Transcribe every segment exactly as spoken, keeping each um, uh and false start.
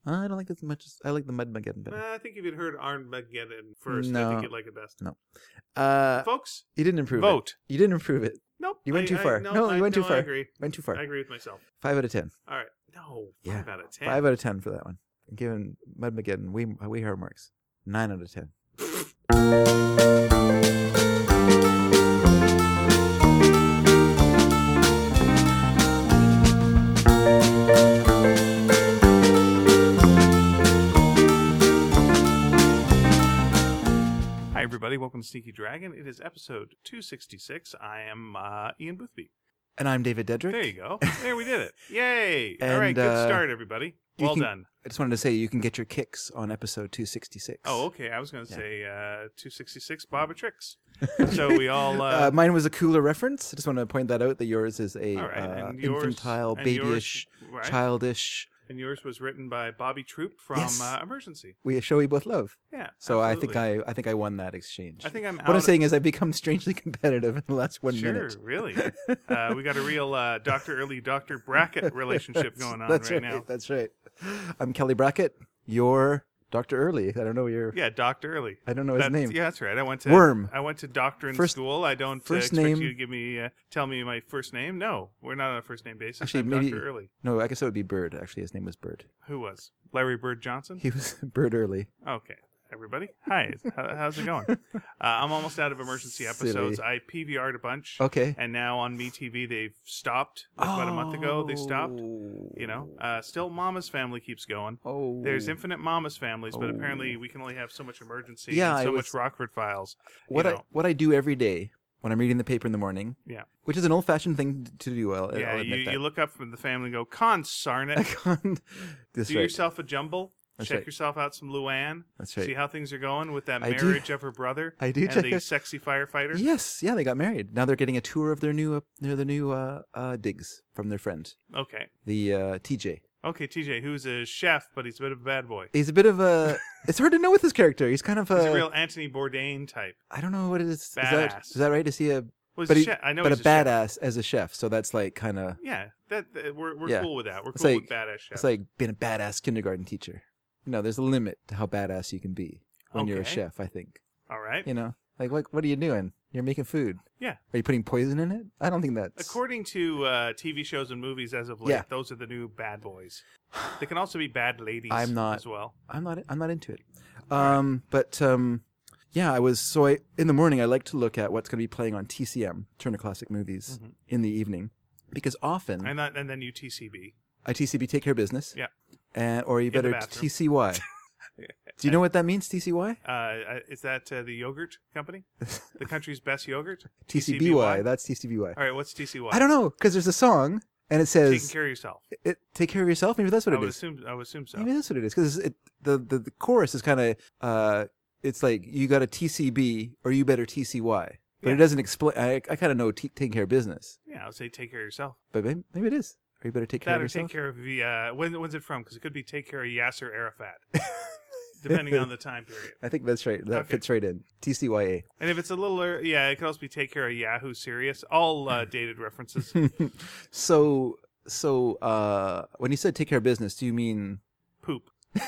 Uh, I don't like it as much as I like the Mudmageddon better. Uh, I think if you'd heard Armageddon first, I No. think you'd like it best. No. Uh, Folks, you didn't improve vote. it. You didn't improve it. Nope. You went I- too I- far. no, No, I, you went too no, far. I agree. Went too far. I agree with myself. Five out of ten. All right. No, Yeah. five out of ten. Five out of ten for that one. I'm giving Mudmageddon way way higher marks. Nine out of ten. Hi, everybody. Welcome to Sneaky Dragon. It is episode two sixty-six. I am uh, Ian Boothby. And I'm David Dedrick. There you go. There, we did it. Yay. All And, right, good uh, start, everybody. you Well can- done. I just wanted to say you can get your kicks on episode two sixty-six. Oh, okay. I was going to Yeah. say uh, two sixty-six Bob of Tricks. So we all... Uh, Uh, mine was a cooler reference. I just want to point that out that yours is a all right. uh, and yours, infantile, and babyish, yours, right. childish And yours was written by Bobby Troop from Yes. uh, Emergency. we show we both love. Yeah. So I absolutely. think I I think I won that exchange. I think I'm what I'm out- saying is I've become strangely competitive in the last one Sure, minute. really. Uh, we got a real uh, Doctor Early, Doctor Brackett relationship going on That's right, right. now. That's right. I'm Kelly Brackett. You're Doctor Early. I don't know your. Yeah, Doctor Early. I don't know his That's, name. Yeah, that's right. I went to Worm. I went to doctoring First- school. I don't uh, first expect name- you to give me uh, tell me my first name. No, we're not on a first name basis. Actually, I'm maybe- Doctor Early. No, I guess it would be Bird. Actually, his name was Bird. Who was Larry Bird Johnson? He was Bird Early. Okay, everybody. Hi. How, how's it going? Uh, I'm almost out of emergency episodes. Silly. I P V R'd a bunch, Okay. and now on MeTV they've stopped. Like About a month ago, they stopped. You know, uh, still Mama's Family keeps going. Oh. There's infinite Mama's Families, but Oh. apparently we can only have so much emergency Yeah, and I so was- much Rockford Files. What you I know. what I do every day when I'm reading the paper in the morning. Yeah. Which is an old-fashioned thing to do. I'll, Yeah, I'll admit you, that. you look up from the family and go, consarn it. That's Do right. yourself a jumble. That's Check right. yourself out some Luann. That's right. See how things are going with that I do- marriage of her brother I do and check the it. sexy firefighter. Yes, yeah, they got married. Now they're getting a tour of their new, uh, their the new uh, uh, digs from their friend, Okay. the uh, T J. Okay, T J, who's a chef, but he's a bit of a bad boy. He's a bit of a. It's hard to know with his character. He's kind of a. He's a real Anthony Bourdain type. I don't know what it is. Is that, Badass. is that right? Is he a? Well, he's But a he- chef. I know but a he's a chef. badass as a chef. So that's like kind of. Yeah, that, that we're we're Yeah. cool with that. We're It's cool like- with badass chefs. It's like being a badass kindergarten teacher. You know, there's a limit to how badass you can be when you're a Okay. chef. I think. All right. You know, like what? What are you doing? You're making food. Yeah. Are you putting poison in it? I don't think that's. According to uh, T V shows and movies as of late, Yeah. those are the new bad boys. They can also be bad ladies I'm not- as well. I'm not. I'm not into it. Um, but um, yeah, I was. So I in the morning I like to look at what's going to be playing on T C M, Turner Classic Movies, Mhm. in the evening, because often And that, and then you T C B. I T C B take care of business. Yeah. And or you In the better bathroom. T C Y. Do you know what that means? T C Y? Uh, uh, is that uh, the yogurt company? The country's best yogurt? T C B Y. That's T C B Y. All right, what's T C Y? I don't know because there's a song and it Taking says care of yourself. it, "Take care of yourself." Maybe that's what I it would is. assume. I would assume so. Maybe that's what it is because it the, the the chorus is kind of uh it's like you got a T C B or you better T C Y, but Yeah. it doesn't explain. I I kind of know t- taking care of business, Yeah, I would say take care of yourself. but maybe, maybe it is. Or you better take care That of or yourself. take care of the. Uh, when, when's it from? Because it could be take care of Yasser Arafat, depending on the time period. I think that's right. That Okay. fits right in. T C Y A. And if it's a little, uh, yeah, it could also be take care of Yahoo Serious. All uh, dated references. So so uh when you said take care of business, do you mean Poop.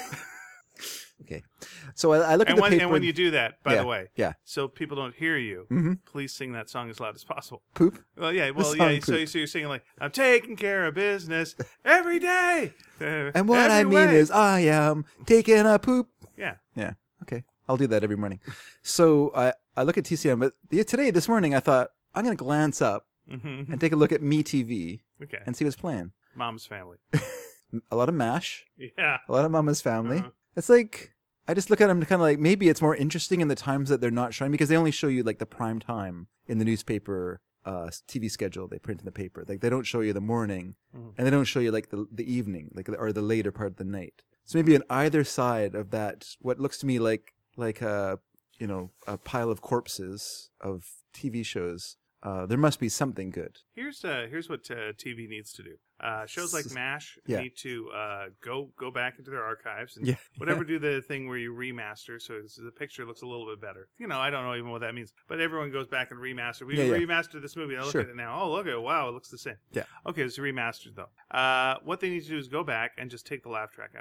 okay? So I, I look And at the when, paper. and when you do that, by yeah, the way, yeah, so people don't hear you, Mhm. please sing that song as loud as possible. poop. Well, yeah, well, song yeah. So, Poop. so you're singing like, "I'm taking care of business every day." uh, And what I every mean way." is, I am taking a poop. yeah, Yeah. Okay. I'll do that every morning. So I, I look at T C M, but the, today, this morning, I thought I'm going to glance up hmm and take a look at MeTV okay. and see what's playing. Mom's Family. A lot of MASH, Yeah, a lot of Mama's Family. Uh-huh. It's like, I just look at them kind of like, maybe it's more interesting in the times that they're not showing because they only show you like the prime time in the newspaper uh, T V schedule they print in the paper. Like they don't show you the morning Mhm. and they don't show you like the, the evening, like or the later part of the night. So maybe on either side of that, what looks to me like like a you know a pile of corpses of T V shows, uh, there must be something good. Here's uh, here's what uh, T V needs to do. Uh, shows like S- MASH yeah. need to uh, go go back into their archives and Yeah. whatever do the thing where you remaster so it's- the picture looks a little bit better. You know, I don't know even what that means, but everyone goes back and remaster. We Yeah, yeah. remastered this movie. I look Sure. at it now. Oh, look at it. Wow, it looks the same. Yeah. Okay, it's remastered though. Uh, what they need to do is go back and just take the laugh track out.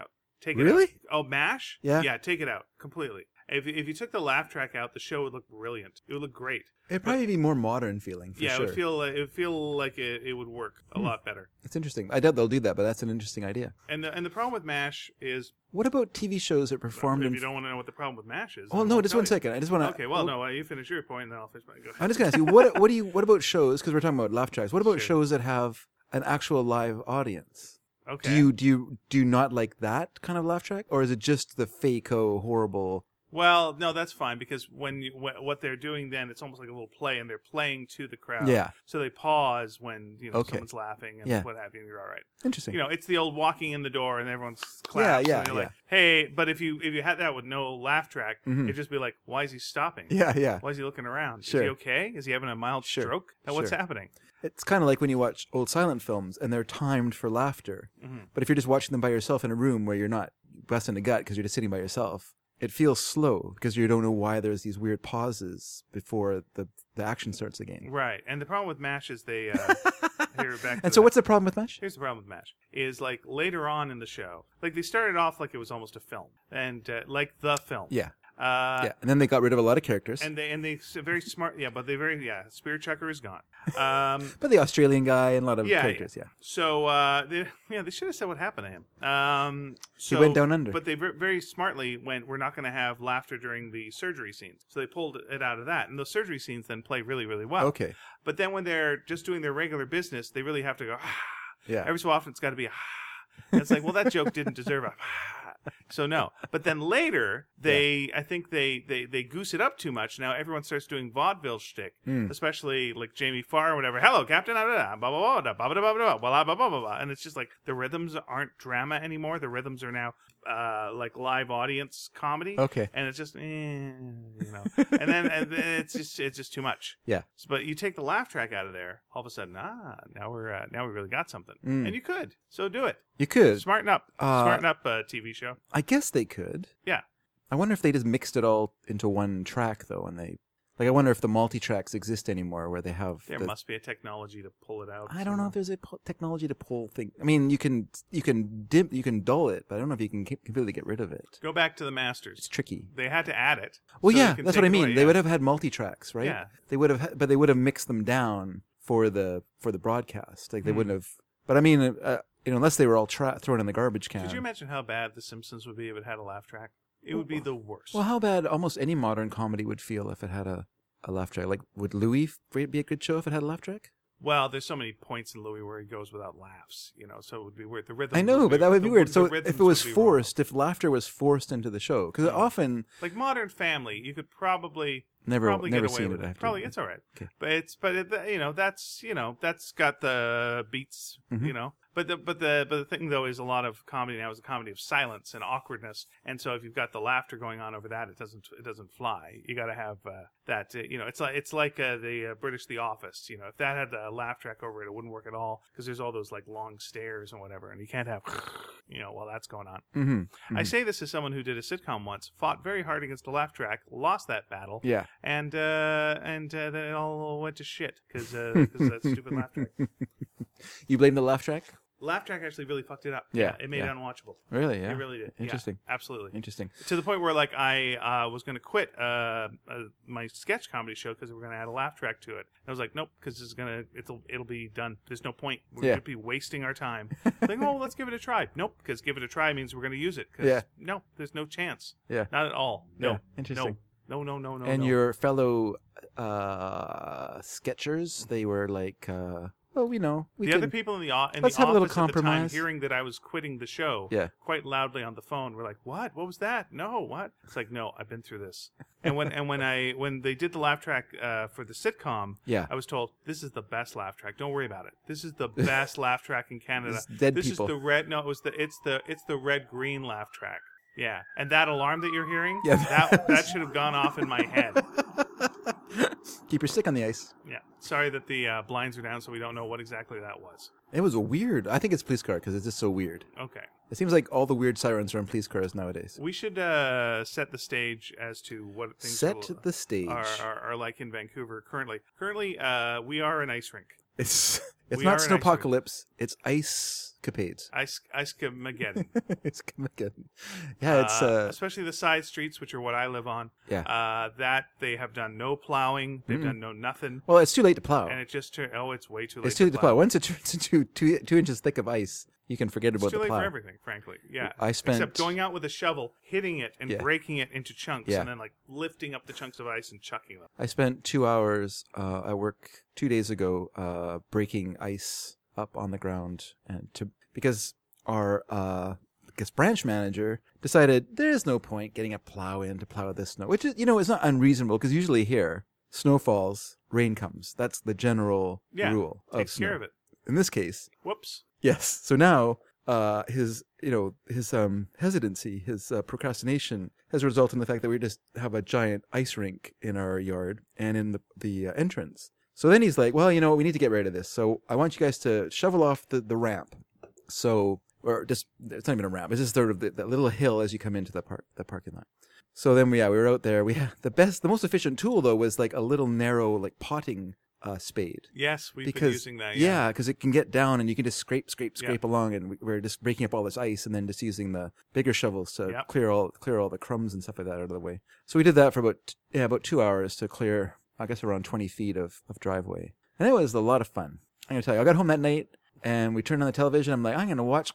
Take it Really? out. Oh, MASH? Yeah. Yeah, take it out completely. If if you took the laugh track out, the show would look brilliant. It would look great. It'd probably be more modern feeling, for yeah, sure. it would feel like, it would feel like it, it would work a Hmm. lot better. It's interesting. I doubt they'll do that, but that's an interesting idea. And the and the problem with MASH is What about T V shows that performed if in... you don't want to know what the problem with MASH is. Oh, then no, I'll just tell one you. second. I just want to... Okay, well, no, uh, you finish your point, and then I'll finish mine. Go ahead. I'm just going to ask you, what, what do you, what about shows, because we're talking about laugh tracks, what about Sure. shows that have an actual live audience? Okay. Do you do you do you not like that kind of laugh track, or is it just the fake-o horrible? Well, no, that's fine because when you, wh- what they're doing then, it's almost like a little play, and they're playing to the crowd. Yeah. So they pause when you know Okay. someone's laughing and Yeah. what have you, and you're all right. Interesting. You know, it's the old walking in the door and everyone's claps. yeah, and you're yeah. like, hey, but if you if you had that with no laugh track, Mhm. it'd just be like, why is he stopping? yeah, yeah. Why is he looking around? Sure. Is he okay? Is he having a mild Sure. stroke? Now, what's Sure. happening? It's kind of like when you watch old silent films and they're timed for laughter. Mhm. But if you're just watching them by yourself in a room where you're not busting a gut because you're just sitting by yourself, it feels slow because you don't know why there's these weird pauses before the, the action starts again. Right. And the problem with MASH is they. Uh, here, back to And so that. what's the problem with MASH? Here's the problem with MASH is like later on in the show, like they started off like it was almost a film and uh, like the film. Yeah. Uh, yeah. And then they got rid of a lot of characters. And they and they s- very smart. Yeah, but they very yeah. Spirit Chucker is gone. Um, but the Australian guy and a lot of Yeah, characters, yeah. so uh, they, yeah, they should have said what happened to him. Um, so, went down under. But they ver- very smartly went, we're not going to have laughter during the surgery scenes. So they pulled it out of that. And those surgery scenes then play really, really well. Okay. But then when they're just doing their regular business, they really have to go, ah. Yeah. Every so often it's got to be, ah. And it's like, well, that joke didn't deserve a ah. So no. But then later, they, I think they, they, they goose it up too much. Now everyone starts doing vaudeville shtick, Mm. especially like Jamie Farr or whatever. Hello, Captain. Blah, blah, blah, blah, blah, blah, blah, blah, blah, blah, blah, blah, blah. And it's just like the rhythms aren't drama anymore. The rhythms are now uh, like live audience comedy. Okay. And it's just, eh, you know. And then, and then it's just it's just too much. Yeah. So, but you take the laugh track out of there, all of a sudden, ah, now we're uh, now we really got something. Mm. And you could. So do it. You could. Smarten up. Uh, Smarten up, uh, T V show. I guess they could. Yeah. I wonder if they just mixed it all into one track, though, and they... Like, I wonder if the multi-tracks exist anymore, where they have... There the, must be a technology to pull it out. I don't know somehow. if there's a po- technology to pull thing. I mean, you can you can dim, you can dull it, but I don't know if you can ke- completely get rid of it. Go back to the It's Masters. tricky. They had to add it. Well, so yeah, they can that's take what I it mean. away, They yeah. would have had multi-tracks, right? Yeah. They would have, ha- but they would have mixed them down for the for the broadcast. Like they Hmm. wouldn't have. But I mean, uh, you know, unless they were all tra- thrown in the garbage can. Could you imagine how bad The Simpsons would be if it had a laugh track? It would be the worst. Well, how bad almost any modern comedy would feel if it had a, a laugh track. Like, would Louis f- be a good show if it had a laugh track? Well, there's so many points in Louis where he goes without laughs, you know, so it would be weird. The rhythm. I know, but that would be the- weird. the So rhythms if it was would be forced, if laughter was forced into the show, because Yeah. often wrong. Like Modern Family, you could probably never probably never get away seen with it. I it. have to Probably admit. it's all right. Okay. But it's but it, you know that's you know that's got the beats, Mhm. you know. But the but the but the thing though is a lot of comedy now is a comedy of silence and awkwardness, and so if you've got the laughter going on over that, it doesn't it doesn't fly. You got to have uh, that uh, you know it's like it's like uh, the uh, British The Office. You know, if that had a laugh track over it, it wouldn't work at all because there's all those like long stares and whatever, and you can't have you know while that's going on. Mm-hmm. I say this as someone who did a sitcom once, fought very hard against a laugh track, lost that battle, Yeah. and uh, and uh, then it all went to shit because uh, that stupid laugh track. You blame the laugh track? Laugh track actually really fucked it up. Yeah, it made yeah. it unwatchable. Really? Yeah. It really did. Yeah, Interesting. absolutely. Interesting. To the point where like I uh, was going to quit uh, uh, my sketch comedy show because we were going to add a laugh track to it. I was like, nope, because it's gonna it'll it'll be done. There's no point. We're Yeah. going to be wasting our time. Like, oh, let's give it a try. Nope, because give it a try means we're going to use it. 'Cause Yeah. No, there's no chance. Yeah. Not at all. No. Yeah, interesting. No. No. No. No. No. and no. your fellow uh, sketchers, they were like, uh, well, we know. We the can, other people in the, o- in let's the have a little office at the time, compromise. hearing that I was quitting the show, Yeah. quite loudly on the phone, were like, "What? What was that? No, what?" It's like, "No, I've been through this." And when and when I when they did the laugh track uh, for the sitcom, Yeah. I was told this is the best laugh track. Don't worry about it. This is the best laugh track in Canada. This is dead this people. is the red. No, it was the it's the it's the red green laugh track. Yeah, and that alarm that you're hearing, Yeah. that that should have gone off in my head. Keep your stick on the ice. Yeah, sorry that the uh, blinds are down, so we don't know what exactly that was. It was a weird. I think it's police car because it's just so weird. Okay. It seems like all the weird sirens are in police cars nowadays. We should uh, set the stage as to what things Set will- the stage. are, are, are like in Vancouver currently. Currently, uh, we are an ice rink. It's It's We not are an ice region. snowpocalypse. It's ice capades. Ice, ice Mageddon. It's good. Yeah, it's uh, uh, especially the side streets, which are what I live on. yeah. Uh, that they have done no plowing. They've Mm. done no nothing. Well, it's too late to plow. And it just turned. Oh, it's way too late. It's too late to plow. Once it turns into two two inches thick of ice, you can forget It's about too the late plow. for everything, frankly. Yeah. I spent Except going out with a shovel, hitting it, and Yeah. breaking it into chunks, Yeah. and then like lifting up the chunks of ice and chucking them. I spent two hours uh, at work two days ago uh, breaking ice up on the ground, and to because our uh, I guess branch manager decided there's no point getting a plow in to plow this snow, which is you know it's not unreasonable because usually here snow falls, rain comes. That's the general Yeah. rule of Takes snow. care of it. In this case, Whoops. yes. So now uh, his you know his um, hesitancy, his uh, procrastination has resulted in the fact that we just have a giant ice rink in our yard and in the the uh, entrance. So then he's like, well, you know what, we need to get rid of this. So I want you guys to shovel off the, the ramp. So, or just, it's not even a ramp. It's just sort of the, that little hill as you come into the park, the parking lot. So then, we, yeah, we were out there. We had the best, the most efficient tool though was like a little narrow, like potting uh, spade. Yes, we've Because, been using that. Yeah. yeah, because it can get down and you can just scrape, scrape, Yeah. scrape along, and we- we're just breaking up all this ice and then just using the bigger shovels to Yep. clear all clear all the crumbs and stuff like that out of the way. So we did that for about yeah about two hours to clear, I guess, around twenty feet of, of driveway, and it was a lot of fun. I'm gonna tell you, I got home that night and we turned on the television. I'm like, I'm gonna watch.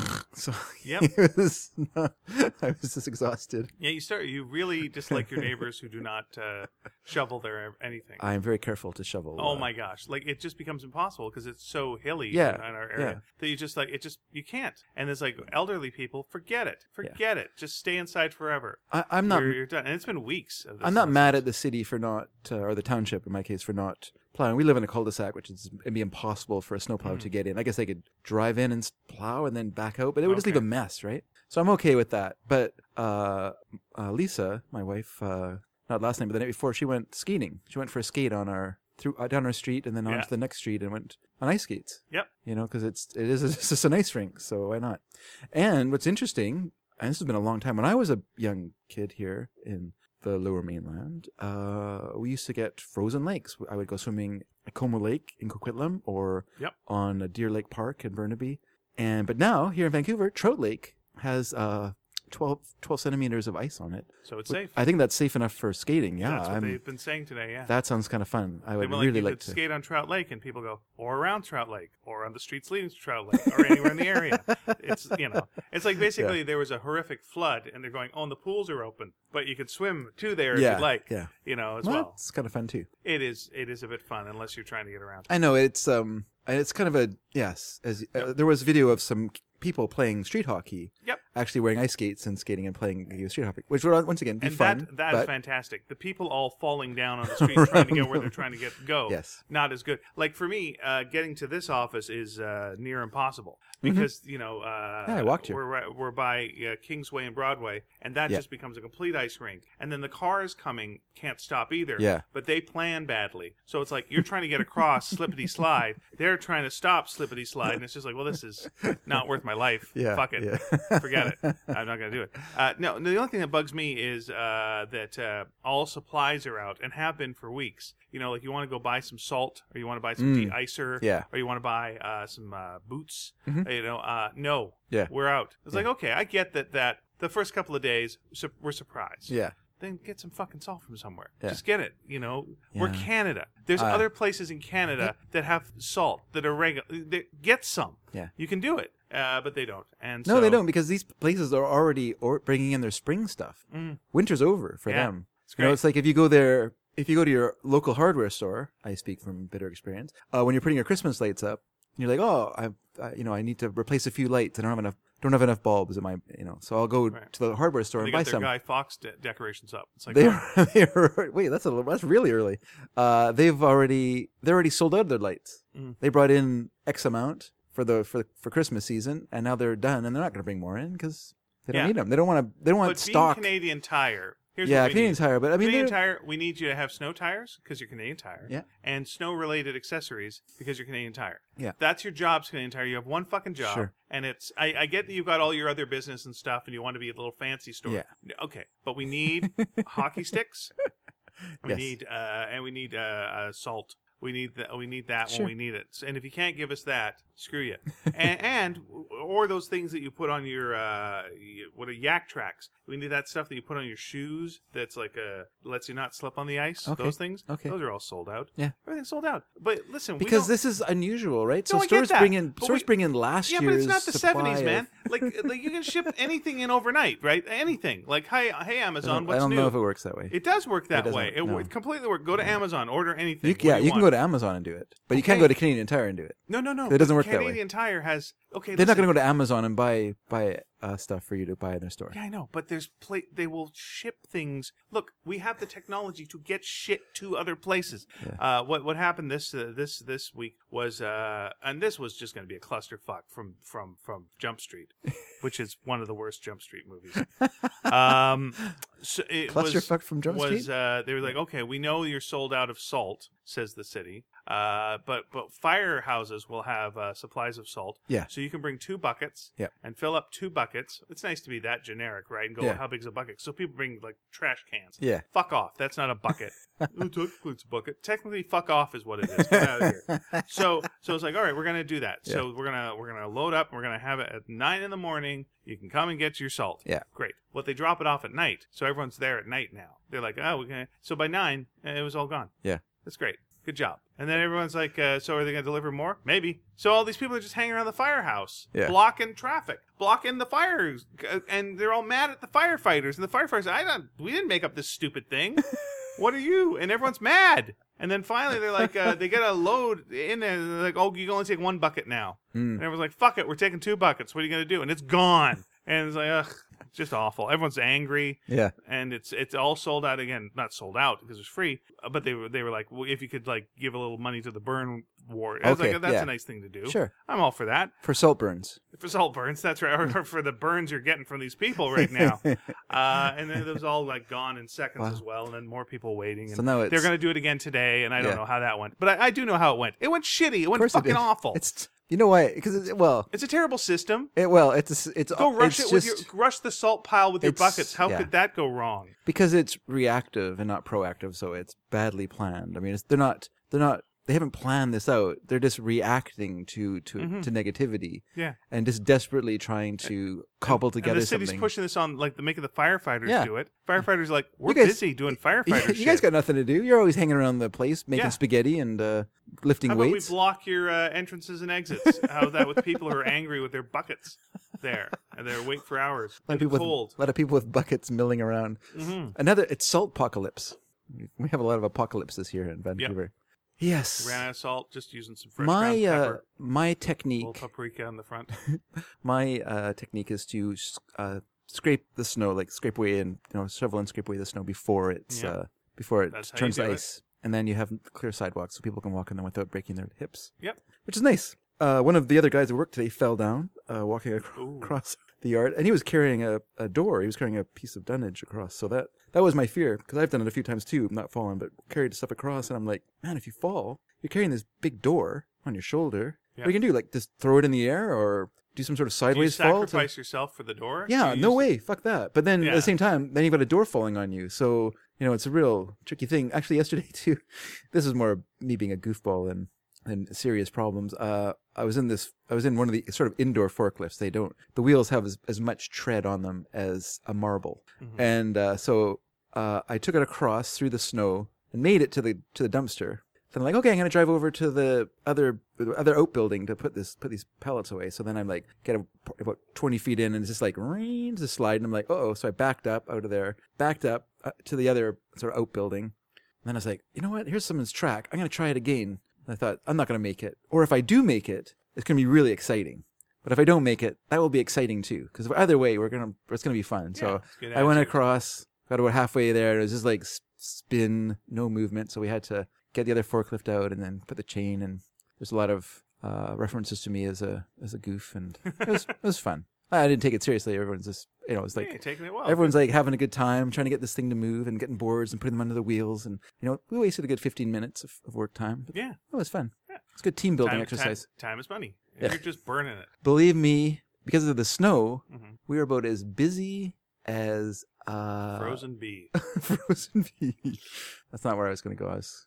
So Yep. it was not, I was just exhausted. Yeah, you start. You really dislike your neighbors who do not uh, shovel their anything. I'm very careful to shovel. Oh uh, my gosh! Like it just becomes impossible because it's so hilly Yeah, in our area yeah. that you just like it. Just you can't. And there's like elderly people. Forget it. Forget it. Just stay inside forever. I, I'm not. You're, you're done. And it's been weeks. Of this I'm not nonsense. mad at the city for not, uh, or the township in my case, for not plowing. We live in a cul-de-sac, which is it'd be impossible for a snowplow Mhm. to get in. I guess they could drive in and s- plow and then back out, but it would just leave Okay. a mess, right? So I'm okay with that. But uh, uh, Lisa, my wife, uh, not last night, but the night before, she went skating. She went for a skate on our through uh, down our street and then Yeah. onto the next street and went on ice skates. Yep. You know, because it's it is it's just an ice rink, so why not? And what's interesting, and this has been a long time. When I was a young kid here in the Lower Mainland, uh, we used to get frozen lakes. I would go swimming at Como Lake in Coquitlam or Yep. on Deer Lake Park in Burnaby. And but now here in Vancouver, Trout Lake has uh, twelve, twelve centimeters of ice on it. So it's Wh- safe. I think that's safe enough for skating. Yeah, That's what I'm- they've been saying today. Yeah. that sounds kind of fun. I They would were really you like could to. skate on Trout Lake, and people go, or around Trout Lake, or on the streets leading to Trout Lake, or anywhere in the area. It's you know, it's like basically there was a horrific flood, and they're going, oh, and the pools are open, but you could swim to there if Yeah, you'd like. yeah. You know, as Well, well. it's kind of fun too. It is. It is a bit fun unless you're trying to get around. I know it's um it's kind of a yes. As uh, there was video of some people playing street hockey. Yep. Actually wearing ice skates and skating and playing street hockey, which would once again be And fun. that that is but fantastic. The people all falling down on the street trying to get where they're trying to get go. Yes. Not as good. Like for me, uh, getting to this office is uh, near impossible because you know uh, Yeah, I walked here. we're right- we're by uh, Kingsway and Broadway, and that Yeah. just becomes a complete ice rink. And then the cars coming can't stop either. Yeah. But they plan badly, so it's like you're trying to get across slippity slide. They're trying to stop slippity slide, and it's just like, well, this is not worth my life. Yeah, Fuck it. yeah. Forget it. I'm not going to do it. Uh, no, the only thing that bugs me is uh, that uh, all supplies are out and have been for weeks. You know, like you want to go buy some salt, or you want to buy some Mm. de-icer, Yeah. or you want to buy uh, some uh, boots. Mhm. You know, uh, no, Yeah. we're out. It's like, Yeah. okay, I get that. That the first couple of days su- we're surprised. Yeah. Then get some fucking salt from somewhere. Yeah. Just get it. You know, we're Yeah. Canada. There's Uh, other places in Canada that have salt that are regular. Get some. Yeah. You can do it, uh, but they don't. And No, so, they don't because these places are already or bringing in their spring stuff. Mm. Winter's over for Yeah, them. it's You know, great. it's like if you go there, if you go to your local hardware store, I speak from bitter experience. Uh, when you're putting your Christmas lights up, you're like, oh, I, I, you know, I need to replace a few lights. I don't have enough, don't have enough bulbs in my, you know, so I'll go Right. to the hardware store They and got buy their some. Guy Fawkes de- decorations up. It's like, They oh, are, they are, wait, that's a little, that's really early. Uh, they've already, they're already sold out of their lights. Mm. They brought in X amount for the, for, for Christmas season and now they're done and they're not going to bring more in because they don't Yeah. need them. They don't want to, they don't want but stock. being Canadian Tire, here's Yeah, what we Canadian need. Tire, but I mean, Canadian they're- Tire, we need you to have snow tires because you're Canadian Tire. Yeah. And snow-related accessories because you're Canadian Tire. Yeah. That's your job, Canadian Tire. You have one fucking job. Sure. And it's, I, I get that you've got all your other business and stuff and you want to be a little fancy store. Yeah. Okay. But we need hockey sticks. We Yes. need, uh, and we need uh, uh, salt. We need that. We need that Sure. when we need it. And if you can't give us that, screw you. and, and or those things that you put on your uh, what are yak tracks. We need that stuff that you put on your shoes. That's like a lets you not slip on the ice. Okay. Those things. Okay. Those are all sold out. Yeah. Everything's sold out. But listen, we Because don't, this is unusual, right? No, So I get stores that, bring in but stores we- bring in last yeah, year's but it's not the supply seventies, of- man. Like, like you can ship anything in overnight, right? Anything. Like, hey, hey, I Amazon, don't, what's I don't new? know if it works that way. It does work that doesn't, way. It, no. it completely works. Go to Amazon, order anything. You, What yeah, do you can want? go to Amazon and do it, but you can't Okay. go to Canadian Tire and do it. No, no, no. It doesn't but work that way. Canadian Tire has okay. They're not listen. going to go to Amazon and buy buy uh, stuff for you to buy in their store. Yeah, I know, but there's pla- they will ship things. Look, we have the technology to get shit to other places. Yeah. Uh, what what happened this uh, this this week was, uh, and this was just going to be a clusterfuck from from from Jump Street, which is one of the worst Jump Street movies. Um, so it was, Clusterfuck from Jump was Street? uh, they were like, okay, we know you're sold out of salt, says the city. Uh, but but firehouses will have uh, supplies of salt. Yeah. So you can bring two buckets. Yeah. And fill up two buckets. It's nice to be that generic, right? And go, Yeah. how big's a bucket? So people bring like trash cans. Yeah. Fuck off. That's not a bucket. Oh, technically it's a bucket. Technically, fuck off is what it is. Get out of here. So so it's like, all right, we're gonna do that. So we're gonna we're gonna load up. And we're gonna have it at nine in the morning. You can come and get your salt. Yeah. Great. Well, they drop it off at night, so everyone's there at night now. They're like, oh, we're gonna. So by nine, eh, it was all gone. Yeah. That's great. Good job. And then everyone's like, uh, so are they going to deliver more? Maybe. So all these people are just hanging around the firehouse, Yeah. blocking traffic, blocking the fires, uh, and they're all mad at the firefighters. And the firefighters, I don't, we didn't make up this stupid thing. What are you? And everyone's mad. And then finally they're like, uh, they get a load in there. They're like, oh, you can only take one bucket now. Mm. And everyone's like, fuck it, we're taking two buckets. What are you going to do? And it's gone. And it's like, ugh, it's just awful. Everyone's angry. Yeah. And it's it's all sold out again. Not sold out because it's free, uh, but they were they were like, well, if you could like give a little money to the burn war, I was Okay, like, that's yeah. a nice thing to do. Sure. I'm all for that. For salt burns. For salt burns, that's right, or for the burns you're getting from these people right now. uh, and then it was all like gone in seconds Wow. as well, and then more people waiting. And So now it's- they're going to do it again today, and I don't Yeah. know how that went, but I, I do know how it went. It went shitty. It Of went course it fucking did. awful. It's, It's you know why? Because it's well, a terrible system. it well, it's it's Go rush it's it with just your rush the salt pile with your it's- buckets. How yeah. could that go wrong? because it's reactive and not proactive, so it's badly planned. I mean, it's, they're not they're not they haven't planned this out. They're just reacting to to, Mhm. to negativity Yeah. and just desperately trying to cobble together and the city's something. pushing this on, like, the making the firefighters Yeah. do it. Firefighters are like, we're You guys- busy doing you, firefighter you shit. guys got nothing to do. You're always hanging around the place making Yeah. spaghetti and uh, lifting How about weights. we block your uh, entrances and exits? How's that with people who are angry with their buckets there and they're waiting for hours? a lot of in the people cold. with, a lot of people with buckets milling around. hmm Another, it's salt apocalypse. We have a lot of apocalypses here in Vancouver. Yes. Ran out of salt, just using some fresh my ground uh, pepper, my little technique, paprika on the front. my uh, technique is to uh, scrape the snow, like scrape away and you know shovel and scrape away the snow before it's Yeah. uh, before it That's how turns you to do it. ice, and then you have clear sidewalks so people can walk on them without breaking their hips. Yep. Which is nice. Uh, one of the other guys at work today fell down uh, walking ac- Ooh. across the yard, and he was carrying a, a door. He was carrying a piece of dunnage across. So that that was my fear because I've done it a few times too, not fallen, but carried stuff across. And I'm like, man, if you fall, you're carrying this big door on your shoulder. Yeah. What are you gonna do? Like just throw it in the air or do some sort of Do you sideways fall? to- sacrifice yourself for the door? Yeah, Do you no use- way. Fuck that. But then at Yeah. the same time, then you've got a door falling on you. So, you know, it's a real tricky thing. Actually, yesterday too, this is more me being a goofball than, than serious problems. Uh, I was in this, I was in one of the sort of indoor forklifts. They don't, the wheels have as, as much tread on them as a marble. Mhm. And, uh, so, uh, I took it across through the snow and made it to the, to the dumpster. Then I'm like, okay, I'm going to drive over to the other the other outbuilding to put this put these pallets away. So then I'm like, get a, about twenty feet in, and it's just like, ring, just slide. And I'm like, oh, so I backed up out of there, backed up uh, to the other sort of outbuilding. And then I was like, you know what? Here's someone's track. I'm going to try it again. And I thought, I'm not going to make it. Or if I do make it, it's going to be really exciting. But if I don't make it, that will be exciting too. Because either way, we're gonna it's going to be fun. Yeah, so it's good I went attitude. across, got about halfway there. It was just like s- spin, no movement. So we had to get the other forklift out and then put the chain. And there's a lot of uh, references to me as a as a goof, and it was it was fun. I didn't take it seriously. Everyone's just you know it's Yeah, like you're taking it well. everyone's like having a good time trying to get this thing to move and getting boards and putting them under the wheels. And you know we wasted a good fifteen minutes of, of work time. But Yeah. it was fun. Yeah. It's good team building time, exercise. Time, time is money. Yeah. You're just burning it. Believe me, because of the snow, Mhm. we were about as busy as uh, Frozen bee. frozen bee. That's not where I was going to go. I was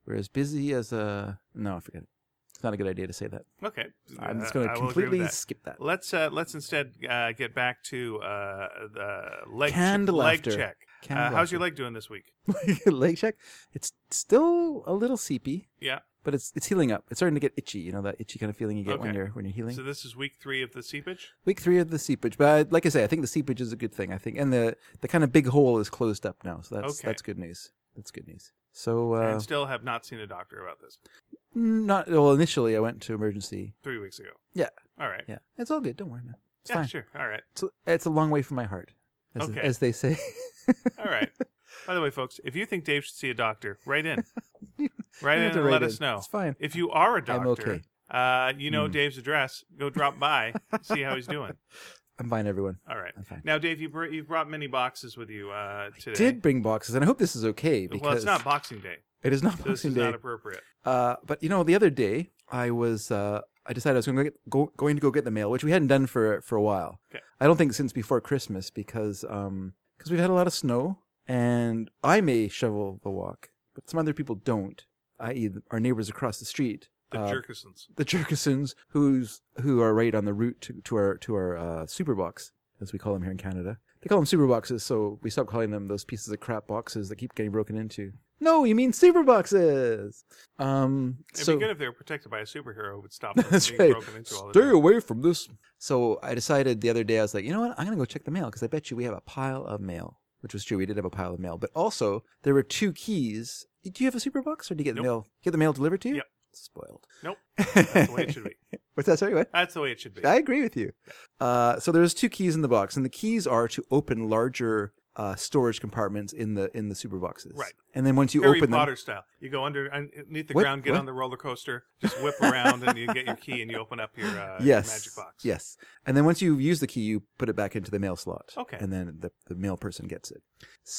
We're as busy as a... No, I forget it. It's not a good idea to say that. Okay. I'm just Uh, going I to will agree with completely that. skip that. Let's uh, let's instead uh, get back to uh, the leg, Canned che- leg laughter. check. Canned Uh, how's laughter. your leg doing this week? Leg check. It's still a little seepy, Yeah. but it's it's healing up. It's starting to get itchy. You know that itchy kind of feeling you get when Okay. you're when you're healing. So this is week three of the seepage. Week three of the seepage, but I, like I say, I think the seepage is a good thing. I think, and the the kind of big hole is closed up now, so that's Okay. that's good news. That's good news. So uh, And still have not seen a doctor about this. not well. Initially, I went to emergency. Three weeks ago. Yeah. All right. Yeah, it's all good. Don't worry, man. It's Yeah, fine. sure. All right. It's, it's a long way from my heart, as, Okay. as they say. All right. By the way, folks, if you think Dave should see a doctor, write in. You Write don't in have to and let write us in. know. It's fine. If you are a I'm doctor, okay. uh, you know Mm. Dave's address. Go drop by, see how he's doing. I'm fine, everyone. All right. I'm fine. Now, Dave, you br- you've brought many boxes with you uh, today. Did bring boxes, and I hope this is okay because well, it's not Boxing Day. it is not So this Boxing is Day. not appropriate. Uh, but you know, the other day I was uh, I decided I was going to get, go, going to go get the mail, which we hadn't done for for a while. Okay. I don't think since before Christmas because um because we've had a lot of snow, and I may shovel the walk, but some other people don't. that is, our neighbors across the street, The uh, Jerkisons. the Jerkisons, who's who are right on the route to, to our to our uh, superbox, as we call them here in Canada. They call them superboxes, so we stopped calling them those pieces of crap boxes that keep getting broken into. No, you mean superboxes. Um, It'd so be good if they were protected by a superhero who would stop them that's being right. broken into all the Stay time. away from this. So I decided the other day, I was like, you know what? I'm gonna go check the mail because I bet you we have a pile of mail. Which was true. We did have a pile of mail, but also there were two keys. Do you have a superbox, or do you get the Nope. mail? Get the mail delivered to you? Yep. Spoiled. Nope. That's the way it should be. What's that? Sorry, what? That's the way it should be. I agree with you. Uh, so there's two keys in the box, and the keys are to open larger uh, storage compartments in the in the super boxes. Right. And then once you Harry open Potter style. You go under underneath the What? ground, get What? on the roller coaster, just whip around, and you get your key, and you open up your, uh, them, your yes, magic box. yes. And then once you use the key, you put it back into the mail slot. Okay. And then the the mail person gets it.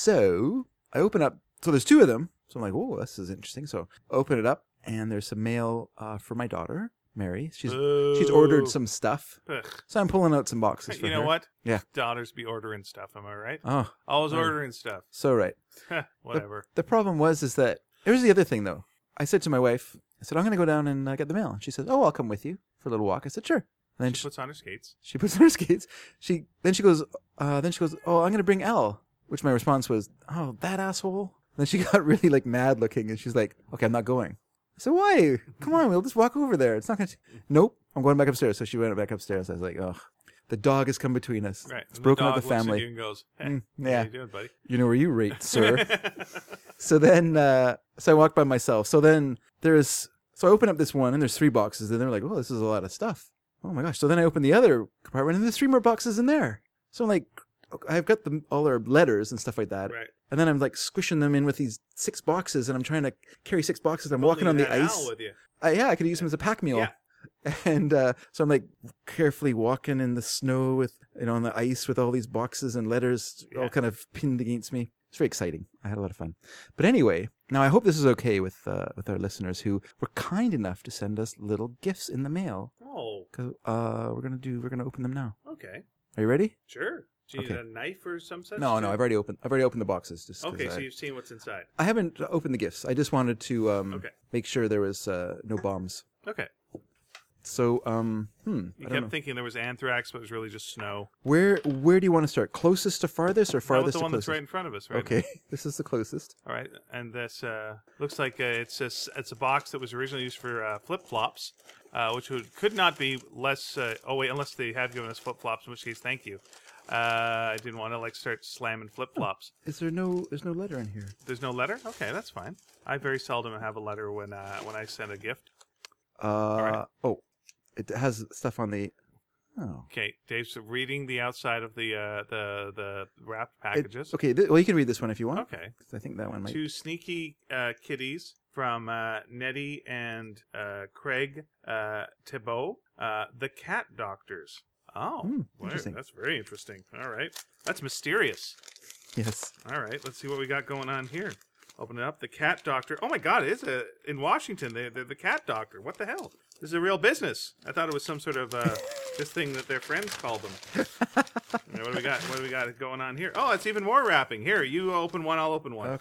So I open up. So there's two of them. So I'm like, oh, this is interesting. So I open it up, and there's some mail uh, for my daughter, Mary. She's she's ordered some stuff. Ugh. So I'm pulling out some boxes for You know her. what? Yeah. Daughters be ordering stuff, am I right? Oh, Always right. ordering stuff. so right. Whatever. The problem was is that here's the other thing though. I said to my wife, I said I'm going to go down and uh, get the mail. She says, "Oh, I'll come with you for a little walk." I said, "Sure." And then She she, puts on her skates. she puts on her skates. She then she goes, uh, then she goes, "Oh, I'm going to bring Elle." Which my response was, "Oh, that asshole." And then she got really like mad looking, and she's like, "Okay, I'm not going." I said, "Why? Come on, we'll just walk over there. It's not going to." Nope, I'm going back upstairs. So she went back upstairs. I was like, "Oh, the dog has come between us. Right. It's And broken the up dog the looks at family." you and goes, hey, Mm, how yeah. you doing, buddy? You know where you rate, sir. So then, uh, so I walk by myself. So then there's, so I open up this one and there's three boxes and they're like, oh, this is a lot of stuff. Oh my gosh. So then I open the other compartment and there's three more boxes in there. So I'm like, I've got the, all our letters and stuff like that. Right. And then I'm like squishing them in with these six boxes and I'm trying to carry six boxes. I'm walking on Only the had ice. Al with you. I, yeah, I could use them as a pack mule. Yeah. And uh, so I'm like carefully walking in the snow with, you know, on the ice with all these boxes and letters Yeah. all kind of pinned against me. It's very exciting. I had a lot of fun. But anyway, now I hope this is okay with uh, with our listeners who were kind enough to send us little gifts in the mail. Oh, 'Cause, uh, we're gonna do. We're gonna open them now. okay. Are you ready? Sure. Do you Okay. need a knife or some such? No, no. I've already opened. I've already opened the boxes. Just 'cause Okay, I, so you've seen what's inside. I haven't opened the gifts. I just wanted to um, Okay. make sure there was uh, no bombs. Okay. So um, hmm. You I don't kept know. thinking there was anthrax, but it was really just snow. Where where do you want to start? Closest to farthest or How about farthest the to one that's closest? right in front of us, right? Okay, this is the closest. All right, and this uh, looks like uh, it's a s- it's a box that was originally used for uh, flip flops, uh, which would, could not be less. Uh, oh wait, unless they have given us flip flops, in which case, thank you. Uh, I didn't want to like start slamming flip flops. Is there no? There's no letter in here. There's no letter. Okay, that's fine. I very seldom have a letter when uh, when I send a gift. Uh right. oh, it has stuff on the. Oh. Okay, Dave's reading the outside of the uh, the the wrapped It- packages. okay, th- well you can read this one if you want. Okay. 'Cause I think that one might. Two sneaky uh, kitties from uh, Nettie and uh, Craig uh, Thibault, uh, the cat doctors. Oh, Hmm, wow, interesting. that's very interesting. All right, that's mysterious. Yes. All right, let's see what we got going on here. Open it up. The cat doctor. Oh my God, it is a in Washington. They, they're the cat doctor. What the hell? This is a real business. I thought it was some sort of uh, this thing that their friends called them. Yeah, what do we got? What do we got going on here? Oh, it's even more wrapping. Here, you open one. I'll open one. Okay.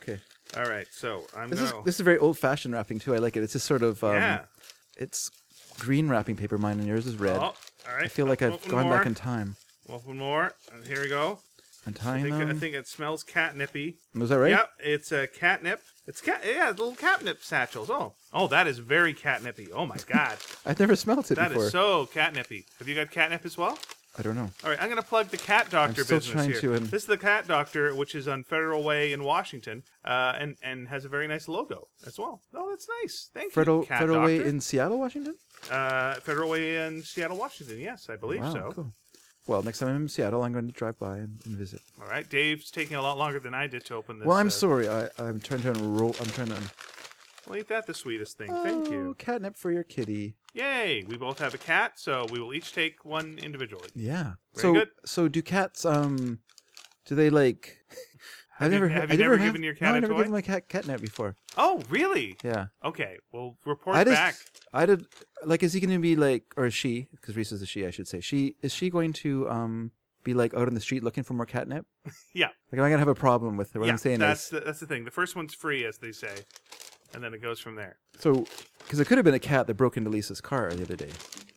All right, so I'm This gonna. is this is very old-fashioned wrapping too. I like it. It's just sort of um, yeah. it's green wrapping paper. Mine and yours is red. Oh, all right. I feel like I've One gone more. back in time. One more. And here we go. I Untying think, I them. think it smells catnippy. Was that right? Yep, it's a catnip. It's cat. Yeah, little catnip satchels. Oh, oh, that is very catnippy. Oh my god, I've never smelt it that before. is so catnippy. Have you got catnip as well? I don't know. All right, I'm going to plug the Cat Doctor I'm still business trying here. to, um, This is the Cat Doctor, which is on Federal Way in Washington, uh, and and has a very nice logo as well. Oh, that's nice. Thank Federal you, Cat Federal Doctor. Way in Seattle, Washington. uh, Federal Way in Seattle, Washington. Yes, I believe Wow, so. cool. Well, next time I'm in Seattle, I'm going to drive by and, and visit. All right, Dave's taking a lot longer than I did to open this. well, I'm uh, sorry. I, I'm trying to roll. I'm trying to. Well, ain't that the sweetest thing? Oh, Thank you. catnip for your kitty. Yay! We both have a cat, so we will each take one individually. Yeah. Very so, good. so do cats? Um, do they like? Have I've you- never. have I you never never have- given your cat no, a I never toy? given my cat catnip before. Oh, really? Yeah. Okay. Well, report I just, back. I did. Like, is he going to be like, or is she? Because Reese is a she, I should say. She is she going to um be like out on the street looking for more catnip? Yeah. Like, am I gonna have a problem with her? What yeah, I'm saying that's is, the, that's the thing. The first one's free, as they say, and then it goes from there. so because it could have been a cat that broke into Lisa's car the other day,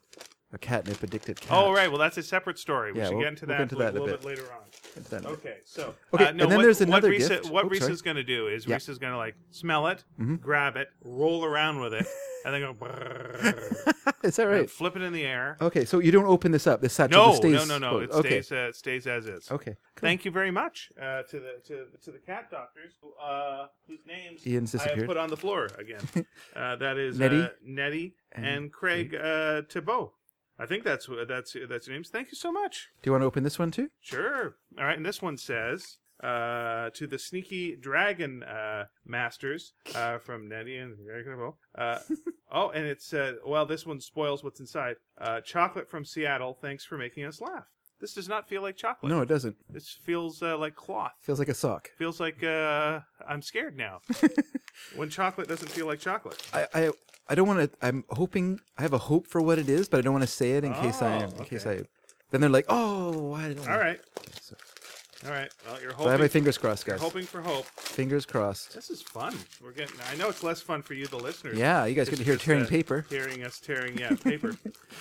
a catnip addicted cat. Oh, right. Well, that's a separate story. We Yeah, should we'll- get into we'll that, get into a that in a little bit. bit later on. It's done. Okay, so Okay, uh, no, and then what, there's what another Risa, gift. What Oh, Reese sorry. is going to do is Yeah. Reese is going to like smell it, Mhm. grab it, roll around with it, and then go brrrr, Is that and right? flip it in the air. Okay, so you don't open this up. This satchel No, just stays. no, no, no. It closed. okay. stays, uh, it stays as is. Okay. Cool. Thank you very much uh, to the to, to the cat doctors, who, uh, whose names Ian's I have disappeared. put on the floor again. uh, that is Nettie uh, Nettie and, and Craig uh, Thibault. I think that's wh- that's that's your names. Thank you so much. Do you want to open this one too? Sure. All right, and this one says uh, to the sneaky dragon uh, masters uh, from Nettie and Craig Thibault. Uh, oh, and it's uh, well, this one spoils what's inside. Uh, chocolate from Seattle. Thanks for making us laugh. This does not feel like chocolate. No, it doesn't. This feels uh, like cloth. Feels like a sock. Feels like uh, I'm scared now. When chocolate doesn't feel like chocolate. I, I, I don't want to. I'm hoping. I have a hope for what it is, but I don't want to say it in case I. Oh, In case okay. I. Then they're like, oh, I don't. All right. So, All right. Well, you're but I have hoping. my fingers crossed, You're guys. hoping for hope. Fingers crossed. This is fun. We're getting. I know it's less fun for you, the listeners. Yeah, you guys get It's to hear just, tearing uh, paper. Hearing us tearing, yeah, paper.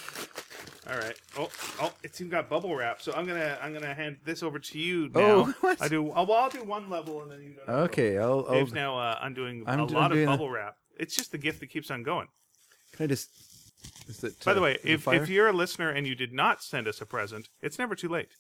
All right. Oh, oh, it's even got bubble wrap. So I'm gonna, I'm gonna hand this over to you now. Oh, what? I do. Oh, well, I'll do one level and then you do another Okay, I'll. level. I'll Dave's now uh, undoing I'm a d- lot I'm of doing a- bubble wrap. It's just the gift that keeps on going. can I just? Is it, By uh, the way, is it if fire? if you're a listener and you did not send us a present, it's never too late.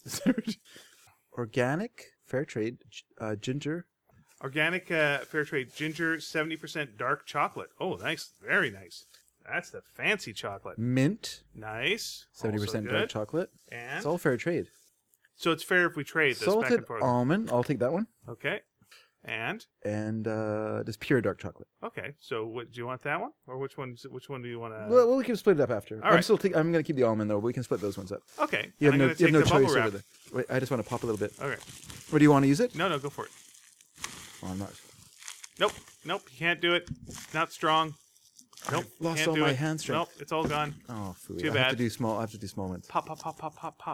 Organic, fair trade, g- uh, ginger. Organic uh, fair trade ginger, seventy percent dark chocolate. Oh, nice, very nice. That's the fancy chocolate. Mint, Nice. seventy percent Also dark good. chocolate. And It's all fair trade. so it's fair if we trade this back Salted and forth. almond, I'll take that one. Okay. And And uh, just pure dark chocolate. okay, so what, do you want that one, or which one? Which one do you want to? well, well, we can split it up after. all I'm right. still. Take, I'm going to keep the almond though. But we can split those ones up. Okay. You have and I'm no. gonna You have take no the bubble choice wrap. over there. Wait, I just want to pop a little bit. Okay. What do you want to use it? No, no, go for it. Oh, I'm not. Nope, nope, you can't do it. Not strong. Nope. I've lost can't all do my it. hand strength. Nope, it's all gone. Oh, food. Too I bad. have to do small. I have to do small ones. Pop, pop, pop, pop, pop, pop.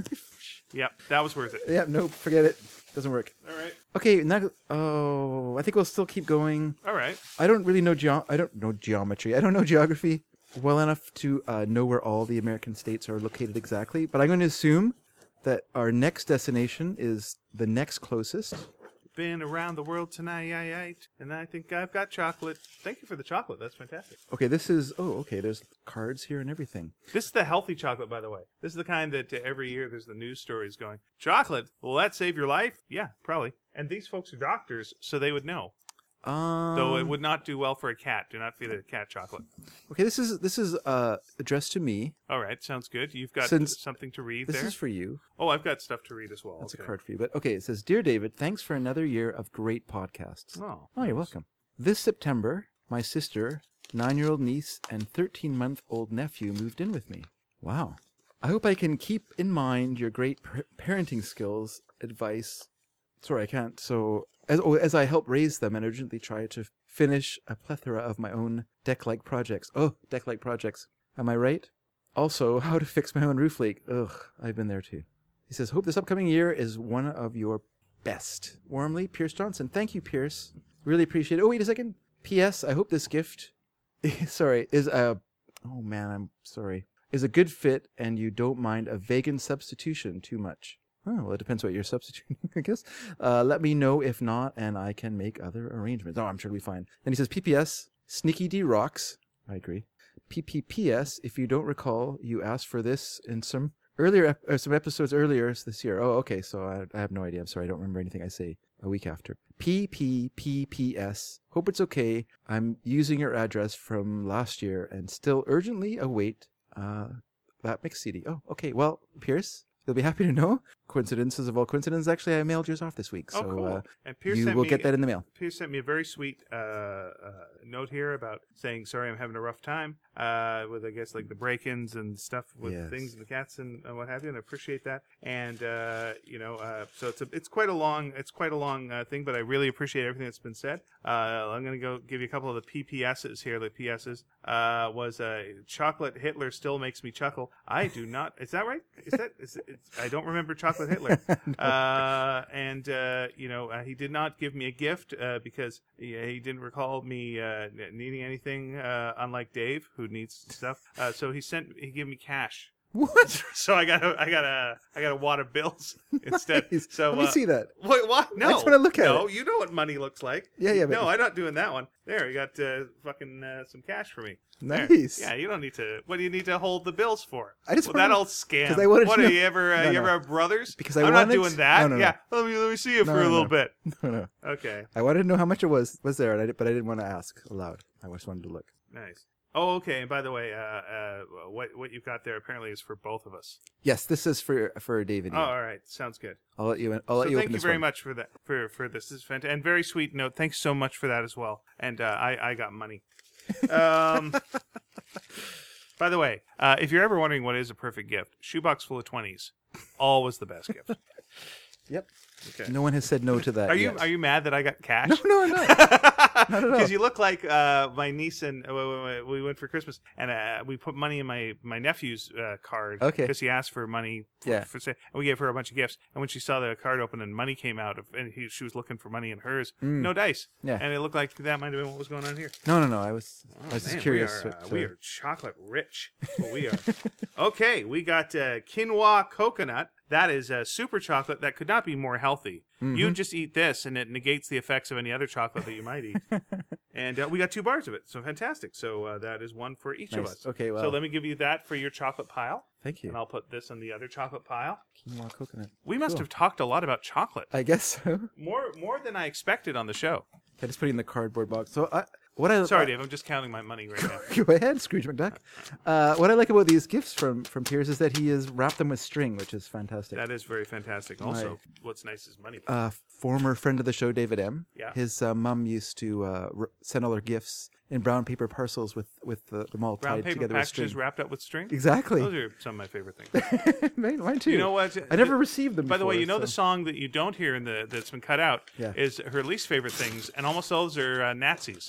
Yep, that was worth it. Yeah. No, forget it. Doesn't work. All right. Okay. Now, oh, I think we'll still keep going. All right. I don't really know geo. I don't know geometry. I don't know geography well enough to uh, know where all the American states are located exactly. But I'm going to assume that our next destination is the next closest. Been around the world tonight, and I think I've got chocolate. Thank you for the chocolate. That's fantastic. Okay, this is. Oh, okay. There's cards here and everything. This is the healthy chocolate, by the way. This is the kind that uh, every year there's the news stories going, chocolate, will that save your life? Yeah, probably. And these folks are doctors, so they would know. Um, Though it would not do well for a cat. Do not feed a cat chocolate. Okay, this is this is uh addressed to me. All right, sounds good. You've got Since something to read This there. is for you. Oh, I've got stuff to read as well. That's okay. a card for you. But okay, it says, "Dear David, thanks for another year of great podcasts." Oh, Oh, you're welcome. This September, my sister, nine-year-old niece, and thirteen-month-old nephew moved in with me. Wow. I hope I can keep in mind your great par- parenting skills, advice. Sorry, I can't. So, as oh, as I help raise them and urgently try to finish a plethora of my own deck-like projects. Oh, deck-like projects. Am I right? Also, how to fix my own roof leak. Ugh, I've been there too. He says, hope this upcoming year is one of your best. Warmly, Pierce Johnson. Thank you, Pierce. Really appreciate it. Oh, wait a second. P S. I hope this gift, sorry, is a. Oh man, I'm sorry. Is a good fit, and you don't mind a vegan substitution too much. Oh, well, it depends what you're substituting, I guess. Uh, let me know if not, and I can make other arrangements. Oh, I'm sure it'll be fine. Then he says, P P S, Sneaky D rocks. I agree. P P P S, if you don't recall, you asked for this in some earlier, ep- uh, some episodes earlier this year. Oh, okay, so I, I have no idea. I'm sorry, I don't remember anything I say a week after. P P P P S, hope it's okay. I'm using your address from last year and still urgently await uh, that mix C D. Oh, okay, well, Pierce, you'll be happy to know. Coincidences of all coincidences. Actually, I mailed yours off this week. So oh, cool. uh, and Pierce you sent will me, get that in the mail. Pierce sent me a very sweet uh, uh, note here about saying, sorry, I'm having a rough time uh, with, I guess, like the break-ins and stuff with Yes. things and the cats and uh, what have you, and I appreciate that. And, uh, you know, uh, so it's a, it's quite a long, it's quite a long uh, thing, but I really appreciate everything that's been said. Uh, I'm going to go give you a couple of the P P S's here, the P S's. Uh, was uh, chocolate Hitler still makes me chuckle. I do not, is that right? Is that, is it, it's, I don't remember chocolate Hitler. Uh, and, uh, you know, uh, he did not give me a gift uh, because he, he didn't recall me uh, needing anything, uh, unlike Dave, who needs stuff. Uh, so he sent, he gave me cash. What? So I got a, I got a, I got a wad of bills instead. Nice. So Let me uh, see that. Wait, what? No, I just want to look at no, it. you know what money looks like. Yeah, yeah. But No, I'm not doing that one. There, you got uh, fucking uh, some cash for me. There. nice. Yeah, you don't need to. What do you need to hold the bills for? I just well, that wanted- old scam. 'cause I wanted what to are know- you ever? Uh, No, you no. ever have brothers? Because I I'm not wanted- doing that. No, no, no. Yeah, let me let me see you No, for a no, little no. bit. No, no. Okay, I wanted to know how much it was was there, and I did, but I didn't want to ask aloud. I just wanted to look. nice. Oh, okay. And by the way, uh, uh, what what you've got there apparently is for both of us. Yes, this is for for David. Oh, all right. Sounds good. I'll let you. In, I'll So let you thank open you this very one. much for that for for this. This is fantastic and very sweet note. Thanks so much for that as well. And uh, I I got money. Um, by the way, uh, if you're ever wondering what is a perfect gift, shoebox full of twenties, always the best gift. Yep. Okay. No one has said no to that. Are you yet. are you mad that I got cash? No, no, no. Not at all. Because you look like uh, my niece and uh, we went for Christmas and uh, we put money in my my nephew's uh, card. Okay. Because he asked for money. For, Yeah. For, say, and we gave her a bunch of gifts. And when she saw the card open and money came out, of, and he, she was looking for money in hers, Mm. no dice. Yeah. And it looked like that might have been what was going on here. No, no, no. I was. Oh, I was just man, curious. We are, uh, what, we uh, are chocolate rich. That's what we are. Okay, we got uh, quinoa coconut. That is uh, super chocolate that could not be more healthy. Mm-hmm. You just eat this, and it negates the effects of any other chocolate that you might eat. And uh, we got two bars of it, so fantastic. So uh, that is one for each of Nice. us. Okay, well. So let me give you that for your chocolate pile, Thank you. and I'll put this on the other chocolate pile. Quinoa coconut. We must Cool. have talked a lot about chocolate, I guess so. more more than I expected on the show. I just put it in the cardboard box. So I, what I Sorry, I, Dave, I'm just counting my money right now. Go ahead, Scrooge McDuck. Uh, what I like about these gifts from from Piers is that he has wrapped them with string, which is fantastic. That is very fantastic. Also, Right. what's nice is money. uh, former friend of the show, David M. Yeah. His uh, mom used to uh, r- send all her gifts in brown paper parcels with with the, them all Brown tied paper together with string. packages wrapped up with string. Exactly. Those are some of my favorite things. mine, mine too. You know what? I never received them. By the way, before, you know the so- song that you don't hear in the that's been cut out Yeah. is her least favorite things, and almost those are uh, Nazis.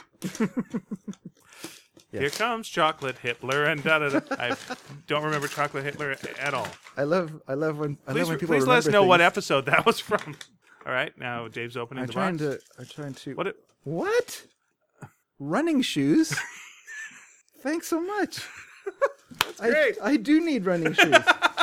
Yes. Here comes chocolate Hitler, and da da da. I don't remember chocolate Hitler at all. I love I love when I Please, love when people please let us remember know what things. episode that was from. All right, now Dave's opening I'm the trying box. to I'm trying to What? It, What? Running shoes? Thanks so much. That's great. I, I do need running shoes.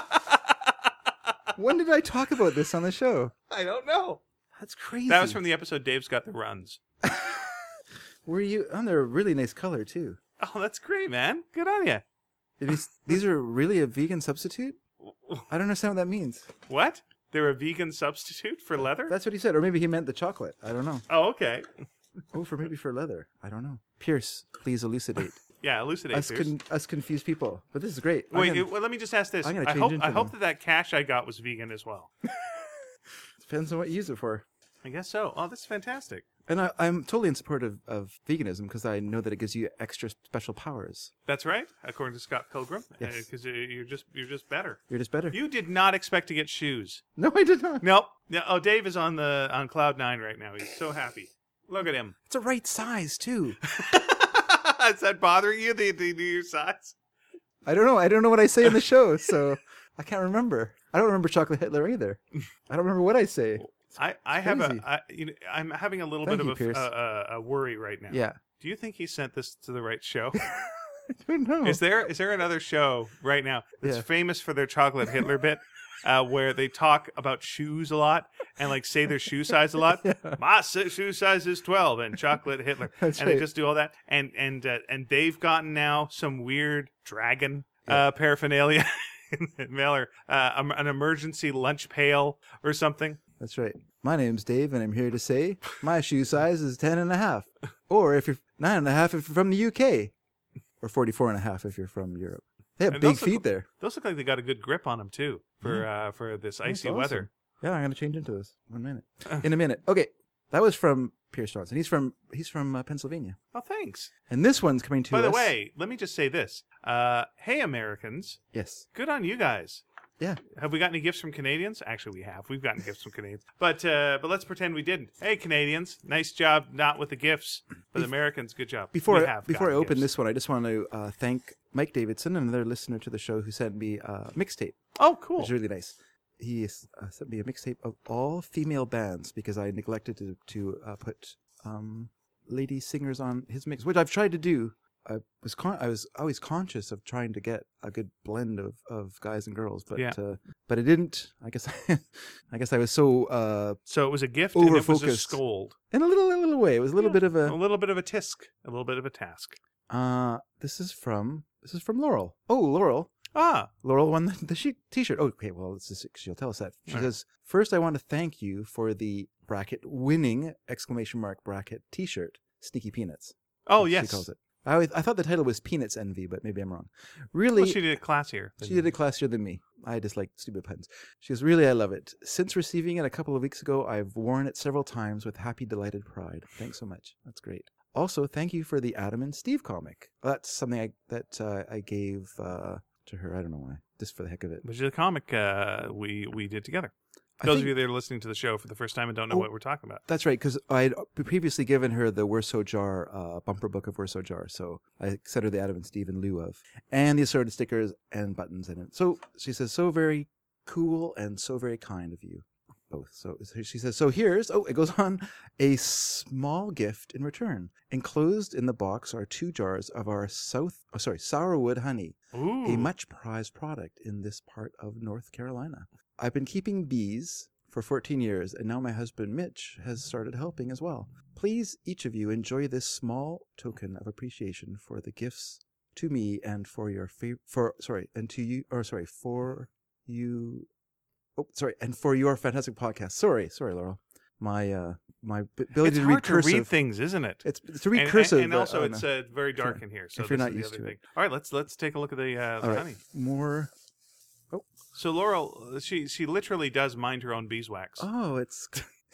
When did I talk about this on the show? I don't know. That's crazy. That was from the episode Dave's Got the Runs. Were you? Oh, they're a really nice color too. Oh, that's great, man. Good on you. These these are really a vegan substitute? I don't understand what that means. What? They're a vegan substitute for leather? That's what he said, or maybe he meant the chocolate. I don't know. Oh, okay. Oh, for maybe for leather. I don't know. Pierce, please elucidate. Yeah, elucidate. us, Pierce. con- us confused people. But this is great. I'm Wait, gonna- it- well, let me just ask this. I'm gonna I change hope into I hope them. that that cash I got was vegan as well. depends on what you use it for. I guess so. Oh, that's fantastic. And I, I'm totally in support of, of veganism because I know that it gives you extra special powers. That's right, according to Scott Pilgrim. Yes. Because you're just you're just better. You're just better. You did not expect to get shoes. No, I did not. Nope. Yeah. Oh, Dave is on the on cloud nine right now. He's so happy. Look at him. It's a right size too. Is that bothering you? The, the your size? I don't know. I don't know what I say in the show, so I can't remember. I don't remember Chocolate Hitler either. I don't remember what I say. I, I have crazy. a I, you know, I'm having a little Thank bit you, of Pierce. a, a, a worry right now. Yeah. Do you think he sent this to the right show? I don't know. Is there is there another show right now that's Yeah. famous for their chocolate Hitler bit, uh, where they talk about shoes a lot and like say their shoe size a lot? Yeah. My si- shoe size is twelve, and chocolate Hitler, That's and right. they just do all that, and and uh, and they've gotten now some weird dragon Yeah. uh, paraphernalia. Mailer, uh, um, an emergency lunch pail or something. That's right. My name's Dave, and I'm here to say my shoe size is ten and a half. Or if you're nine and a half if you're from the U K. Or forty-four and a half if you're from Europe. They have And big those look- feet there. Those look like they got a good grip on them too for uh, for this That's icy awesome. weather. Yeah, I'm going to change into this. One minute. In a minute. Okay. That was from Pierce Johnson. He's from he's from uh, Pennsylvania. Oh, thanks. And this one's coming to By us. the way, let me just say this. Uh, hey, Americans, Yes. good on you guys. Yeah. Have we got any gifts from Canadians? Actually, we have. We've gotten gifts from Canadians. But uh, but let's pretend we didn't. Hey, Canadians, nice job not with the gifts. But Bef- Americans, good job. Before We I, have before I gotten open gifts. this one, I just want to uh, thank Mike Davidson, another listener to the show, who sent me a mixtape. Oh, cool. Which is really nice. He uh, sent me a mixtape of all female bands because I neglected to to uh, put um, lady singers on his mix, which I've tried to do. I was con- I was always conscious of trying to get a good blend of, of guys and girls, but Yeah. uh, but I didn't. I guess I guess I was so uh, So it was a gift and it was a Overfocused. scold. in a little a little way. It was a little Yeah, bit of A a. little bit of a tisk. A little bit of a task. Uh, this is from this is from Laurel. Oh, Laurel. Ah, Laurel won the, the sheet t-shirt. Oh, okay, well, this is, she'll tell us that. She All right. says, first, I want to thank you for the bracket winning exclamation mark bracket t-shirt, Sneaky Peanuts. oh as yes. She calls it. I, always, I thought the title was Peanuts Envy, but maybe I'm wrong. Really, Well, she did it classier. she did it classier than me. I just like stupid puns. She goes, really, I love it. Since receiving it a couple of weeks ago, I've worn it several times with happy, delighted pride. Thanks so much. That's great. Also, thank you for the Adam and Steve comic. That's something I, that uh, I gave uh, to her. I don't know why. Just for the heck of it. Which is a comic uh, we we did together. I Those think- of you that are listening to the show for the first time and don't know Oh. what we're talking about. That's right, because I'd previously given her the Werso Jar uh, bumper book of Werso Jar, so I sent her the Adam and Steve in lieu of, and the assorted stickers and buttons in it. So she says, so very cool and so very kind of you both. So, so she says, so here's, oh, it goes on, a small gift in return. Enclosed in the box are two jars of our South, oh, sorry, Sourwood honey, Ooh. a much prized product in this part of North Carolina. I've been keeping bees for fourteen years, and now my husband Mitch has started helping as well. Please, each of you, enjoy this small token of appreciation for the gifts to me and for your fav- for sorry, and to you, or sorry, for you. Oh, sorry, and for your fantastic podcast. Sorry, sorry, Laurel. My uh, my b- ability It's to hard read to cursive. read things, isn't it? It's to read and, cursive, and, and also uh, it's on a- uh, very dark you're- in here. So if you're this not is the used other to thing. it. All right, let's let's take a look at the, uh, the all right, honey. more. So Laurel, she she literally does mind her own beeswax. Oh, it's.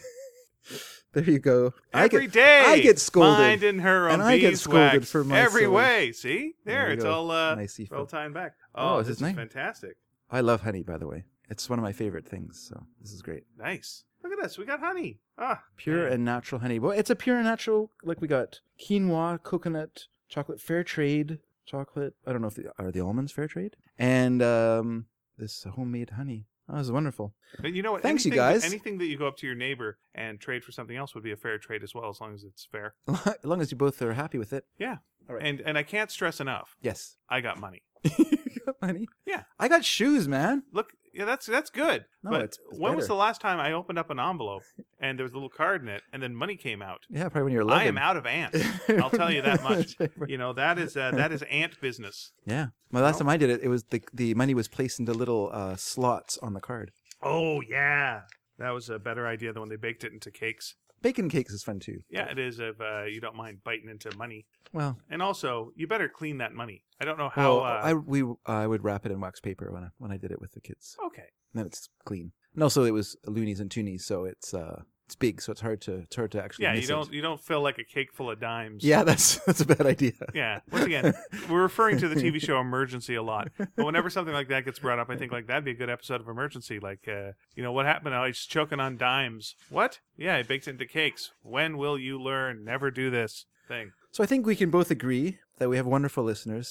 There you go. I Every get, day, I get scolded. minding her own And I get beeswax scolded for my every silly- way. See, there, There you it's go. all uh, Nice all Aoife. tying back. Oh, Oh, is this this is nice? fantastic. I love honey, by the way. It's one of my favorite things. So this is great. Nice. Look at this. We got honey. Ah, Pure man. and natural honey. Well, it's a pure and natural. Like we got quinoa, coconut, chocolate, fair trade chocolate. I don't know if the, are the almonds fair trade, and um, this homemade honey. Oh, this is wonderful. But you know what? Thanks, you anything that- guys. anything that you go up to your neighbor and trade for something else would be a fair trade as well, as long as it's fair. As long as you both are happy with it. Yeah. All right. And and I can't stress enough. Yes. I got money. You got honey. Yeah. I got shoes, man. Look, yeah, that's that's good. No, but it's- it's when was better. the last time I opened up an envelope and there was a little card in it, and then money came out? Yeah, probably when you're I eleven. am out of ant. I'll tell you that much. You know, that is uh, that is ant business. Yeah. Well, last No? time I did it, it was the the money was placed into little uh, slots on the card. Oh yeah, that was a better idea than when they baked it into cakes. Bacon cakes is fun too. Yeah, it is if uh, you don't mind biting into money. Well, And also, you better clean that money. I don't know how. well, uh, I we I would wrap it in wax paper when I when I did it with the kids. okay. And then it's clean. And also, it was loonies and toonies, so it's uh it's big, so it's hard to it's hard to actually. Yeah, miss you don't It. you don't feel like a cake full of dimes. Yeah, that's that's a bad idea. Yeah. Once again, we're referring to the T V show Emergency a lot, but whenever something like that gets brought up, I think like that'd be a good episode of Emergency. Like, uh, you know, what happened? Oh, he's choking on dimes. What? Yeah, he baked it into cakes. When will you learn? Never do this thing. So I think we can both agree that we have wonderful listeners.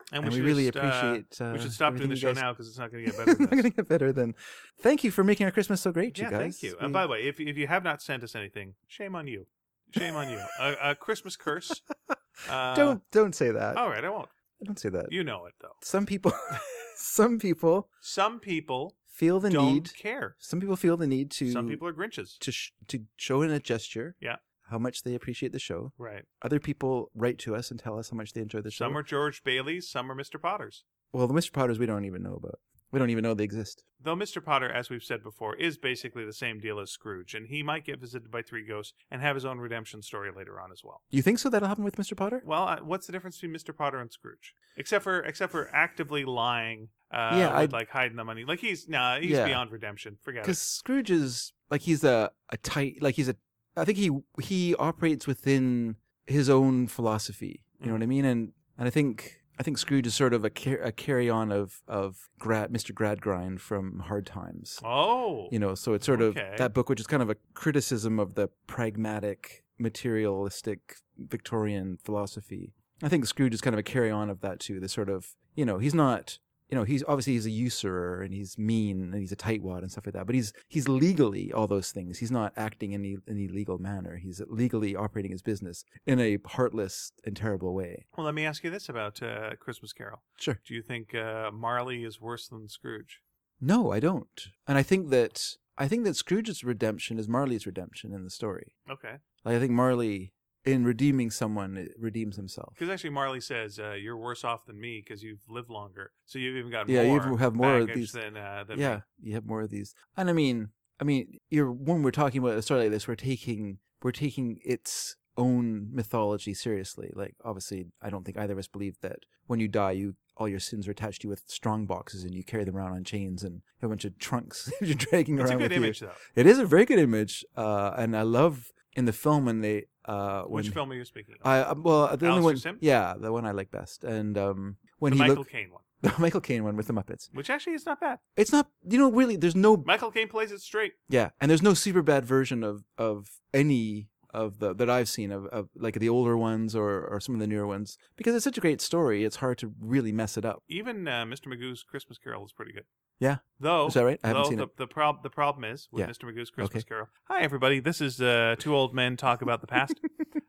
And, and we, we really just, uh, appreciate. Uh, we should stop doing the everything show you guys- now because it's not going to get It's better. not Than going this. to get better than. Thank you for making our Christmas so great, you Yeah, guys. thank you. We- And by the way, if if you have not sent us anything, shame on you. Shame on you. A, a Christmas curse. Uh, don't don't say that. All right, I won't. Don't say that. You know it though. Some people, some people Some people feel the don't need. care. Some people feel the need to. Some people are Grinches. to sh- to show in a gesture. Yeah. How much they appreciate the show. Right. Other people write to us and tell us how much they enjoy the show. Some are George Baileys. Some are Mister Potters. Well, the Mister Potters we don't even know about. We don't even know they exist. Though Mister Potter, as we've said before, is basically the same deal as Scrooge, and he might get visited by three ghosts and have his own redemption story later on as well. You think so? That'll happen with Mister Potter? Well, uh, what's the difference between Mister Potter and Scrooge? Except for except for actively lying, uh, Yeah, with, I- like hiding the money. Like he's nah, he's Yeah. beyond redemption. Forget Because it. Scrooge is like he's a a tight like he's a. I think he he operates within his own philosophy. You know what I mean? And and I think. I think Scrooge is sort of a, car- a carry-on of of Grad, Mister Gradgrind from Hard Times. Oh, You know, so it's sort of Okay. that book, which is kind of a criticism of the pragmatic, materialistic Victorian philosophy. I think Scrooge is kind of a carry-on of that too. The sort of, you know, he's not, you know, he's obviously he's a usurer and he's mean and he's a tightwad and stuff like that. But he's he's legally all those things. He's not acting in any any legal manner. He's legally operating his business in a heartless and terrible way. well, let me ask you this about uh, Christmas Carol. Sure. Do you think uh, Marley is worse than Scrooge? No, I don't. And I think that I think that Scrooge's redemption is Marley's redemption in the story. Okay. Like I think Marley, in redeeming someone, it redeems himself. Because actually, Marley says uh, you're worse off than me because you've lived longer, so you've even got Yeah, more you have more of baggage these- than uh, than Yeah, me. you have more of these. And I mean, I mean, you're when we're talking about a story like this, we're taking we're taking its own mythology seriously. Like obviously, I don't think either of us believe that when you die, you all your sins are attached to you with strong boxes, and you carry them around on chains and have a bunch of trunks you're dragging It's a around good with image, you. though. It is a very good image, uh, and I love in the film when they uh, when Which film are you speaking of? I um, well the only Alistair one, Sim? yeah, the one I like best, and um, when the he Michael looked Caine one, the Michael Caine one with the Muppets. which actually is not bad. It's not, you know, really. There's no, Michael Caine plays it straight. yeah, and there's no super bad version of of any of the that I've seen of, of like the older ones or or some of the newer ones because it's such a great story. It's hard to really mess it up. Even uh, Mister Magoo's Christmas Carol is pretty good. Yeah, Though, is that right? I haven't though seen the, it. the prob the problem is with Yeah. Mister Magoo's Christmas Okay. Carol. Hi everybody, this is uh, two old men talk about the past.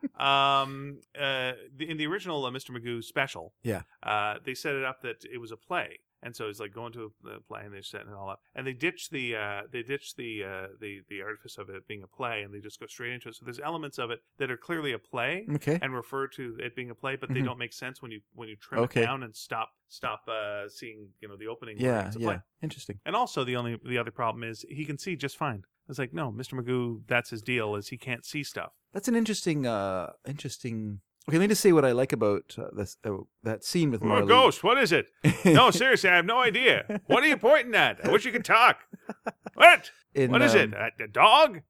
um, uh, the, in the original uh, Mister Magoo special, Yeah. uh, they set it up that it was a play. And so it's like going to a play, and they're setting it all up, and they ditch the uh, they ditch the uh, the the artifice of it being a play, and they just go straight into it. So there's elements of it that are clearly a play Okay. and refer to it being a play, but they Mhm. don't make sense when you when you trim Okay. it down and stop stop uh, seeing you know the opening. where Yeah, it's a yeah, play. interesting. And also the only the other problem is he can see just fine. It's like no, Mister Magoo, that's his deal is he can't see stuff. That's an interesting, uh interesting. Okay, let me just say what I like about uh, this uh, that scene with Oh, Marley. a ghost? What is it? No, seriously, I have no idea. What are you pointing at? I wish you could talk. What? In, What is um, it? A, a dog?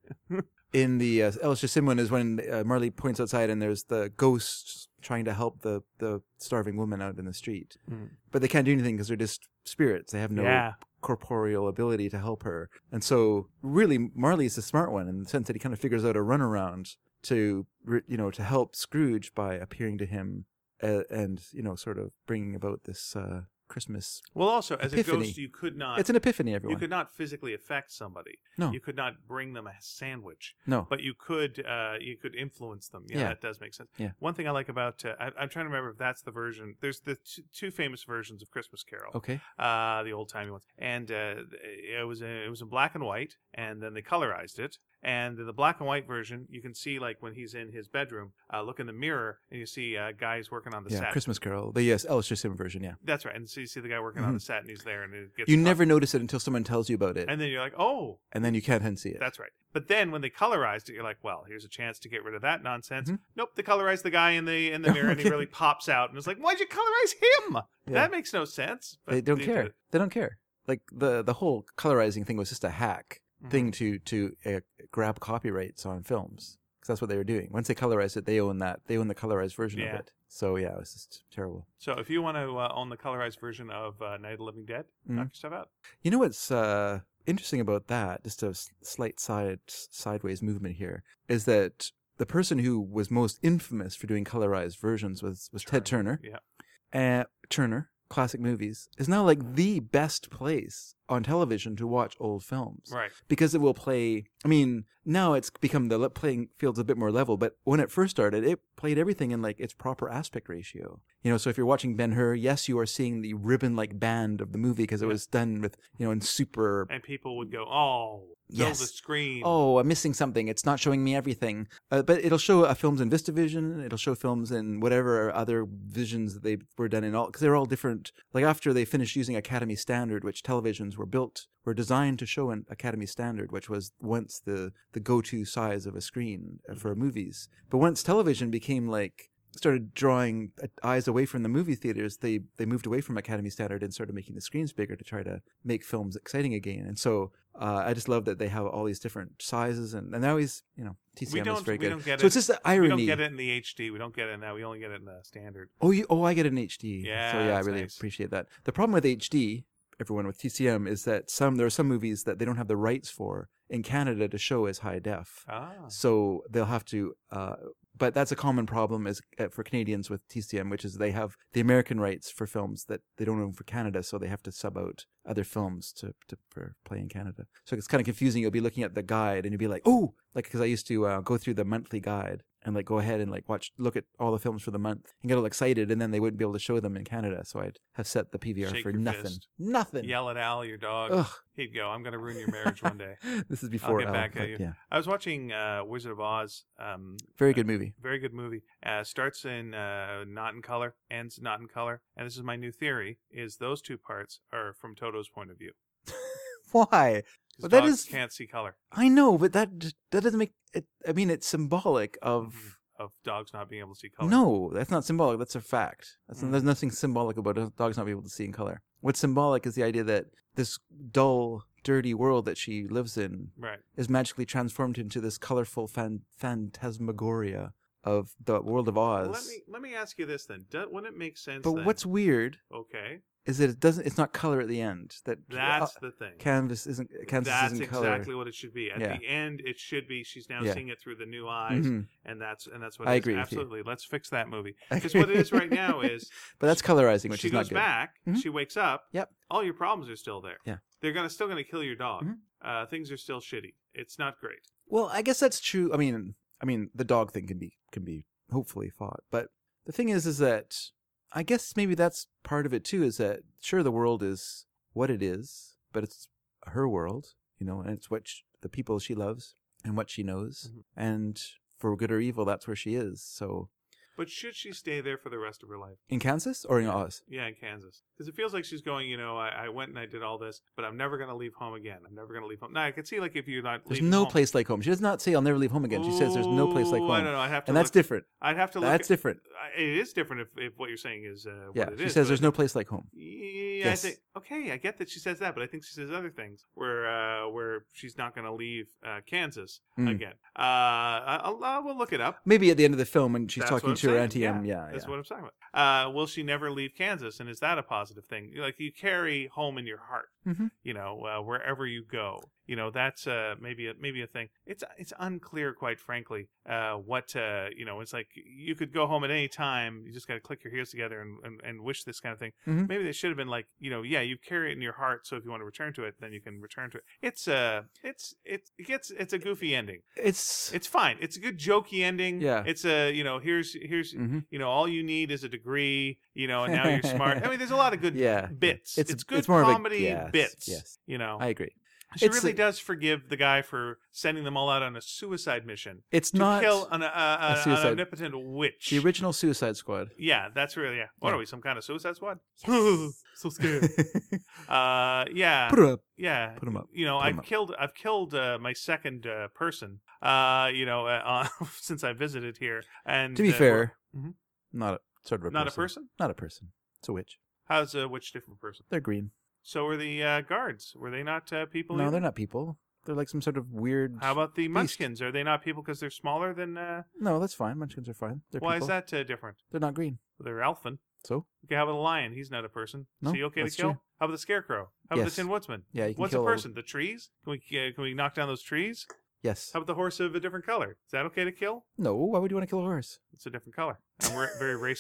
In the uh, Alistair Sim one is when uh, Marley points outside and there's the ghosts trying to help the, the starving woman out in the street. Mm. But they can't do anything because they're just spirits. They have no Yeah. corporeal ability to help her. And so really Marley's the smart one in the sense that he kind of figures out a runaround to, re- you know, to help Scrooge by appearing to him uh, and, you know, sort of bringing about this uh, Christmas. Well, also, as Epiphany. a ghost, you could not. It's an epiphany, you everyone. could not physically affect somebody. No. You could not bring them a sandwich. No. But you could uh, you could influence them. Yeah, Yeah. that does make sense. Yeah. One thing I like about uh, I, I'm trying to remember if that's the version. There's the t- two famous versions of Christmas Carol. Okay. Uh, the old timey ones, and uh, it was it was in black and white, and then they colorized it. And in the black and white version, you can see like when he's in his bedroom, uh, look in the mirror, and you see uh, guys working on the Yeah, set. Christmas Carol. The yes, Alistair Sim version, yeah. That's right, and so you see the guy working on the set, and he's there, and it gets You cut. never notice it until someone tells you about it. and then you're like, oh, And then you can't unsee it. that's right. But then when they colorized it, you're like, well, here's a chance to get rid of that nonsense. Mhm. Nope, they colorized the guy in the in the mirror, and he Okay. really pops out, and it's like, why'd you colorize him? Yeah. That makes no sense. But They don't did care. it. They don't care. Like the the whole colorizing thing was just a hack Mhm. thing to to uh, grab copyrights on films because that's what they were doing. Once they colorized it, they own that. They own the colorized version Yeah. of it. So yeah, it was just terrible. So if you want to uh, own the colorized version of uh, Night of the Living Dead, knock Mhm. your stuff out. You know what's uh, interesting about that? Just a s- slight side sideways movement here is that the person who was most infamous for doing colorized versions was was Ted Turner. Yeah. uh, Turner Classic Movies is now like the best place on television to watch old films. Right. Because it will play, I mean, now it's become the le- playing field's a bit more level, but when it first started, it played everything in like its proper aspect ratio. You know, so if you're watching Ben-Hur, yes, you are seeing the ribbon-like band of the movie because it Yeah. was done with, you know, in super... And people would go, oh, fill Yes. the screen. Oh, I'm missing something. It's not showing me everything. Uh, but it'll show uh, films in VistaVision. It'll show films in whatever other visions that they were done in all, because they're all different. Like after they finished using Academy Standard, which televisions were built, were designed to show an Academy Standard, which was once the, the go-to size of a screen uh, for movies. But once television became like, started drawing eyes away from the movie theaters, they they moved away from Academy Standard and started making the screens bigger to try to make films exciting again. And so uh, I just love that they have all these different sizes, and, and now he's, you know, T C M We don't- is very we good. don't get so it- it's just the We irony. don't get it in the H D. We don't get it in that. We only get it in the standard. Oh, you, oh, I get it in H D. Yeah, So yeah, I that's really nice. appreciate that. The problem with H D, everyone with T C M, is that some there are some movies that they don't have the rights for in Canada to show as high def. Ah. So they'll have to, uh, but that's a common problem as uh, for Canadians with T C M, which is they have the American rights for films that they don't own for Canada, so they have to sub out other films to, to for play in Canada. So it's kind of confusing. You'll be looking at the guide and you'll be like, oh, like because I used to uh, go through the monthly guide and like go ahead and like watch, look at all the films for the month and get all excited, and then they wouldn't be able to show them in Canada, so I'd have set the P V R Shake for your nothing, fist. nothing. Yell at Al, your dog. Ugh. He'd go, I'm going to ruin your marriage one day. This is before get Al, back at but you. yeah, I was watching uh, Wizard of Oz. Um, very good movie. Very good movie. Uh, starts in uh, not in color, ends not in color. And this is my new theory, is those two parts are from Toto's point of view. Why? 'Cause Well, that dogs is- can't see color. I know, but that just- that doesn't make it. I mean, it's symbolic of. Mhm. Of dogs not being able to see color. No, that's not symbolic. That's a fact. That's, Mm. There's nothing symbolic about dogs not being able to see in color. What's symbolic is the idea that this dull, dirty world that she lives in Right. is magically transformed into this colorful fan- phantasmagoria of the world of Oz. Let me let me ask you this then. Do, wouldn't it make sense but then? what's weird Okay. is that it doesn't. It's not color at the end. That That's uh, the thing. canvas isn't. Kansas That's isn't exactly color. what it should be. At Yeah. the end, it should be. She's now Yeah. seeing it through the new eyes, Mhm. and that's and that's what I it is. agree with you. Absolutely. Let's fix that movie. Because what it is right now is But that's colorizing, which she is goes not good. back, Mhm. she wakes up. Yep. All your problems are still there. Yeah. They're gonna still gonna kill your dog. Mhm. Uh, things are still shitty. It's not great. Well, I guess that's true. I mean, I mean, the dog thing can be can be hopefully fought, but the thing is, is that I guess maybe that's part of it too. Is that sure the world is what it is, but it's her world, you know, and it's what sh- the people she loves and what she knows, Mhm. and for good or evil, that's where she is. So But should she stay there for the rest of her life? in Kansas or in Oz? Yeah, in Kansas. Because it feels like she's going, you know, I, I went and I did all this, but I'm never going to leave home again. I'm never going to leave home. Now, I can see, like, if you're not There's leaving no home. place like home. She does not say I'll never leave home again. She says there's no place like Ooh, home, I don't know. I'd have to and that's look, different. I'd have to look. That's different. I- It is different if, if what you're saying is uh, what Yeah, it she is, says but there's I no think- place like home. Yeah, Yes. I think okay. I get that she says that, but I think she says other things where uh, where she's not going to leave uh, Kansas Mm. again. Uh, I'll, I'll, we'll look it up. Maybe at the end of the film when she's That's what talking I'm to her saying. auntie Yeah, M. Yeah, that's yeah. what I'm talking about. Uh, will she never leave Kansas, and is that a positive thing? Like you carry home in your heart, Mhm. you know, uh, wherever you go. You know, that's uh, maybe a, maybe a thing. It's it's unclear, quite frankly, uh, what uh, you know. It's like you could go home at any time. You just got to click your heels together and, and, and wish this kind of thing. Mhm. Maybe they should have been like, you know, yeah, you carry it in your heart. So if you want to return to it, then you can return to it. It's uh, it's it's it gets it's a goofy ending. It's It's fine. It's a good jokey ending. Yeah. It's a you know here's here's Mhm. you know all you need is a degree. You know, and now you're smart. I mean, there's a lot of good Yeah, bits. it's- It's, good it's more of a- comedy yes, bits. yes. You know, I agree. she it's really a- does forgive the guy for sending them all out on a suicide mission It's to not kill an, uh, uh, an suicide- omnipotent witch. the original Suicide Squad. Yeah, that's really yeah. What Yeah. are we? Some kind of Suicide Squad? So scared. uh, yeah, Put her up. yeah. Put 'em up. You know, Put 'em I've up. killed. I've killed uh, my second uh, person. Uh, you know, uh, uh, since I visited here. And To be uh, fair, Mhm. not a sort of a not person. a person. Not a person. It's a witch. How's a witch different person? They're green. So are the uh, guards. Were they not uh, people? No, either? they're not people. They're like some sort of weird. How about the Munchkins? Are they not people because they're smaller than? Uh... No, that's fine. Munchkins are fine. They're Why people. is that uh, different? They're not green. They're elfin. So Okay, how about the lion? He's not a person. No, Is he okay to that's kill? true. How about the scarecrow? How about Yes. the Tin Woodsman? yeah, you can What's kill a all- person? The trees? Can we uh, can we knock down those trees? Yes. How about the horse of a different color? Is that okay to kill? No. Why would you want to kill a horse? It's a different color. And we're very racist.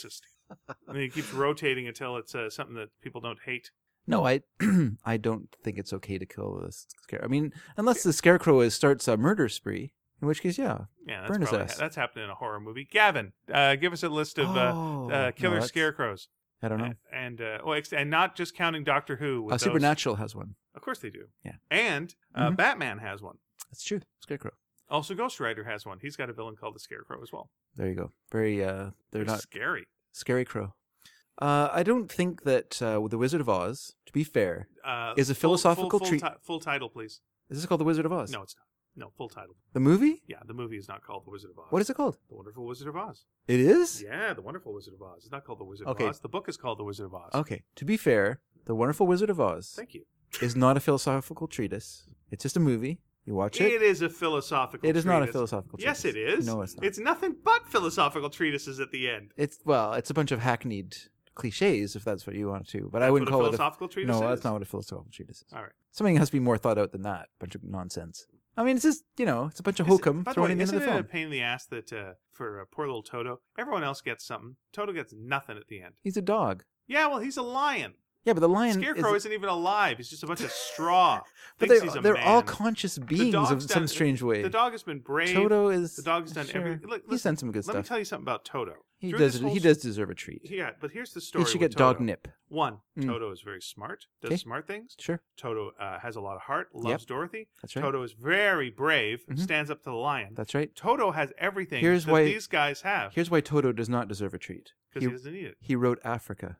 And it keeps rotating until it's uh, something that people don't hate. No, I I don't think it's okay to kill the scarecrow. I mean, unless the scarecrow is, starts a murder spree, in which case, yeah, Yeah, that's burn his probably ass. ha- that's happened in a horror movie. Gavin, uh, give us a list of uh, Oh, uh, no, killer that's- scarecrows. I don't know. And uh, well, ex- and not just counting Doctor Who. With Uh, those. Supernatural has one. Of course they do. Yeah. And uh, Mhm. Batman has one. That's true. Scarecrow. Also, Ghost Rider has one. He's got a villain called the Scarecrow as well. There you go. Very. Uh, they're They're not scary. scary crow. Uh, I don't think that uh, the Wizard of Oz, to be fair, Uh, Is a full- philosophical full, full, treat- ti- full title, please. is this called the Wizard of Oz? No, it's not. No, full title. The movie? Yeah, the movie is not called The Wizard of Oz. What is it called? The Wonderful Wizard of Oz. It is? Yeah, The Wonderful Wizard of Oz. It's not called The Wizard Okay. of Oz. The book is called The Wizard of Oz. Okay. To be fair, The Wonderful Wizard of Oz Thank you. is not a philosophical treatise. It's just a movie. You watch it. It is a philosophical It is not a treatise. philosophical treatise. Yes, it is. No, it's not. It's nothing but philosophical treatises at the end. It's well, it's a bunch of hackneyed cliches, if that's what you want to. But I That's wouldn't what a call it philosophical a treatise no. is? That's not what a philosophical treatise is. All right. Something has to be more thought out than that. Bunch of nonsense. I mean, it's just you know, it's a bunch of Is it- hokum by the thrown way, in the end isn't of the it a film. pain in the ass that uh, for uh, poor little Toto, everyone else gets something. Toto gets nothing at the end. He's a dog. Yeah, well, he's a lion. Yeah, but the lion Scarecrow is, isn't even alive. He's just a bunch of straw. but Thinks they're, he's a they're man. all conscious beings dog's of some done- strange way. The dog has been brave. Toto is The dog's done sure. every. Look, He's listen, done some good let me stuff. tell you something about Toto. He Through does. this whole He s- does deserve a treat. Yeah, but here's the story. He should with get dog Toto. nip. One, Mm. Toto is very smart. Does Okay. smart things. Sure, Toto uh, has a lot of heart. Loves Dorothy. that's right. Toto is very brave. Mhm. Stands up to the lion. That's right. Toto has everything Here's that why- these guys have Here's why Toto does not deserve a treat. because he- he doesn't need it. He wrote Africa.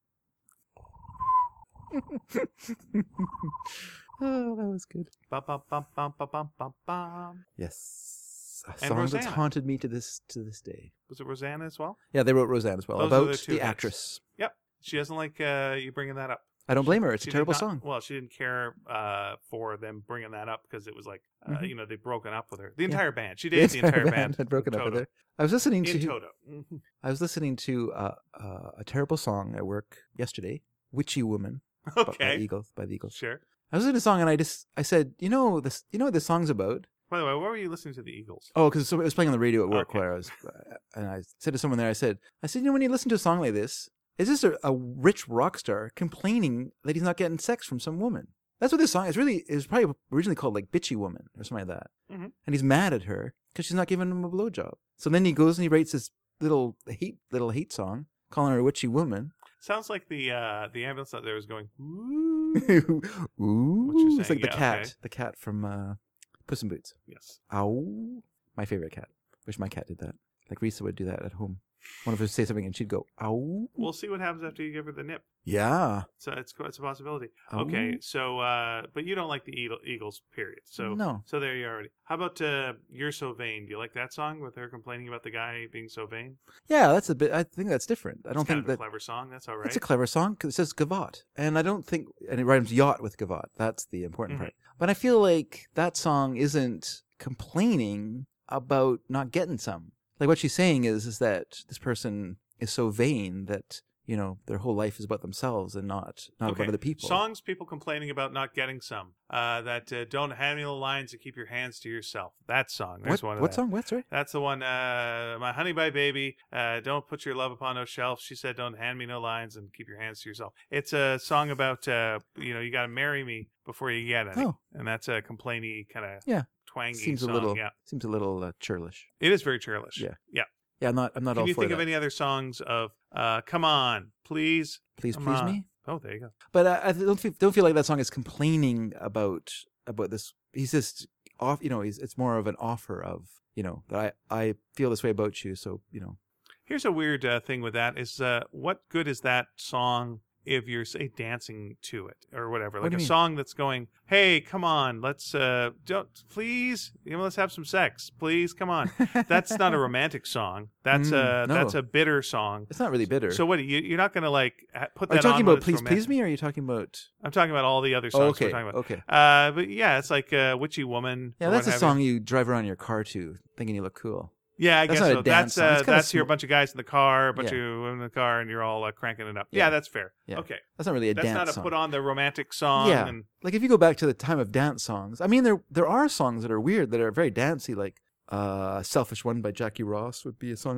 Oh, that was good. Bum, bum, bum, bum, bum, bum, bum, bum. Yes, a And song that's Rosanna. haunted me to this to this day. Was it Rosanna as well? Yeah, they wrote Roseanne as well Those are about the the, two hits. actress. Yep. She doesn't like uh, you bringing that up. I don't blame her. It's She a did terrible not- song. Well, she didn't care uh, for them bringing that up because it was like, uh, Mhm. you know, they'd broken up with her. The Yeah. entire band. She dated the entire band. had broken up with Toto. her. I was listening In to Toto. Mhm. I was listening to uh, uh, a terrible song at work yesterday, "Witchy Woman" by- by Okay. Eagles by the Eagles. Sure. I was listening to a song and I just I said, you know this, you know what this song's about? By the way, why were you listening to the Eagles? Oh, because it was playing on the radio at work Okay. where I was, uh, and I said to someone there, I said, I said, you know, when you listen to a song like this, is this a, a rich rock star complaining that he's not getting sex from some woman? That's what this song is. Really, it was probably originally called like "Bitchy Woman" or something like that. Mhm. And he's mad at her because she's not giving him a blowjob. So then he goes and he writes this little hate, little hate song calling her a witchy woman. Sounds like the uh, the ambulance out there was going, ooh. Ooh, you're it's saying, like the yeah, cat, okay. the cat from uh, Puss in Boots. Yes. Ow. My favorite cat. Wish my cat did that. Like Risa would do that at home. One of us would say something and she'd go, ow. We'll see what happens after you give her the nip. Yeah. So it's it's a possibility. Ow. Okay, so uh, but you don't like the Eagle- Eagles, period. So No. so there you already. How about uh, "You're So Vain"? Do you like that song with her complaining about the guy being so vain? Yeah, that's a bit, I think that's different. I It's don't kind think of a that, clever song. That's all right. it's a clever song because it says gavotte. And I don't think, and it rhymes yacht with gavotte. That's the important Mhm. part. But I feel like that song isn't complaining about not getting some. Like what she's saying is, is that this person is so vain that, you know, their whole life is about themselves and not, not Okay. about other people. Songs people complaining about not getting some. Uh, that uh, don't hand me the lines and keep your hands to yourself. That song. There's what one of what that. song? What, sorry? That's the one. Uh, my honey bye baby. Uh, don't put your love upon no shelf. She said, "Don't hand me no lines and keep your hands to yourself." It's a song about uh, you know, you got to marry me before you get any, Oh. and that's a complainy kind of Yeah. twangy Seems song. a little, Yeah, seems a little uh, churlish. it is very churlish. Yeah. yeah. Yeah, I'm not, I'm not Can all you for think that. of any other songs of uh, "Come On, Please"? Please, Come please on. me. Oh, there you go. But I, I don't feel, don't feel like that song is complaining about about this. He's just off. You know, he's it's more of an offer of, you know, that I I feel this way about you. So, you know, Here's a weird uh, thing with that is uh, what good is that song if you're, say, dancing to it or whatever? What Like do a you mean? song that's going, hey, come on, let's, uh, don't, please, you know, let's have some sex. Please, come on. That's not a romantic song. That's, Mm, a, no. that's a bitter song. it's not really bitter. So what, you, you're not going to, like, ha- put are you that on talking when about it's Please romantic. Please Me, or are you talking about? I'm talking about all the other songs Oh, okay, we're talking about. okay. Uh, but yeah, it's like uh, Witchy Woman. Yeah, or that's what a have song you. you drive around in your car to, thinking you look cool. Yeah, I That's guess not a so. dance That's song. It's uh, kinda that's your sm- bunch of guys in the car, a bunch Yeah. of women in the car, and you're all uh, cranking it up. Yeah, Yeah. that's fair. Yeah. Okay, That's not really a that's dance not a song. put on the romantic song. Yeah. And, Like if you go back to the time of dance songs, I mean, there there are songs that are weird that are very dancey, like uh, "Selfish One" by Jackie Ross would be a song that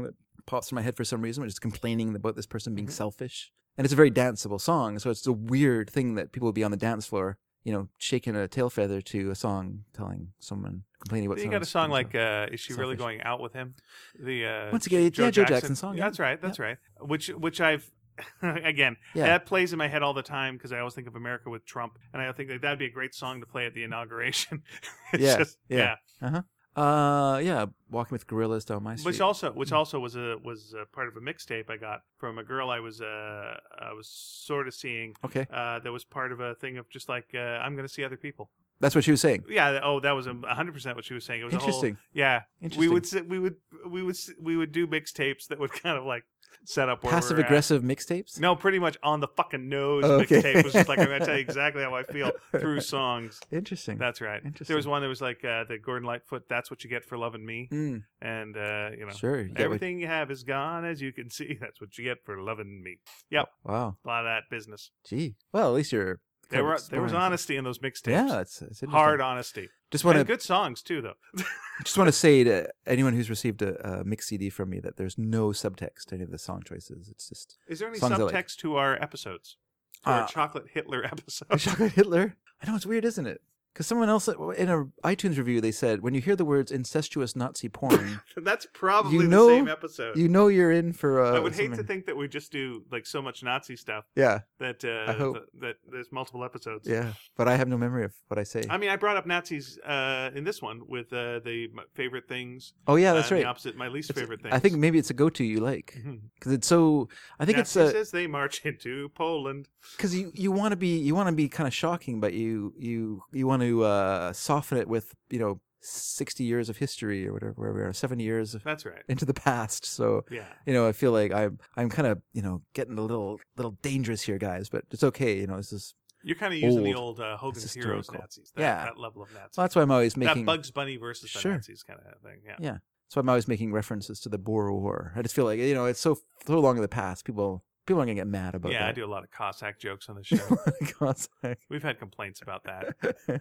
pops in my head for some reason, which is complaining about this person being Mhm. selfish. And it's a very danceable song, so it's a weird thing that people will be on the dance floor, you know, shaking a tail feather to a song telling someone, complaining about You someone got a song being like uh, "Is She Really selfish. Going Out with Him?" The uh, Once again, Joe yeah, Joe Jackson, Jackson song, Yeah, yeah. that's right. That's right. Which which I've again Yeah. that plays in my head all the time because I always think of America with Trump, and I think that that'd be a great song to play at the inauguration. It's Yeah, just, yeah. Uh-huh. Uh, yeah, Walking with Gorillas down my street. Which also, which also was a was a part of a mixtape I got from a girl I was uh I was sort of seeing. Okay. Uh, that was part of a thing of just like uh, I'm going to see other people. That's what she was saying. Yeah. Oh, that was a hundred percent what she was saying. It was Interesting. A whole, yeah. We Interesting. would sit, we would we would s- we would do mixtapes that would kind of like set up where Passive we're at. aggressive mixtapes? No, pretty much on the fucking nose. Oh, okay. Mixtape was just like I'm going to tell you exactly how I feel through songs. Interesting. That's right. Interesting. There was one that was like uh, the Gordon Lightfoot. That's what you get for loving me. Mm, And uh, you know, sure. You get what- everything you have is gone, as you can see. That's what you get for loving me. Yep, Wow. a lot of that business. Gee. Well, at least you're. There were there was exploring. honesty in those mixtapes. Yeah, it's, it's interesting. hard honesty. Just want And to good songs too, though. just want to say to anyone who's received a, a mix C D from me that there's no subtext to any of the song choices. It's just Is there any Songs I like. subtext to our episodes? To Uh, our Chocolate Hitler episode? Chocolate Hitler. I know it's weird, isn't it? Because someone else in a iTunes review they said when you hear the words incestuous Nazi porn, That's probably You the know- same episode. you know you're in for. Uh, I would hate to something. think that we just do like so much Nazi stuff Yeah, that uh, I hope. th- that there's multiple episodes. yeah, but I have no memory of what I say. I mean, I brought up Nazis uh, in this one with uh, the my favorite things. oh yeah, uh, that's and right. The opposite, my least It's- favorite things. I think maybe it's a go-to you like Mhm. because it's so. I think Nazis it's as they march into Poland. because you you want to be you want to be kind of shocking, but you you you want to uh, soften it with you know sixty years of history or whatever where we are seventy years That's right. into the past. So Yeah. you know I feel like I'm I'm kind of you know getting a little little dangerous here, guys, but it's okay. You know it's just You're kind of using the Old. old uh, Hogan's It's Heroes historical. Nazis. That, Yeah. that level of Nazi. well, that's why I'm always that making Bugs Bunny versus the Sure. Nazis kind of thing. Yeah. yeah. That's why I'm always making references to the Boer War. I just feel like you know it's so so long in the past. People people aren't gonna get mad about Yeah, I that. do a lot of Cossack jokes on the show. Cossack. We've had complaints about that.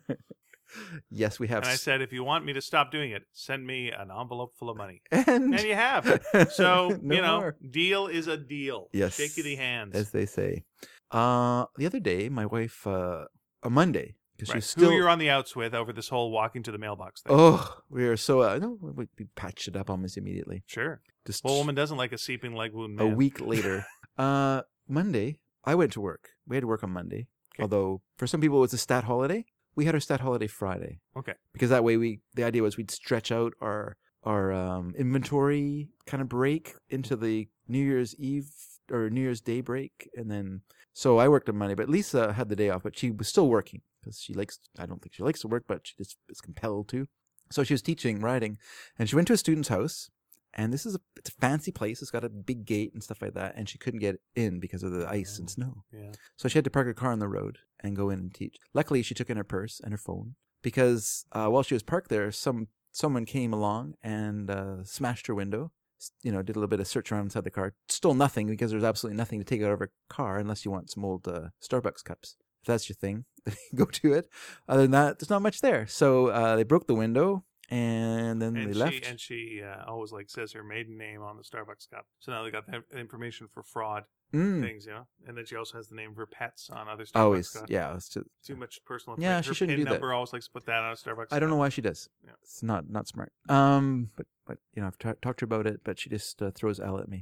Yes, we have. And I said, if you want me to stop doing it, send me an envelope full of money. and, And you have. So, No you know, more. deal is a deal. Yes. Shake the hands. as they say. Uh, the other day, my wife, uh, a Monday, because Right. she's still. Who you're on the outs with over this whole walking to the mailbox thing. Oh, we are so. Uh, no, we, we patched it up almost immediately. Sure. Just Well, a woman doesn't like a seeping leg wound a man. week later. uh, Monday, I went to work. We had to work on Monday. Okay. Although for some people it's a stat holiday, we had our stat holiday Friday. Okay. Because that way we, the idea was we'd stretch out our our um, inventory kind of break into the New Year's Eve or New Year's Day break, and then so I worked on Monday, but Lisa had the day off, but she was still working because she likes. I don't think she likes to work, but she just is compelled to. So she was teaching writing, and she went to a student's house, and this is a it's a fancy place. It's got a big gate and stuff like that, and she couldn't get in because of the ice and snow. Yeah. So she had to park her car on the road and go in and teach. Luckily, she took in her purse and her phone because uh, while she was parked there, some someone came along and uh, smashed her window. s- You know, did a little bit of search around inside the car. Stole nothing because there's absolutely nothing to take out of her car unless you want some old uh, Starbucks cups. If that's your thing, go to it. Other than that, there's not much there. So uh, they broke the window and then And they she, left. and she uh, always like says her maiden name on the Starbucks cup. So now they got that information for fraud Mm, things, you know. And then she also has the name of her pets on other Starbucks always, cups. yeah. It's just, Too much personal Yeah, information. she Her shouldn't PIN do that. number always likes to put that on a Starbucks. I don't know cup. why she does. Yeah. It's not not smart. Um, but but you know, I've t- talked to her about it, but she just uh, throws L at me.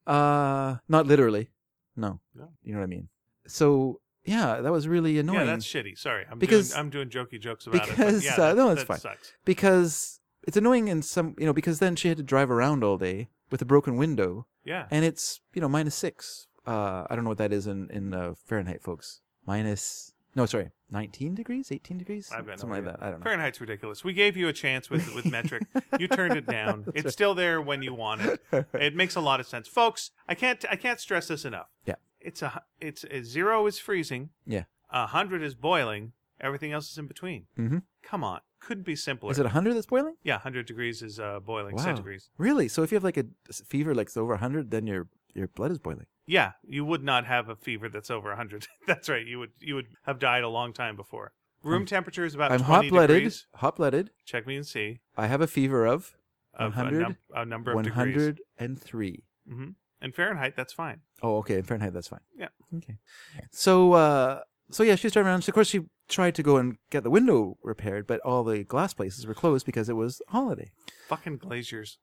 Uh, not literally. No. No. You know what I mean. So yeah, that was really annoying. Yeah, that's shitty. Sorry, I'm Because- doing I'm doing jokey jokes about because, it. But yeah, uh, that, no, it's that fine. Sucks. because it's annoying in some you know because then she had to drive around all day with a broken window, Yeah. and it's you know minus six. Uh, I don't know what that is in in uh, Fahrenheit, folks. Minus no, sorry, nineteen degrees, eighteen degrees, I've got no something like idea. that. I don't know. Fahrenheit's ridiculous. We gave you a chance with with metric. You turned it down. It's still there when you want it. It makes a lot of sense, folks. I can't I can't stress this enough. Yeah. It's a hu- it's a zero is freezing. Yeah. A hundred is boiling. Everything else is in between. Mm-hmm. Come on, couldn't be simpler. Is it a hundred that's boiling? Yeah, hundred degrees is uh, boiling Wow. centigrades. Really? So if you have like a fever like it's over one hundred, then your your blood is boiling. Yeah, you would not have a fever that's over one hundred. That's right. You would you would have died a long time before. Room I'm- temperature is about I'm twenty hot-blooded. degrees. Hot-blooded. Check me and see. I have a fever of Of a, one hundred, num- a number of one degrees. hundred three. Mm-hmm. And Fahrenheit, that's fine. Oh, okay. In Fahrenheit, that's fine. Yeah. Okay. So, uh, so yeah, she was driving around. So of course, she tried to go and get the window repaired, but all the glass places were closed because it was holiday. Fucking glaziers.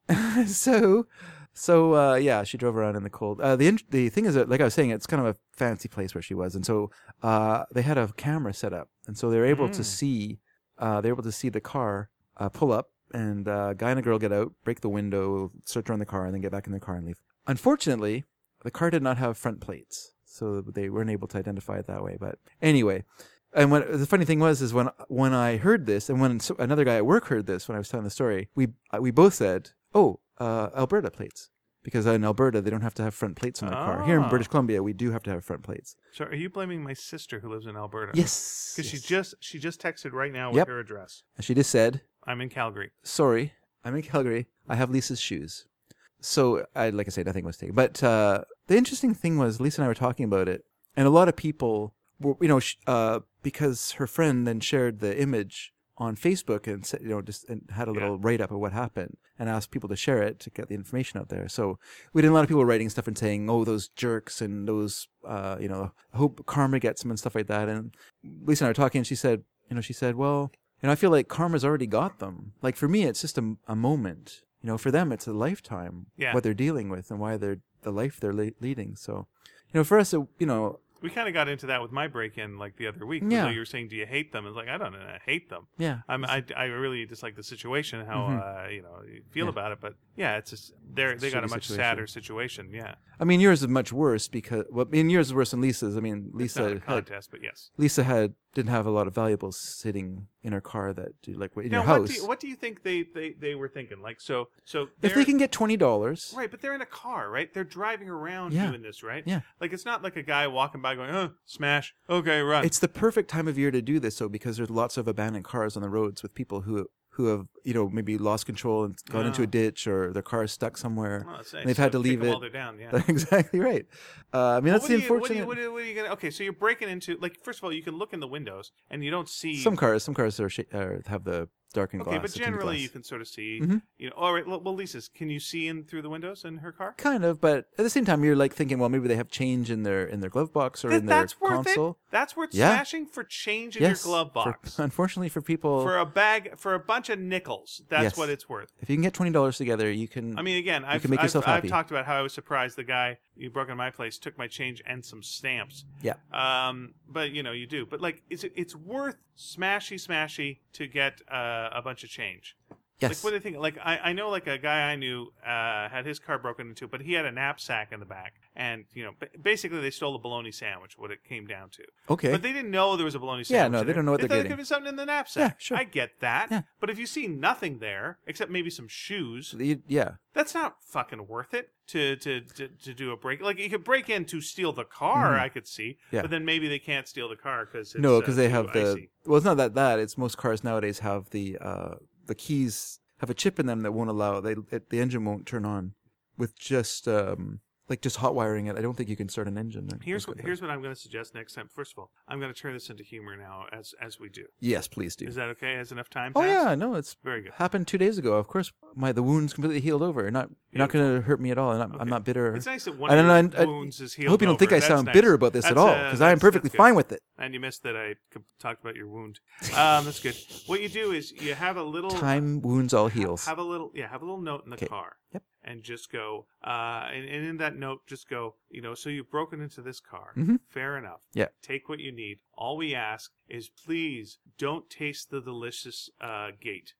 so, so uh, yeah, she drove around in the cold. Uh, the int- the thing is that, like I was saying, it's kind of a fancy place where she was, and so uh, they had a camera set up, and so they were able Mm. to see, uh, they were able to see the car uh, pull up, and uh, a guy and a girl get out, break the window, search around the car, and then get back in their car and leave. Unfortunately, the car did not have front plates, so they weren't able to identify it that way. But anyway. And when the funny thing was, is when when I heard this, and when so, another guy at work heard this, when I was telling the story, we uh, we both said, "Oh, uh, Alberta plates," because in Alberta they don't have to have front plates on their car. Here in Ah. British Columbia, we do have to have front plates. So are you blaming my sister who lives in Alberta? Yes, Because yes. she just she just texted right now with Yep. her address. And she just said, I'm in Calgary. "Sorry, I'm in Calgary. I have Lisa's shoes." So, I like I said, nothing was taken. But uh, the interesting thing was, Lisa and I were talking about it, and a lot of people, were, you know, sh- uh, because her friend then shared the image on Facebook and said, you know, just and had a little Yeah. write up of what happened, and asked people to share it to get the information out there. So we did a lot of people writing stuff and saying, "Oh, those jerks," and those, uh, you know, I hope karma gets them and stuff like that. And Lisa and I were talking, and she said, you know, she said, well, you know, I feel like karma's already got them. Like for me, it's just a, a moment. You know, for them, it's a lifetime. Yeah. What they're dealing with and why they're the life they're le- leading. So, you know, for us, it, you know, We kind of got into that with my break-in like the other week. Yeah. You were saying, do you hate them? It's like, I don't know. I hate them. yeah, I'm, I, I really dislike the situation, how, Mhm. uh, you know, you feel Yeah. about it. But yeah, it's just, they're, It's they a got a shitty much situation. sadder situation. Yeah. I mean, yours is much worse because, well, I mean, yours is worse than Lisa's. I mean, It's not a Lisa had, contest, but yes. Lisa had, didn't have a lot of valuables sitting in her car that, do like, in Now, your what house. do, you, what do you think they, they, they were thinking? Like, so, so If they're- they can get twenty dollars. Right, but they're in a car, right? They're driving around Yeah. doing this, right? Yeah. Like, it's not like a guy walking by going, oh, smash, okay, run. It's the perfect time of year to do this, though, because there's lots of abandoned cars on the roads with people who who have, you know, maybe lost control and gone into Ah. a ditch, or their car is stuck somewhere. Oh, that's nice. and they've had So to kick leave them it. while they're down, yeah. Exactly right. Uh, I mean, Well, that's what the do you- what do unfortunate. you- What are you, what are you gonna? Okay, so you're breaking into like. First of all, you can look in the windows and you don't see Some cars, some cars are sh- uh, have the darkened Okay, glass. but the tinted generally glass. you can sort of see. Mhm. You know, all right. Well, well, Lisa's, can you see in through the windows in her car? Kind of, but at the same time, you're like thinking, well, maybe they have change in their in their glove box or Th- in their that's worth console. it. That's worth Yeah. smashing for change in Yes, your glove for- box. unfortunately, for people, For a bag, for a bunch of nickels, that's Yes. what it's worth. if you can get twenty dollars together, you can. I mean, again, I've, can make I've, yourself I've happy. talked about how I was surprised the guy you broke into my place took my change and some stamps. yeah, Um, but you know, you do. But like, it's it's worth smashy smashy to get uh, a bunch of change. yes, Like, what do you think? Like, I, I know, like, a guy I knew uh, had his car broken into, but he had a knapsack in the back. And, you know, ba- basically they stole a bologna sandwich, what it came down to. okay, But they didn't know there was a bologna Yeah, sandwich. no, in they there. don't know what they they're thought getting. There could be something in the knapsack. Yeah, sure. I get that. Yeah. But if you see nothing there, except maybe some shoes, You- yeah, that's not fucking worth it to, to, to, to do a break. Like, you could break in to steal the car, Mhm. I could see. Yeah. But then maybe they can't steal the car because no, because because they have the. icy. Well, it's not that that. It's most cars nowadays have the uh the keys have a chip in them that won't allow they it, the engine won't turn on with just um like just hot wiring it. I don't think you can start an engine. or- Here's those what kind of here's what I'm going to suggest next time. First of all, I'm going to turn this into humor now as as we do. things. Yes, please do. Is that okay? Has enough time Oh passed? yeah, no, it's Very good. happened two days ago. Of course, my the wound's completely healed over. You're not you're not going to hurt me at all. I'm not, I'm Okay. not bitter. It's nice that one I of don't your know, I- I- wounds is I healed. hope you don't think over. I That's sound nice. bitter about this That's, at all, uh, because I am that's- perfectly that's good. fine with it. And you missed that I c- talked about your wound. Um, that's good. What you do is you have a little Time wounds all heals. Have a little, yeah, have a little note in the Okay. car. Yep. And just go, uh, and, and in that note, just go, you know, so you've broken into this car. Mhm. Fair enough. Yeah. Take what you need. All we ask is please don't taste the delicious uh, gate.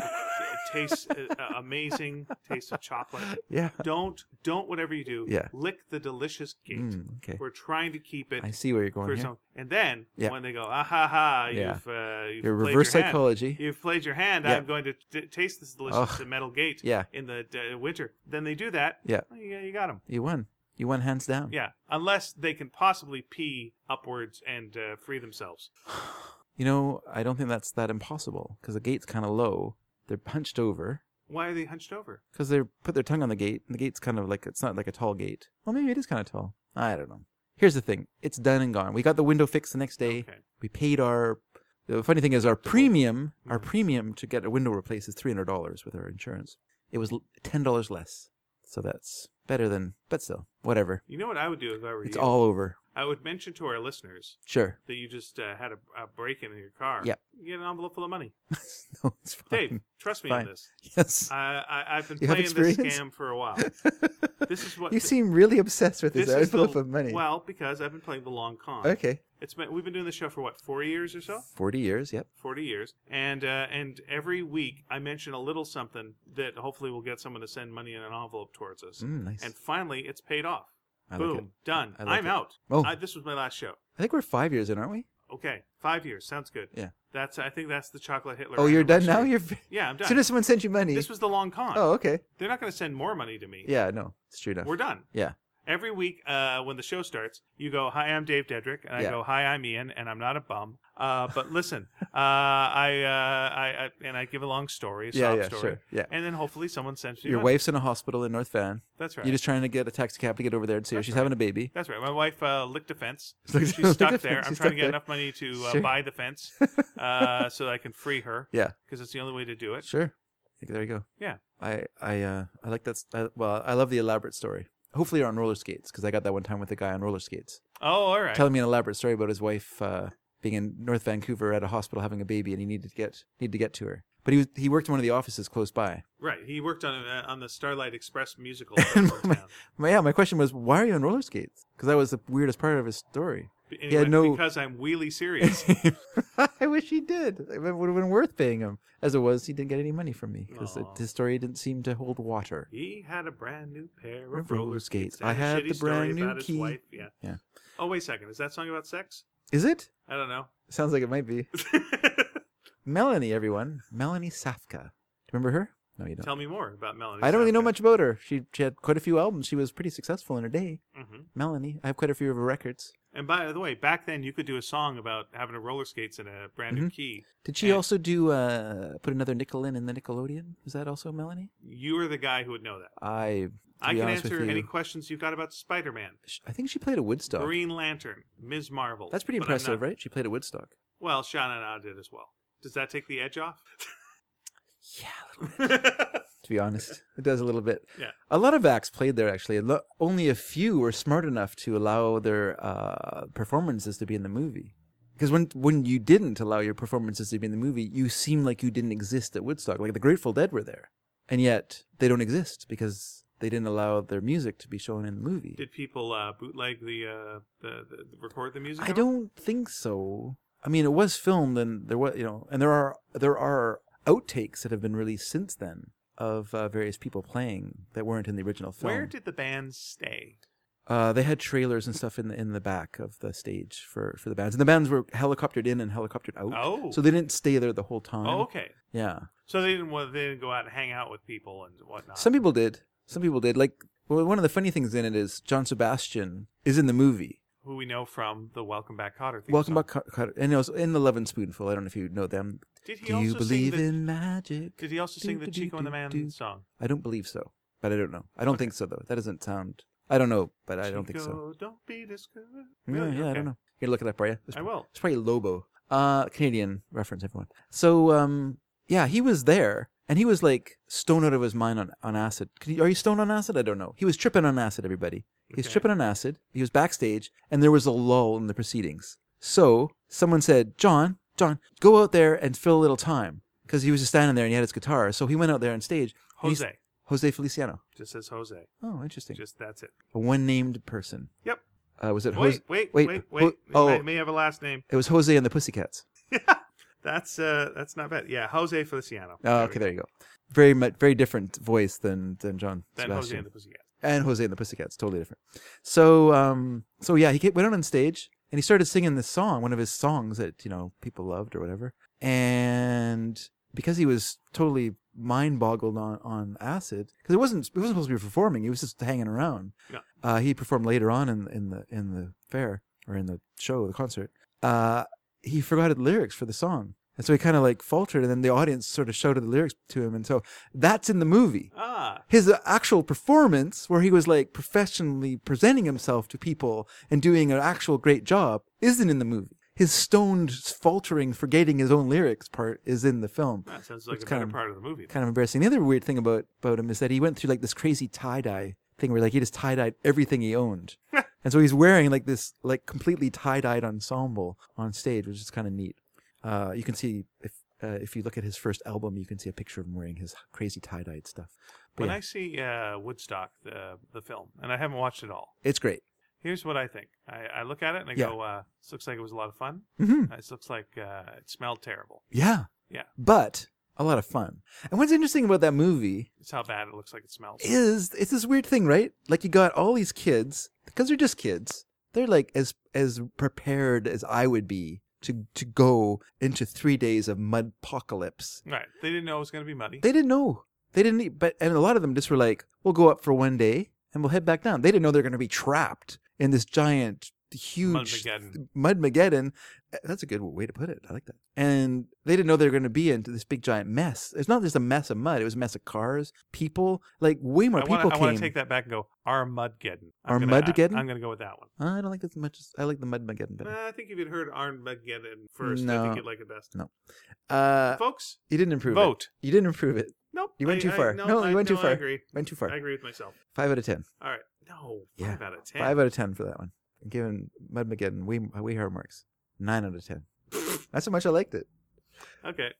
It tastes uh, uh, amazing. Tastes of chocolate. Yeah. Don't, don't whatever you do. Yeah. Lick the delicious gate. Mm, okay. We're trying to keep it I see where you're going for here. some, and then Yeah. when they go, ah ha ha, Yeah. you've, uh, you've Your played reverse your hand. psychology. You've played your hand. Yeah. I'm going to t- taste this delicious Ugh. metal gate Yeah. in the uh, winter. Then they do that. Yeah. well, you, you got them. You won. You won hands down. Yeah, unless they can possibly pee upwards and uh, free themselves. You know, I don't think that's that impossible because the gate's kind of low. They're hunched over Why are they hunched over? because they put their tongue on the gate, and the gate's kind of like it's not like a tall gate. Well, maybe it is kind of tall. I don't know. Here's the thing: it's done and gone. We got the window fixed the next day. Okay. We paid our. The funny thing is, our premium, our Mhm. premium to get a window replaced is three hundred dollars with our insurance. It was l- ten dollars less. So that's better than, but still, whatever. You know what I would do if I were It's you? all over. I would mention to our listeners Sure. that you just uh, had a, a break-in in your car. Yep. You get an envelope full of money. No, it's fine. Dave, trust me Fine. on this. Yes. I, I, I've been You have playing this experience? scam for a while. This is what You seem really obsessed with this, this is envelope the, of money. Well, because I've been playing the long con. Okay. It's been we've been doing the show for what, forty years or so? Forty years. Yep. Forty years, and uh, and every week I mention a little something that hopefully will get someone to send money in an envelope towards us. Mm, nice. And finally, it's paid off. I Boom, like it. done. I like I'm it. out. Oh. I, this was my last show. I think we're five years in, aren't we? Okay, five years sounds good. Yeah. That's I think that's the chocolate Hitler. Oh, you're done now. anniversary. You're. Yeah, I'm As done. soon as someone sent you money. This was the long con. Oh, okay. They're not going to send more money to me. Yeah. No, it's true enough. We're done. Yeah. Every week, uh, when the show starts, you go, "Hi, I'm Dave Dedrick," and I Yeah. go, "Hi, I'm Ian," and I'm not a bum. Uh, but listen, uh, I, uh, I, I, and I give a long story, a Yeah. sob Yeah. story, Sure. Yeah. and then hopefully someone sends me Your money. wife's in a hospital in North Van. That's right. You're just trying to get a taxi cab to get over there and see her. That's She's right. having a baby. That's right. My wife uh, licked a fence. Licked- She's licked stuck a there. fence. I'm She's trying stuck to get there. enough money to uh, Sure. buy the fence, uh, so that I can free her. Yeah. Because it's the only way to do it. Sure. There you go. Yeah. I I uh I like that. I, well, I love the elaborate story. Hopefully you're on roller skates, because I got that one time with a guy on roller skates Oh, all right. telling me an elaborate story about his wife uh, being in North Vancouver at a hospital having a baby, and he needed to get needed to get to her. But he was, he worked in one of the offices close by. Right. He worked on uh, on the Starlight Express musical. And in my, town. my- yeah, my question was, why are you on roller skates? Because that was the weirdest part of his story. And He had went, no- Because I'm wheelie serious. I wish he did. It would have been worth paying him. As it was, he didn't get any money from me because Aw. his story didn't seem to hold water. He had a brand new pair of Of roller roller skates. skates. I and a had shitty the story brand new about his key. wife. Yeah. Yeah. Oh, wait a second. Is that song about sex? Is it? I don't know. Sounds like it might be. Melanie, everyone. Melanie Safka. Do you remember her? No, you don't. Tell me more about Melanie. I don't really know Safka. much about her. She she had quite a few albums. She was pretty successful in her day. Mhm. Melanie. I have quite a few of her records. And by the way, back then you could do a song about having a roller skates in a brand new Mhm. key. Did she And- also do uh put another nickel in in the Nickelodeon? Is that also Melanie? You are the guy who would know that. I to I be can honest answer with you, any questions you've got about Spider-Man, sh- I think she played at Woodstock. Green Lantern, Miz Marvel. That's pretty But I'm impressive, not- right? She played at Woodstock. Well, Shauna and I did as well. Does that take the edge off? Yeah, a little bit. To be honest, it does a little bit. Yeah. A lot of acts played there actually. A lo- Only a few were smart enough to allow their uh, performances to be in the movie. Because when when you didn't allow your performances to be in the movie, you seemed like you didn't exist at Woodstock. Like the Grateful Dead were there, and yet they don't exist because they didn't allow their music to be shown in the movie. Did people uh, bootleg the, uh, the, the record the music? I of it? don't think so. I mean, it was filmed, and there was, you know, and there are there are outtakes that have been released since then of uh, various people playing that weren't in the original film. Where did the band stay? Uh, they had trailers and stuff in the in the back of the stage for, for the bands, and the bands were helicoptered in and helicoptered out. Oh. So they didn't stay there the whole time. Oh, okay. Yeah. So they didn't want they didn't go out and hang out with people and whatnot. Some people did. Some people did. Like, well, one of the funny things in it is John Sebastian is in the movie. who we know from the Welcome Back, Kotter theme Welcome song. back, Cut- Cut- and it was in the Love and Spoonful. I don't know if you know them. Did he Do also you believe sing the, in magic? Did he also sing the Do, do, Chico and the do, Man do. song? I don't believe so, but I don't know. I don't think so though. That doesn't sound. I don't know, but I don't think so. Chico, don't be discouraged. Yeah, Really? yeah, I Okay. don't know. You look it up, are you? It's, I will. it's probably Lobo. Uh, Canadian reference, everyone. So, um, yeah, he was there, and he was like stoned out of his mind on, on acid. Could he, are you stoned on acid? I don't know. He was tripping on acid, everybody. He was Okay. tripping on acid. He was backstage, and there was a lull in the proceedings. So, someone said, John, John, go out there and fill a little time. Because he was just standing there and he had his guitar. So he went out there on stage. and he's- Jose. Jose Feliciano. Just says Jose. Oh, interesting. Just that's it. A one-named person. Yep. Uh, was it Wait, Jose? wait, wait, wait, Ho- wait. oh. It may, may have a last name. It was Jose and the Pussycats. That's uh, that's not bad. Yeah, Jose Feliciano. Oh, okay, there you go. Very much, very different voice than than John Then Sebastian. Jose and the Pussycats. and Jose and the Pussycats, totally different. So, um, so yeah, he came, went out on stage and he started singing this song, one of his songs that you know people loved or whatever. And because he was totally mind boggled on, on acid, because it wasn't it wasn't supposed to be performing, he was just hanging around. Yeah. Uh, he performed later on in in the in the fair or in the show, the concert. Uh, he forgot the lyrics for the song. And so he kind of like faltered, and then the audience sort of shouted the lyrics to him. And so that's in the movie. Ah, His actual performance, where he was like professionally presenting himself to people and doing an actual great job, isn't in the movie. his stoned, faltering, forgetting his own lyrics part is in the film. That sounds like It's a better kind of- part of the movie. Kind of embarrassing. The other weird thing about, about him is that he went through like this crazy tie-dye thing where like he just tie-dyed everything he owned. And so he's wearing like this like completely tie-dyed ensemble on stage, which is kind of neat. Uh, you can see if uh, if you look at his first album, you can see a picture of him wearing his crazy tie-dyed stuff. But When yeah, I see uh, Woodstock, the the film, and I haven't watched it all, it's great. here's what I think. I, I look at it and I Yeah. go, uh, "This looks like it was a lot of fun. hmm Uh, This looks like uh, it smelled terrible. Yeah. Yeah. But a lot of fun. And what's interesting about that movie It's how bad it looks like it smells." is it's this weird thing, right? Like you got all these kids, because they're just kids. They're like as as prepared as I would be to to go into three days of mud apocalypse. Right. They didn't know it was going to be muddy. They didn't know. They didn't. e- But and a lot of them just were like, "We'll go up for one day and we'll head back down." They didn't know they're going to be trapped in this giant, huge Mudmageddon. Mudmageddon. That's a good way to put it. I like that. And they didn't know they were going to be into this big giant mess. It's not just a mess of mud. It was a mess of cars, people. Like way more I people want to I came. want to take that back and go Armageddon. I'm Our gonna- Mudgeddon? I, I'm going to go with that one. I don't like this as much as I like the Mudmageddon better. Uh, I think if you'd heard Armageddon first, I No. think you'd like it best. No. Uh, Folks, you didn't improve it. vote. You didn't improve it. Nope. You went I- too I- far. no, No, you I- went too no, far. I agree. Went too far. I agree with myself. Five out of ten. All right. No, Yeah. five out of ten. Five out of ten for that one. I'm giving Mudmageddon way way higher marks. Nine out of ten. That's how much I liked it. Okay.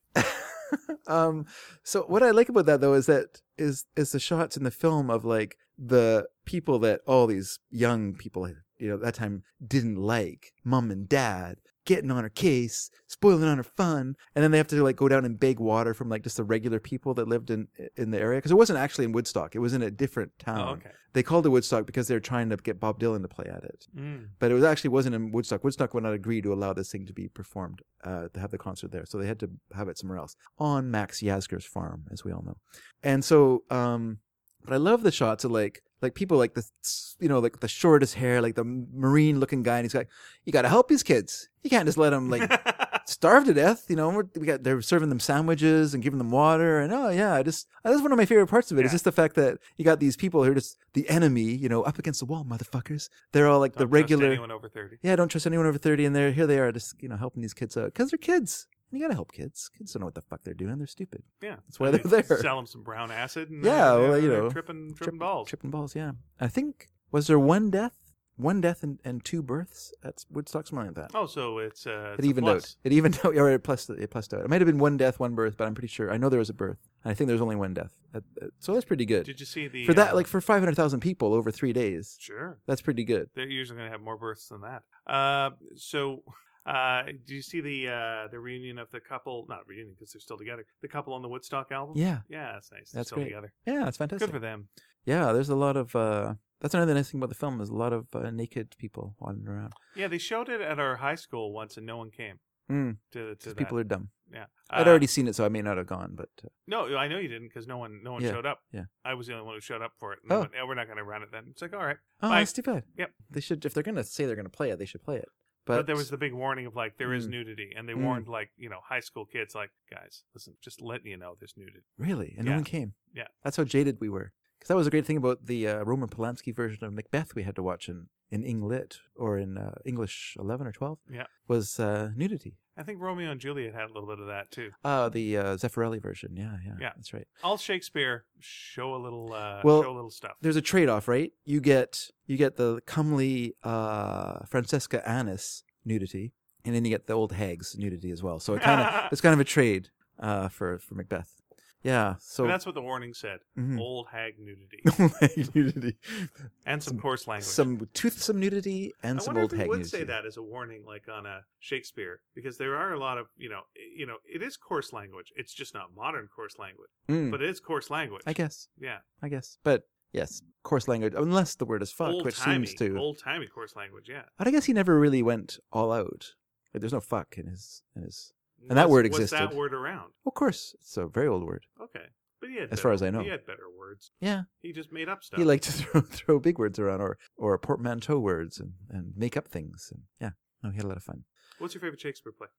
um, so what I like about that though is that is is the shots in the film of like the people that all these young people, you know, at that time didn't like, mom and dad getting on her case, spoiling on her fun, and then they have to like go down and beg water from like just the regular people that lived in in the area, because it wasn't actually in Woodstock, it was in a different town. Oh, okay. They called it Woodstock because they were trying to get Bob Dylan to play at it. Mm. But it was actually wasn't in Woodstock. Woodstock would not agree to allow this thing to be performed, uh, to have the concert there. So they had to have it somewhere else on Max Yasgur's farm, as we all know. And so, um, but I love the shots of like, like people like the, you know, like the shortest hair, like the marine looking guy. And he's like, you got to help these kids. You can't just let them like starve to death. You know, We're, we got, they're serving them sandwiches and giving them water. And oh yeah, I just, that's one of my favorite parts of it. It's Yeah. just the fact that you got these people who are just the enemy, you know, up against the wall, motherfuckers. They're all like Don't the trust regular. anyone over thirty. Yeah, don't trust anyone over thirty, and they're here they are just, you know, helping these kids out because they're kids. You gotta help kids. Kids don't know what the fuck they're doing. They're stupid. Yeah. That's why they're there. Sell them some brown acid. And Yeah, uh, well, they're- you they're know, tripping, tripping Trip- balls. Tripping balls, yeah. I think, was there one death? One death and, and two births at Woodstock, something like that. Oh, so it's uh, it it's a evened out. plus. It evened out. Or it plus, it plused out. It might have been one death, one birth, but I'm pretty sure. I know there was a birth. And I think there's only one death. At- at- So that's pretty good. Did you see the For that, uh, like for five hundred thousand people over three days, Sure. that's pretty good. They're usually going to have more births than that. Uh, so, uh, do you see the uh, the reunion of the couple? Not reunion because they're still together. The couple on the Woodstock album. Yeah. Yeah, that's nice. They're That's still great. together. Yeah, it's fantastic. Good for them. Yeah, there's a lot of, uh, that's another nice thing about the film is a lot of uh, naked people wandering around. Yeah, they showed it at our high school once, and no one came Mm, to to that. people are dumb. yeah. I'd Uh, already seen it, so I may not have gone, but uh, No, I know you didn't because no one no one Yeah, showed up. yeah. I was the only one who showed up for it. And Oh. they went, "Yeah, we're not going to run it then." It's like, all right. oh, Bye. that's too bad. Yep. They should, if they're gonna say they're gonna play it, they should play it. But, But, there was the big warning of like there is Mm. nudity, and they Mm. warned like you know high school kids like guys, listen, just letting you know there's nudity. really, and Yeah. no one came. Yeah. That's how jaded we were. Because that was a great thing about the uh, Roman Polanski version of Macbeth we had to watch in in Englit or in uh, English eleven or twelve. Yeah. Was uh, nudity. I think Romeo and Juliet had a little bit of that too. Uh, the uh, Zeffirelli version. Yeah, yeah, Yeah. that's right. All Shakespeare show a little uh, Well, show a little stuff. There's a trade-off, right? You get you get the comely uh, Francesca Annis nudity, and then you get the old hags nudity as well. So it kind of it's kind of a trade uh, for for Macbeth. Yeah. So And that's what the warning said. Mhm. Old hag nudity old hag nudity, and some coarse language. some toothsome nudity, and I some wonder old if we hag would nudity. say that as a warning, like on a Shakespeare, because there are a lot of you know, you know, it is coarse language. It's just not modern coarse language, Mm, but it is coarse language. I guess. Yeah, I guess. But yes, coarse language, unless the word is fuck, old which timey, seems to. old timey coarse language. Yeah, But I guess he never really went all out. Like, there's no fuck in his in his. And that word Was existed. that word around? Of course, it's a very old word. Okay, but he had As far better- as I know. he had better words. Yeah. He just made up stuff. He liked to throw throw big words around, or or portmanteau words, and, and make up things, and yeah, no, he had a lot of fun. What's your favorite Shakespeare play?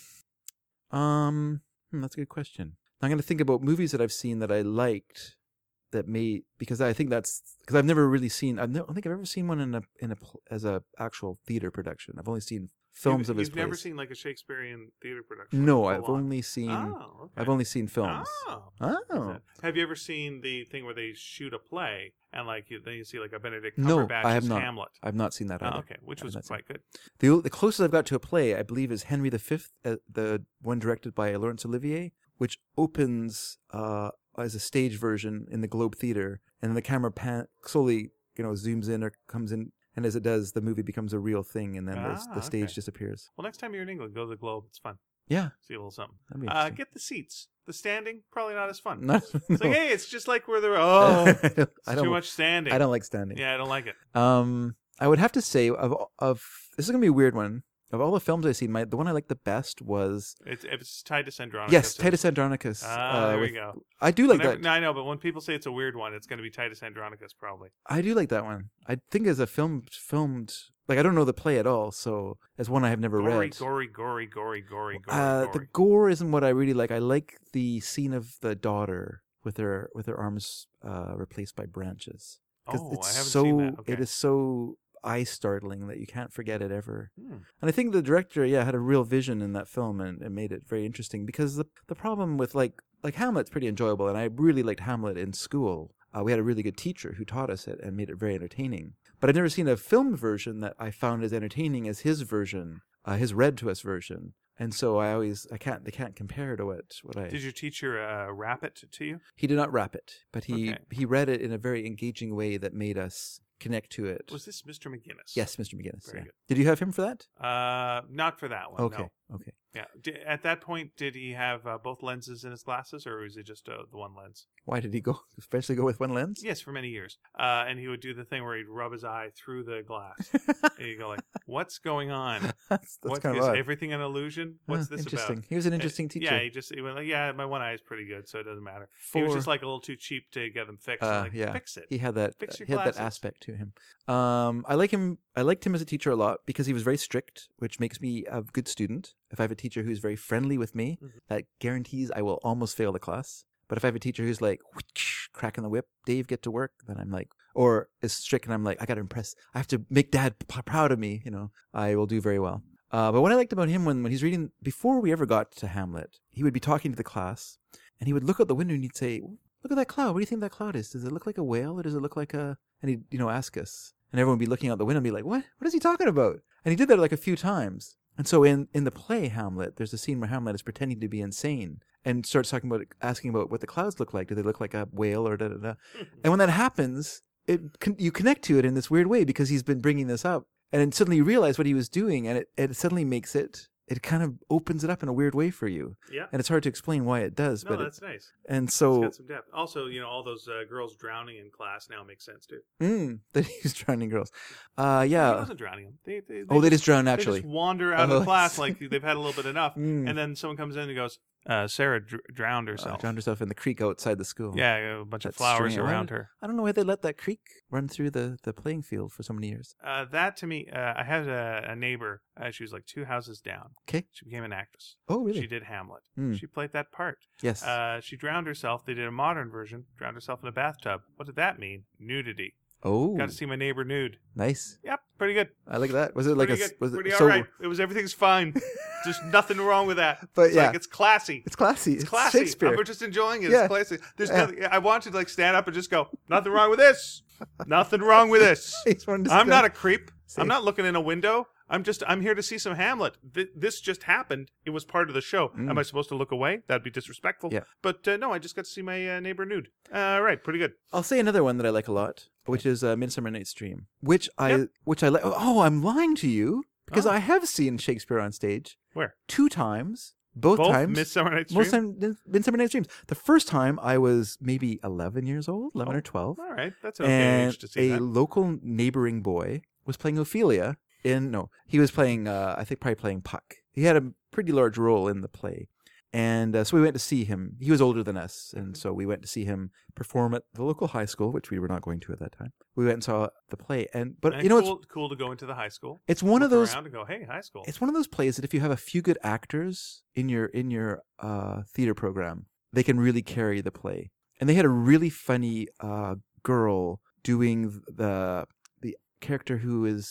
Um, hmm, that's a good question. I'm going to think about movies that I've seen that I liked, that may because I think that's because I've never really seen. I don't think I've ever seen one in a in a pl- as a actual theater production. I've only seen films you've, of his You've plays. never seen like a Shakespearean theater production? No, full I've on? only seen Oh, okay. I've only seen films. Oh. Oh. Have you ever seen the thing where they shoot a play and like you, then you see like a Benedict No, Cumberbatch's I have not. Hamlet? I've not seen that either. Oh, okay, which I've was not seen quite good. The the closest I've got to a play, I believe, is Henry the Fifth, uh, the one directed by Laurence Olivier, which opens uh, as a stage version in the Globe Theatre, and the camera pan- slowly, you know, zooms in or comes in, and as it does, the movie becomes a real thing, and then Ah, the, the stage okay. disappears. Well, next time you're in England, go to the Globe. It's fun. Yeah, See a little something. that'd be Uh, interesting. get the seats. The standing, probably not as fun. Not, It's no. like, hey, it's just like where they're. Oh, I it's don't, I don't, too much standing. I don't like standing. Yeah, I don't like it. Um, I would have to say of of this is gonna be a weird one. Of all the films I've seen, my the one I liked the best was It's, it's Titus Andronicus. yes, Titus Andronicus. Ah, uh, there with- we go. I do like Whenever- that. No, I know, but when people say it's a weird one, it's going to be Titus Andronicus, probably. I do like that one. I think as a film filmed, like I don't know the play at all, so as one I have never Gory, read. gory, gory, gory, gory, gory, Uh, gory. the gore isn't what I really like. I like the scene of the daughter with her with her arms uh, replaced by branches. 'Cause Oh, it's I haven't so seen that. Okay. it is so eye startling that you can't forget it ever. Hmm. And I think the director, yeah, had a real vision in that film and, and made it very interesting because the the problem with like like Hamlet's pretty enjoyable, and I really liked Hamlet in school. Uh, we had a really good teacher who taught us it and made it very entertaining. But I've never seen a film version that I found as entertaining as his version, uh, his read to us version. And so I always I can't they can't compare to what what I Did your teacher uh, rap it to you? he did not rap it, but he Okay. he read it in a very engaging way that made us connect to it. Was this Mister McGinnis? Yes, Mister McGinnis. Very Yeah. good. Did you have him for that? Uh, not for that one. Okay. No. Okay. Yeah. D- at that point, did he have uh, both lenses in his glasses, or was it just uh, the one lens? Why did he go especially go with one lens? Yes, for many years. Uh, and he would do the thing where he'd rub his eye through the glass, and you go like, "What's going on? that's that's What kind is of odd. everything an illusion? What's Ah, this interesting. about?" He was an Uh, interesting teacher. Yeah, he just he went like, "Yeah, my one eye is pretty good, so it doesn't matter." For, He was just like a little too cheap to get them fixed. I'm Uh, like, yeah. fix it. he had that Fix uh, your he had that glasses. aspect to him. Um, I like him. I liked him as a teacher a lot because he was very strict, which makes me a good student. If I have a teacher who's very friendly with me, Mhm. that guarantees I will almost fail the class. But if I have a teacher who's like cracking the whip, Dave, get to work, then I'm like, or is strict and I'm like, I got to impress. I have to make Dad p- proud of me. You know, I will do very well. Uh, but what I liked about him when when he's reading before we ever got to Hamlet, he would be talking to the class, and he would look out the window and he'd say, "Look at that cloud. What do you think that cloud is? Does it look like a whale or does it look like a?" And he'd you know ask us, and everyone would be looking out the window and be like, "What? What is he talking about?" And he did that like a few times. And so in, in the play Hamlet, there's a scene where Hamlet is pretending to be insane and starts talking about asking about what the clouds look like. Do they look like a whale or da da da? And when that happens, it con- you connect to it in this weird way because he's been bringing this up, and then suddenly you realize what he was doing, and it, it suddenly makes it it kind of opens it up in a weird way for you, Yeah. and it's hard to explain why it does. No, but that's it, nice. and It's so got some depth. Also, you know, all those uh, girls drowning in class now make sense too. mm, that he's drowning girls. Uh, He yeah. wasn't drowning them. They, they, they Oh, they just, just drown they naturally. just wander out Oh, of class it's- like they've had a little bit enough, Mm. and then someone comes in and goes, uh, "Sarah dr- drowned Uh, herself." drowned herself in the creek outside the school. Yeah, a bunch of That's flowers strange. around Why- her. I don't know why they let that creek run through the, the playing field for so many years. Uh, that to me, uh, I had a, a neighbor. Uh, she was like two houses down. 'Kay. She became an actress. Oh, really? She did Hamlet. Mm. She played that part. Yes. Uh, she drowned herself. They did a modern version. Drowned herself in a bathtub. What did that mean? Nudity. oh, Got to see my neighbor nude. nice. Yep, pretty good. I like that. Was it like pretty a? good. Was it pretty so? all right. It was everything's fine. There's nothing wrong with that. But it's yeah. like it's classy. It's classy. It's classy. Shakespeare. We're just enjoying it. Yeah. It's classy. There's Yeah. nothing. I wanted to like stand up and just go, nothing wrong with this. Nothing wrong with this. I just wanted to I'm say- not a creep. Say- I'm not looking in a window. I'm just I'm here to see some Hamlet. Th- this just happened. It was part of the show. Mm. Am I supposed to look away? That'd be disrespectful. Yeah. But uh, no, I just got to see my uh, neighbor nude. All right, pretty good. I'll say another one that I like a lot, which is uh, Midsummer Night's Dream, which I Yep. which I like. Oh, I'm lying to you because Oh. I have seen Shakespeare on stage Where? two times. Both, Both times. Midsummer Night's Most Dream. time, Midsummer Night's Dreams. The first time I was maybe eleven years old, eleven Oh, or twelve, All right, that's an okay and age to see a that. local neighboring boy was playing Ophelia in. No, he was playing. Uh, I think probably playing Puck. He had a pretty large role in the play, and uh, so we went to see him. He was older than us, and so we went to see him perform at the local high school, which we were not going to at that time. We went and saw the play, and but And you know, cool, cool to go into the high school. it's it's one of Look those. around and go, hey, high school. It's one of those plays that if you have a few good actors in your in your uh, theater program, they can really carry the play. And they had a really funny uh, girl doing the the character who is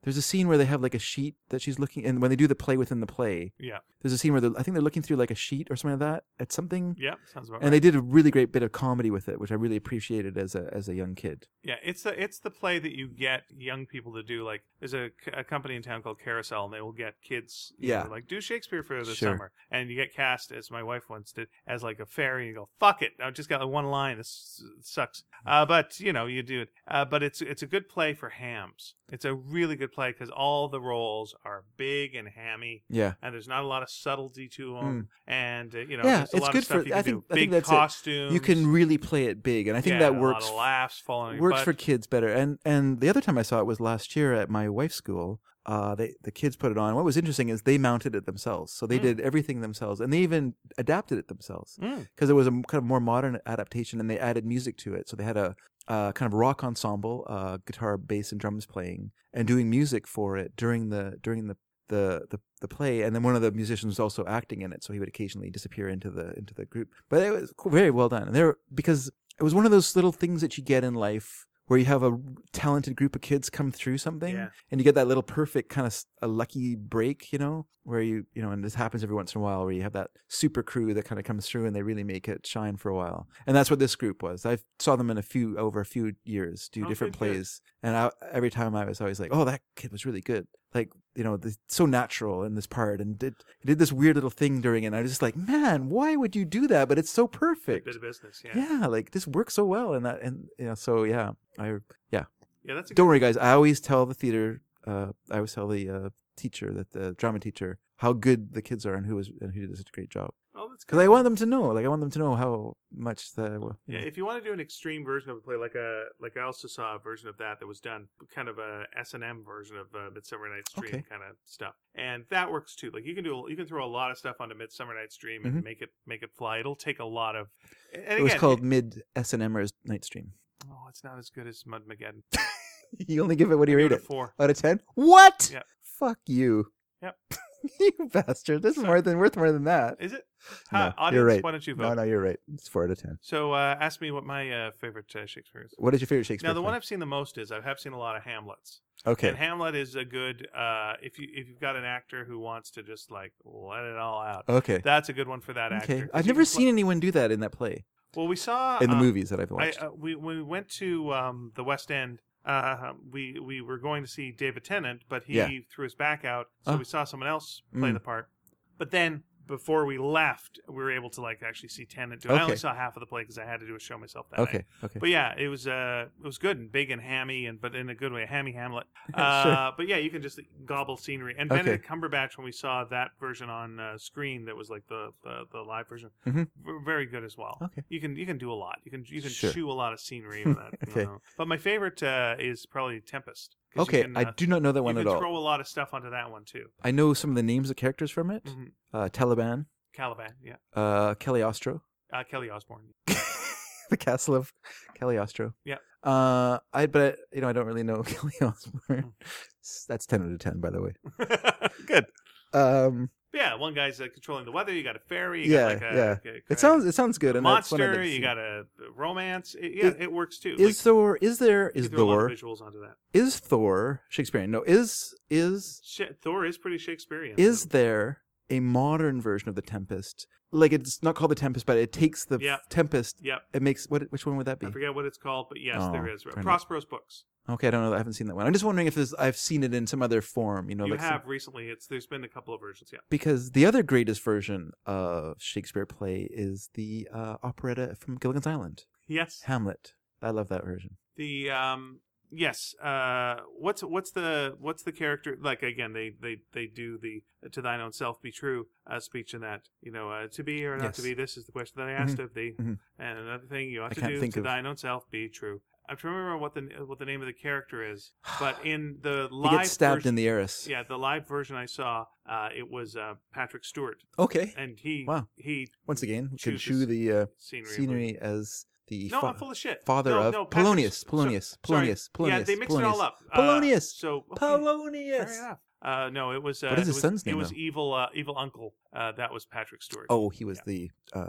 There's a scene where they have like a sheet that she's looking, and when they do the play within the play, Yeah. there's a scene where they're, I think they're looking through like a sheet or something like that at something. Yeah. Sounds about And right. they did a really great bit of comedy with it, which I really appreciated as a as a young kid. Yeah, it's the it's the play that you get young people to do. Like, there's a, a company in town called Carousel, and they will get kids. You Yeah. know, like do Shakespeare for the Sure. summer, and you get cast as my wife once did as like a fairy. And you go, fuck it, I just got like one line. This sucks. Uh, but you know, you do it. Uh, but it's it's a good play for hams. It's a really good play because all the roles are big and hammy, Yeah. and there's not a lot of subtlety to them. And uh, you know, Yeah, there's a it's lot good of stuff for- you I can think- do. I think Big that's it. costumes. You can really play it big, and I think yeah, that a works. lot of laughs falling on your works butt. for kids better. And and the other time I saw it was last year at my wife's school. Uh, they the kids put it on. What was interesting is they mounted it themselves, so they Mm. did everything themselves, and they even adapted it themselves Mm. because it was a m- kind of more modern adaptation, and they added music to it. So they had a uh, kind of rock ensemble, uh, guitar, bass, and drums playing, and doing music for it during the during the the, the the play, and then one of the musicians was also acting in it, so he would occasionally disappear into the into the group. But it was very well done, and there because it was one of those little things that you get in life where you have a talented group of kids come through something, Yeah. and you get that little perfect kind of a lucky break, you know, where you you know, and this happens every once in a while, where you have that super crew that kind of comes through and they really make it shine for a while, and that's what this group was. I saw them in a few over a few years do Oh, different good, good. plays, and I, every time I was always like, oh, that kid was really good. Like, you know, the, so natural in this part, and did he did this weird little thing during it. And I was just like, man, why would you do that? But it's so perfect. Bit of business, yeah. Yeah, like this works so well, and that, and you know, so yeah, I yeah. Yeah, that's a Don't good, worry, guys. I always tell the theater, uh, I always tell the uh, teacher, that the drama teacher, how good the kids are and who was and who did such a great job. oh, that's Because good. I want them to know, like I want them to know how much the well, you Yeah, know. if you want to do an extreme version of a play, like a like I also saw a version of that that was done, kind of a S and M version of uh, Midsummer Night's Dream Okay. kind of stuff, and that works too. Like you can do, you can throw a lot of stuff onto Midsummer Night's Dream and Mhm. make it make it fly. It'll take a lot of. And It was again, called Mid S and Mers Night Stream. oh, it's not as good as Mudmageddon. You only give it, what do you I rate give it? a Four. Out of ten? What? Yep. Fuck you. Yep. You bastard. This is more than worth more than that. Is it? No, Huh, you're audience, right. why don't you vote? No, no, you're right. It's four out of ten. So uh, ask me what my uh, favorite uh, Shakespeare is. What is your favorite Shakespeare? Now, the one play? I've seen the most is I have seen a lot of Hamlets. Okay. And Hamlet is a good uh, if you if you've got an actor who wants to just like let it all out. Okay. That's a good one for that actor. Okay. 'Cause I've you never can seen anyone do that in that play. Well, we saw In the um, movies that I've I, watched. uh, we when we went to um, the West End. Uh, we we were going to see David Tennant, but he Yeah. threw his back out, so Oh. we saw someone else play Mm. the part. But then before we left, we were able to like actually see Tennant do it. I only Okay. saw half of the play because I had to do a show myself that night. okay. Okay. But yeah, it was uh, it was good and big and hammy, and but in a good way, hammy Hamlet. Uh, But yeah, you can just gobble scenery. And Okay. Benedict Cumberbatch, when we saw that version on uh, screen, that was like the the, the live version, Mhm. v- very good as well. Okay. You can you can do a lot. You can you can Sure. chew a lot of scenery in that. Okay. uh, But my favorite uh, is probably Tempest. 'Cause you Okay. can, I uh, do not know that you one can at all. throw a lot of stuff onto that one too. I know some of the names of characters from it. hmm Uh, Taliban, Caliban, yeah. uh, Cagliostro, Uh, Kelly Osbourne. the castle of Cagliostro. Yeah. Uh, I but you know I don't really know Kelly Hmm. Osbourne. That's ten out of ten, by the way. good. Um, Yeah, one guy's uh, controlling the weather. You got a fairy. You yeah, got like a, yeah. a- a- It sounds it sounds good. a And that's one I'd like monster. to You see. got a romance. It, yeah, Is- it works too. Is Like, Thor? Is there? you Is can throw a lot Thor? of visuals onto that. Is Thor Shakespearean? No. Is is Shit, Thor is pretty Shakespearean. is there a modern version of the Tempest? Like it's not called the Tempest, but it takes the Yeah. Tempest. Yep. It makes what? Which one would that be? I forget what it's called, but yes, Oh, there is. trying to- Prospero's books. Okay, I don't know. I haven't seen that one. I'm just wondering if there's. I've seen it in some other form. You know, you like some- have recently. It's there's been a couple of versions. Yeah. because the other greatest version of Shakespeare play is the uh, operetta from Gilligan's Island, Yes. Hamlet. I love that version. The um. Yes. Uh. What's what's the what's the character like? Again, they they they do the "to thine own self be true" uh, speech in that. You know, uh, to be or not to Yes. be. This is the question that I asked of thee. mhm. And another thing you ought I to can't do: think to of- thine own self be true. I'm trying to remember what the what the name of the character is, but in the He live gets stabbed version, in the heiress. yeah, the live version I saw, uh, it was uh, Patrick Stewart, Okay. and he Wow. he Once again, we could chooses chew the uh, scenery. scenery as the No, fa- I'm full of shit. father no, of no, Patrick- Polonius. so- Polonius. sorry. Polonius. Polonius. Yeah, they mixed Polonius. it all up. Uh, Polonius. so okay, Polonius. fair enough. Uh, no, it was. Uh, What is his it was, son's name, It was though? evil. Uh, evil uncle. Uh, that was Patrick Stewart. Oh, he was Yeah. the uh,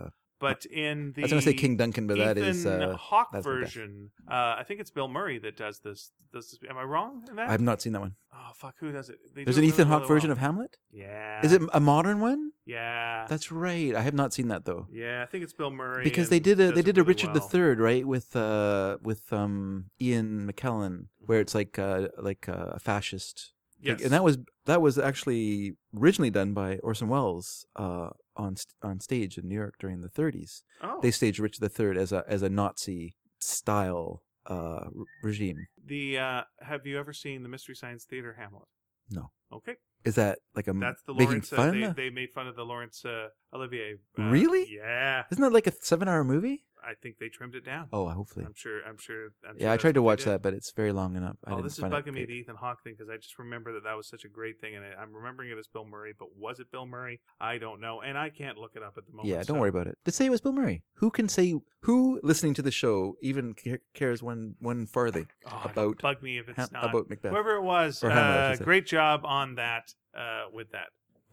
But in the I was going to say King Duncan, but that Ethan is uh, Hawke that's Macbeth. version, uh, I think it's Bill Murray that does this. Does this, am I wrong in that? I've not seen that one. Oh fuck, who does it? They There's do an it Ethan really, Hawke really version well. of Hamlet. Yeah. Is it a modern one? Yeah. That's right. I have not seen that though. Yeah, I think it's Bill Murray. Because and they did a does they it did a really Richard well. the Third, right, with uh with um Ian McKellen, where it's like uh like uh, a fascist. Yes. And that was that was actually originally done by Orson Welles uh on st- on stage in New York during the thirties. Oh. They staged Richard the Third as a as a Nazi style uh re- regime. The uh, have you ever seen the Mystery Science Theater Hamlet? No. Okay. Is that like a That's the making Laurence. Uh, fun? they, they made fun of the Laurence uh, Olivier. Uh, Really? Yeah. Isn't that like a seven-hour movie? I think they trimmed it down. Oh, hopefully. I'm sure. I'm sure. I'm Yeah, sure I that's tried to what watch they did. that, but it's very long enough. I Oh, didn't this is find it bugging me, great. the Ethan Hawke thing, because I just remember that that was such a great thing, and I, I'm remembering it as Bill Murray, but was it Bill Murray? I don't know, and I can't look it up at the moment. Yeah, don't so- worry about it. To say it was Bill Murray. Who can say, who listening to the show even ca- cares one one farthing Oh, about bug me if it's Ham- not. about Macbeth? Whoever it was, Or Hamlet, I uh, should say. great job on that. Uh, with that.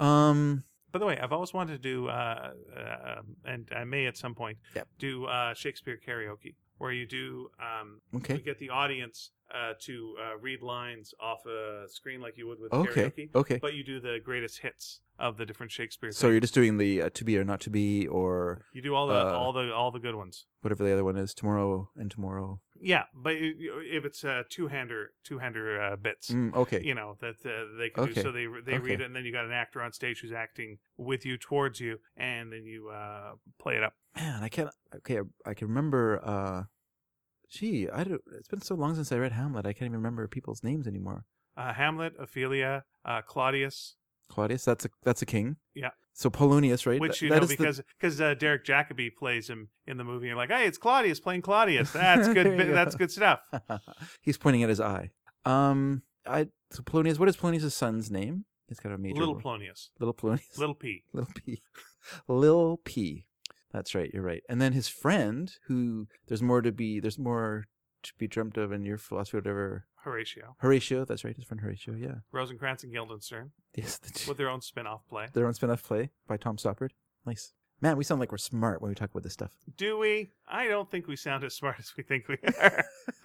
Um, By the way, I've always wanted to do, uh, uh, and I may at some point Yep. do uh, Shakespeare karaoke, where you do, um, Okay. you get the audience uh, to uh, read lines off a screen like you would with okay, karaoke, okay. but you do the greatest hits of the different Shakespeare. So things. you're just doing the uh, to be or not to be, or you do all the uh, all the all the good ones. whatever the other one is, tomorrow and tomorrow. Yeah, but you- you- if it's uh, two-hander two-hander uh, bits. Mm, okay. You know that uh, they can Okay. do. So they they Okay. read it, and then you got an actor on stage who's acting with you, towards you, and then you uh, play it up. Man, I can't. Okay, I, I can remember. Uh, gee, I don't. It's been so long since I read Hamlet. I can't even remember people's names anymore. Uh, Hamlet, Ophelia, uh, Claudius, Claudius, that's a that's a king. Yeah. So Polonius, right? which That- you that know is the- because because uh, Derek Jacobi plays him in the movie. You're like, hey, it's Claudius playing Claudius. That's good. There you go. That's good stuff. He's pointing at his eye. Um, I so Polonius. What is Polonius' son's name? It's got a major Little role. Polonius, Little Polonius. Little P. Little P. Lil P. That's right. You're right. And then his friend, who there's more to be. There's more to be dreamt of in your philosophy, or whatever. Horatio, Horatio. That's right. His friend Horatio. Yeah. Rosencrantz and Guildenstern Yes. The, with their own spin-off play. their own spin-off play by Tom Stoppard. Nice. Man, we sound like we're smart when we talk about this stuff. Do we? I don't think we sound as smart as we think we are.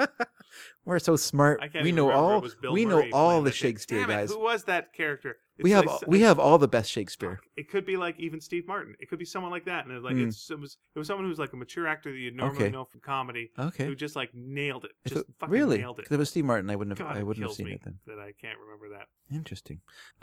We're so smart. I can't We even know remember. It all. was Bill We know Murray all playing the that kid. Shakespeare Damn it, guys. Who was that character? We It's have like- we have all the best Shakespeare. It could be like even Steve Martin. It could be someone like that, and it's like Mm. it's, it was it was someone who's like a mature actor that you normally Okay. know from comedy, Okay. who just like nailed it, If just it- fucking really? nailed it. If it was Steve Martin, I wouldn't have. God, I it wouldn't have kills seen me it then. that I can't remember that. Interesting.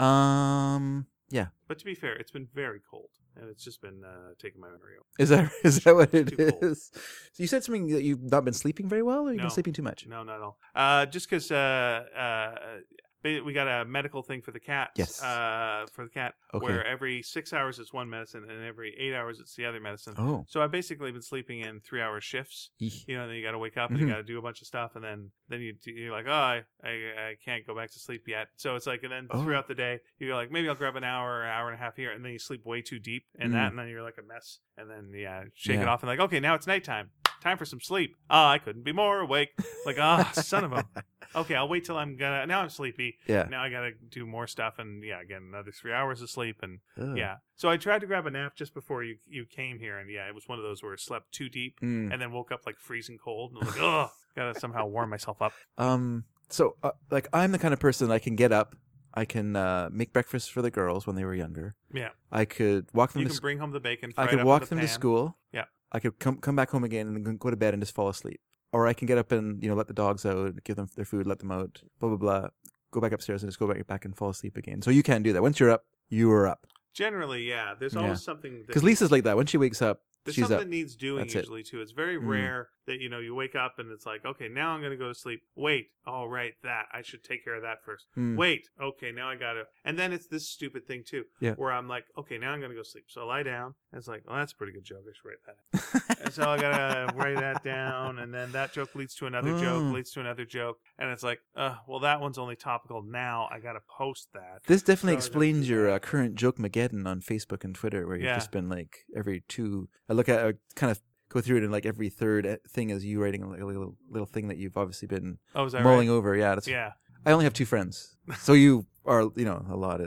Um. Yeah. But to be fair, it's been very cold, and it's just been uh, taking my memory away. Is that is that what it Too cold. is? So you said something that you've not been sleeping very well, or you've No. been sleeping too much? No, not at all. Uh, just because uh, uh, ba- we got a medical thing for the cat. Yes. Uh, for the cat, Okay. where every six hours it's one medicine, and every eight hours it's the other medicine. Oh. So I've basically been sleeping in three-hour shifts. Eek. You know, then you got to wake up and Mhm. you got to do a bunch of stuff, and then then you you're like, oh, I, I I can't go back to sleep yet. So it's like, and then Oh. throughout the day, you go like, maybe I'll grab an hour or hour and a half here, and then you sleep way too deep in Mm. that, and then you're like a mess, and then yeah, shake it Yeah. off and like, okay, now it's nighttime, time for some sleep. Oh, I couldn't be more awake. Like, ah, son of a. Okay, I'll wait till I'm gonna. Now I'm sleepy. Yeah. Now I gotta do more stuff, and yeah, again another three hours of sleep, and Ugh. yeah. So I tried to grab a nap just before you you came here, and yeah, it was one of those where I slept too deep, Mm. and then woke up like freezing cold, and I was like, ugh, gotta somehow warm myself up. Um. So, uh, like, I'm the kind of person I can get up. I can uh, make breakfast for the girls when they were younger. Yeah, I could walk them you to can sc- bring home the bacon. I fry it could up walk in the them to pan. school. Yeah. I could come come back home again and then go to bed and just fall asleep. Or I can get up and, you know, let the dogs out, give them their food, let them out, blah blah blah. Go back upstairs and just go back back and fall asleep again. So you can do that. Once you're up, you are up. Generally, yeah. There's Yeah. always something that Because Lisa's like that. When she wakes up, There's she's something up. that needs doing That's it. usually too. It's very Mm. rare that you know you wake up and it's like, okay, now I'm gonna go to sleep. Wait, all right, that I should take care of that first. Mm. Wait, okay, now I gotta. And then it's this stupid thing too, Yeah. where I'm like, okay, now I'm gonna go sleep. So I lie down. And it's like, well, that's a pretty good joke. I should write that. And so I gotta write that down, and then that joke leads to another joke, Mm. leads to another joke, and it's like, uh, well, that one's only topical now. I gotta post that. This definitely So I just explains do your that. uh, current joke Mageddon on Facebook and Twitter, where you've Yeah. just been like every two. I look at, I kind of go through it, and like every third uh, thing is you writing like a little little thing that you've obviously been Oh, is that mulling right? over. Yeah, that's, Yeah. I only have two friends, so you are, you know, a lot in my.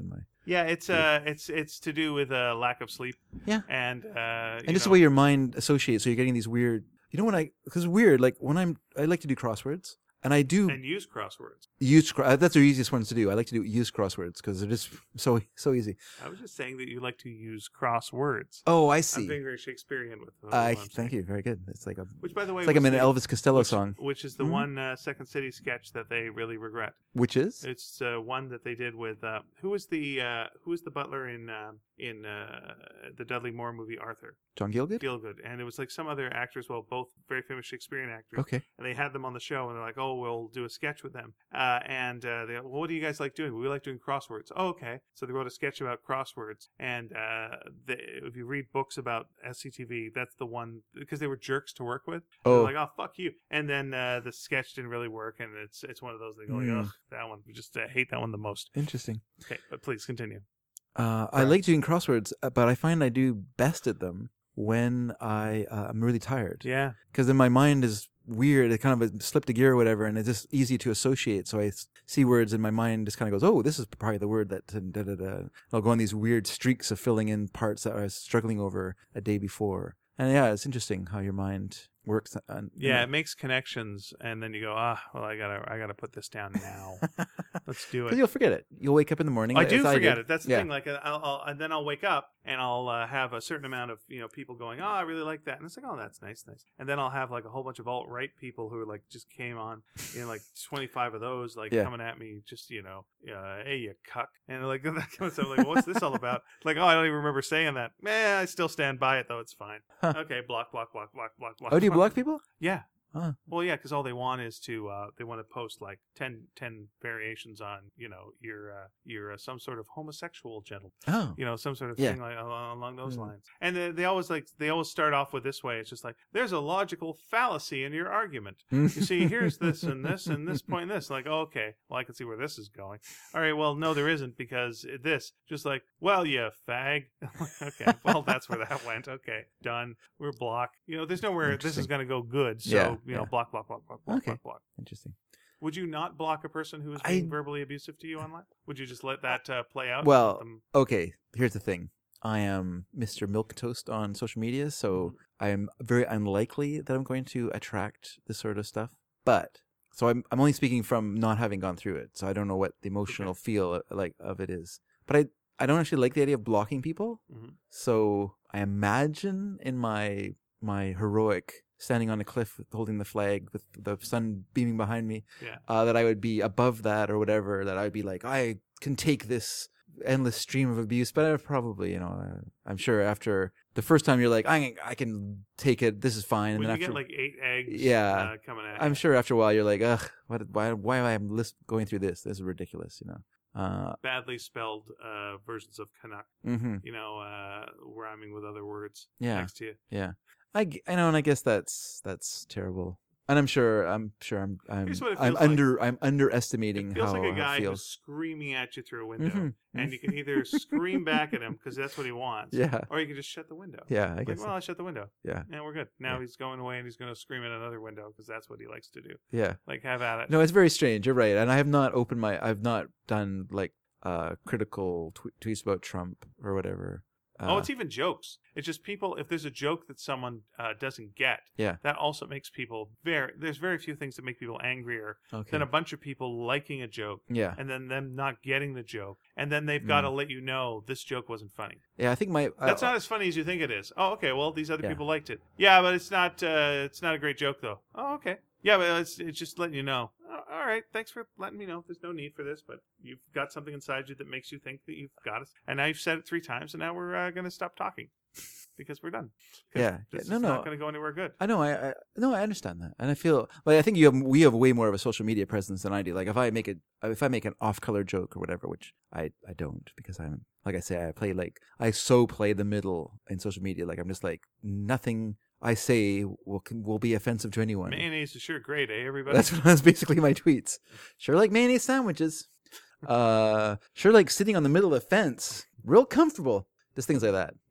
Yeah, it's uh, it's it's to do with uh, lack of sleep. Yeah. and uh, And just the way your mind associates, so you're getting these weird. You know when I because weird like when I'm I like to do crosswords. And I do and use crosswords. Use that's the easiest ones to do. I like to do use crosswords because they're just so so easy. I was just saying that you like to use crosswords. Oh, I see. I'm being very Shakespearean with. with uh, thank you. Very good. It's like a. Which, by the way, it's like I'm in an the, Elvis Costello which, song. Which is the mm-hmm. one uh, Second City sketch that they really regret. Which is? It's uh, one that they did with uh, who was the uh, who was the butler in uh, in uh, the Dudley Moore movie Arthur. John Gielgud. Gielgud, and it was like some other actors, well, both very famous Shakespearean actors. Okay. And they had them on the show, and they're like, "Oh, we'll do a sketch with them." Uh, and uh, they, well, what do you guys like doing? We like doing crosswords. Oh, okay. So they wrote a sketch about crosswords, and uh, they, if you read books about S C T V, that's the one because they were jerks to work with. Oh. They're like, "Oh, fuck you!" And then uh, the sketch didn't really work, and it's it's one of those they go, like, Mm. "Ugh, that one." We just uh, hate that one the most. Interesting. Okay, but please continue. Uh, I like doing crosswords, uh, but I find I do best at them when I uh, I'm really tired. Yeah. Because then my mind is weird. It kind of slipped a gear or whatever, and it's just easy to associate. So I s- see words, and my mind just kind of goes, "Oh, this is probably the word that." Da, da, da. I'll go on these weird streaks of filling in parts that I was struggling over a day before. And yeah, it's interesting how your mind works. On, Yeah, it makes connections, and then you go, ah, well, I gotta, I gotta put this down now. Let's do Because it. you'll forget it. You'll wake up in the morning. I do as forget did. it. That's the Yeah. thing. Like, I'll, I'll, and then I'll wake up and I'll uh, have a certain amount of you know people going, oh, I really like that, and it's like, oh, that's nice, nice. And then I'll have like a whole bunch of alt right people who are like just came on, you know, like twenty-five of those, like Yeah. coming at me, just you know, uh, hey, you cuck, and like that kind of stuff. Like, what's this all about? Like, oh, I don't even remember saying that. Eh, I still stand by it though. It's fine. Huh. Okay, block, block, block, block, block, block. Oh, do you block people? Yeah. Huh. Well, yeah, because all they want is to uh, they want to post like ten, ten variations on you know you're uh, you're uh, some sort of homosexual gentleman, Oh. you know, some sort of Yeah. thing like along, along those Mm. lines. And they, they always like they always start off with this way. It's just like there's a logical fallacy in your argument. You see, here's this and this and this point and this. Like, oh, okay, well, I can see where this is going. All right, well, no, there isn't because this just like, well, you fag. Okay, well, that's where that went. Okay, done. We're blocked. You know, there's nowhere this is Interesting. going to go good. So Yeah, you know, yeah. block, block, block, block, block, Okay. block, block. Interesting. Would you not block a person who is I- being verbally abusive to you online? Would you just let that uh, play out? Well, Let them- Okay, here's the thing. I am Mister Milquetoast on social media, so I am very unlikely that I'm going to attract this sort of stuff. But so I'm I'm only speaking from not having gone through it, so I don't know what the emotional feel uh, like of it is. But I I don't actually like the idea of blocking people. Mhm. So I imagine in my my heroic standing on a cliff holding the flag with the sun beaming behind me, Yeah. uh, that I would be above that or whatever. That I'd be like, I can take this endless stream of abuse. But I probably, you know, uh, I'm sure after the first time you're like, I I can take it. This is fine. And When then you after, get like eight eggs Yeah. uh, coming at I'm you. sure after a while you're like, ugh, what? Why? Why am I lis- going through this? This is ridiculous. You know. Uh, Badly spelled uh, versions of Canuck, mm-hmm. you know, uh, rhyming with other words Yeah. next to you. Yeah. I, g- I know, and I guess that's that's terrible. And I'm sure I'm sure I'm I'm Here's what it I'm feels like. under I'm underestimating It feels how, like a how guy it who's feels. screaming at you through a window, Mhm. and you can either scream back at him because that's what he wants, Yeah. or you can just shut the window. Yeah, I Like, guess. well, I shut the window. Yeah. Yeah, we're good. Now Yeah. he's going away, and he's going to scream at another window because that's what he likes to do. Yeah. Like, have at it. No, it's very strange. You're right, and I have not opened my. I've not done like uh critical tw- tweets about Trump or whatever. Uh, Oh, it's even jokes. It's just people. If there's a joke that someone uh, doesn't get, Yeah. that also makes people very. There's very few things that make people angrier okay. than a bunch of people liking a joke Yeah. and then them not getting the joke, and then they've got to Mm. let you know this joke wasn't funny. Yeah, I think my. Uh, That's not as funny as you think it is. Oh, okay. Well, these other Yeah. people liked it. Yeah, but it's not. Uh, it's not a great joke though. Oh, okay. Yeah, but it's it's just letting you know. Oh, all right. Thanks for letting me know. There's no need for this, but you've got something inside you that makes you think that you've got it. And now you've said it three times, and now we're uh, going to stop talking because we're done. 'Cause Yeah. This No, is no. not going to go anywhere good. I know. I, I no. I understand that, and I feel like I think you have. We have way more of a social media presence than I do. Like if I make it, if I make an off-color joke or whatever, which I I don't because I'm like I say I play like I so play the middle in social media. Like I'm just like nothing I say will will be offensive to anyone. Mayonnaise is sure great, eh, everybody? That's that's basically my tweets. Sure, like mayonnaise sandwiches. Uh, sure, like sitting on the middle of the fence, real comfortable. Just things like that, you know.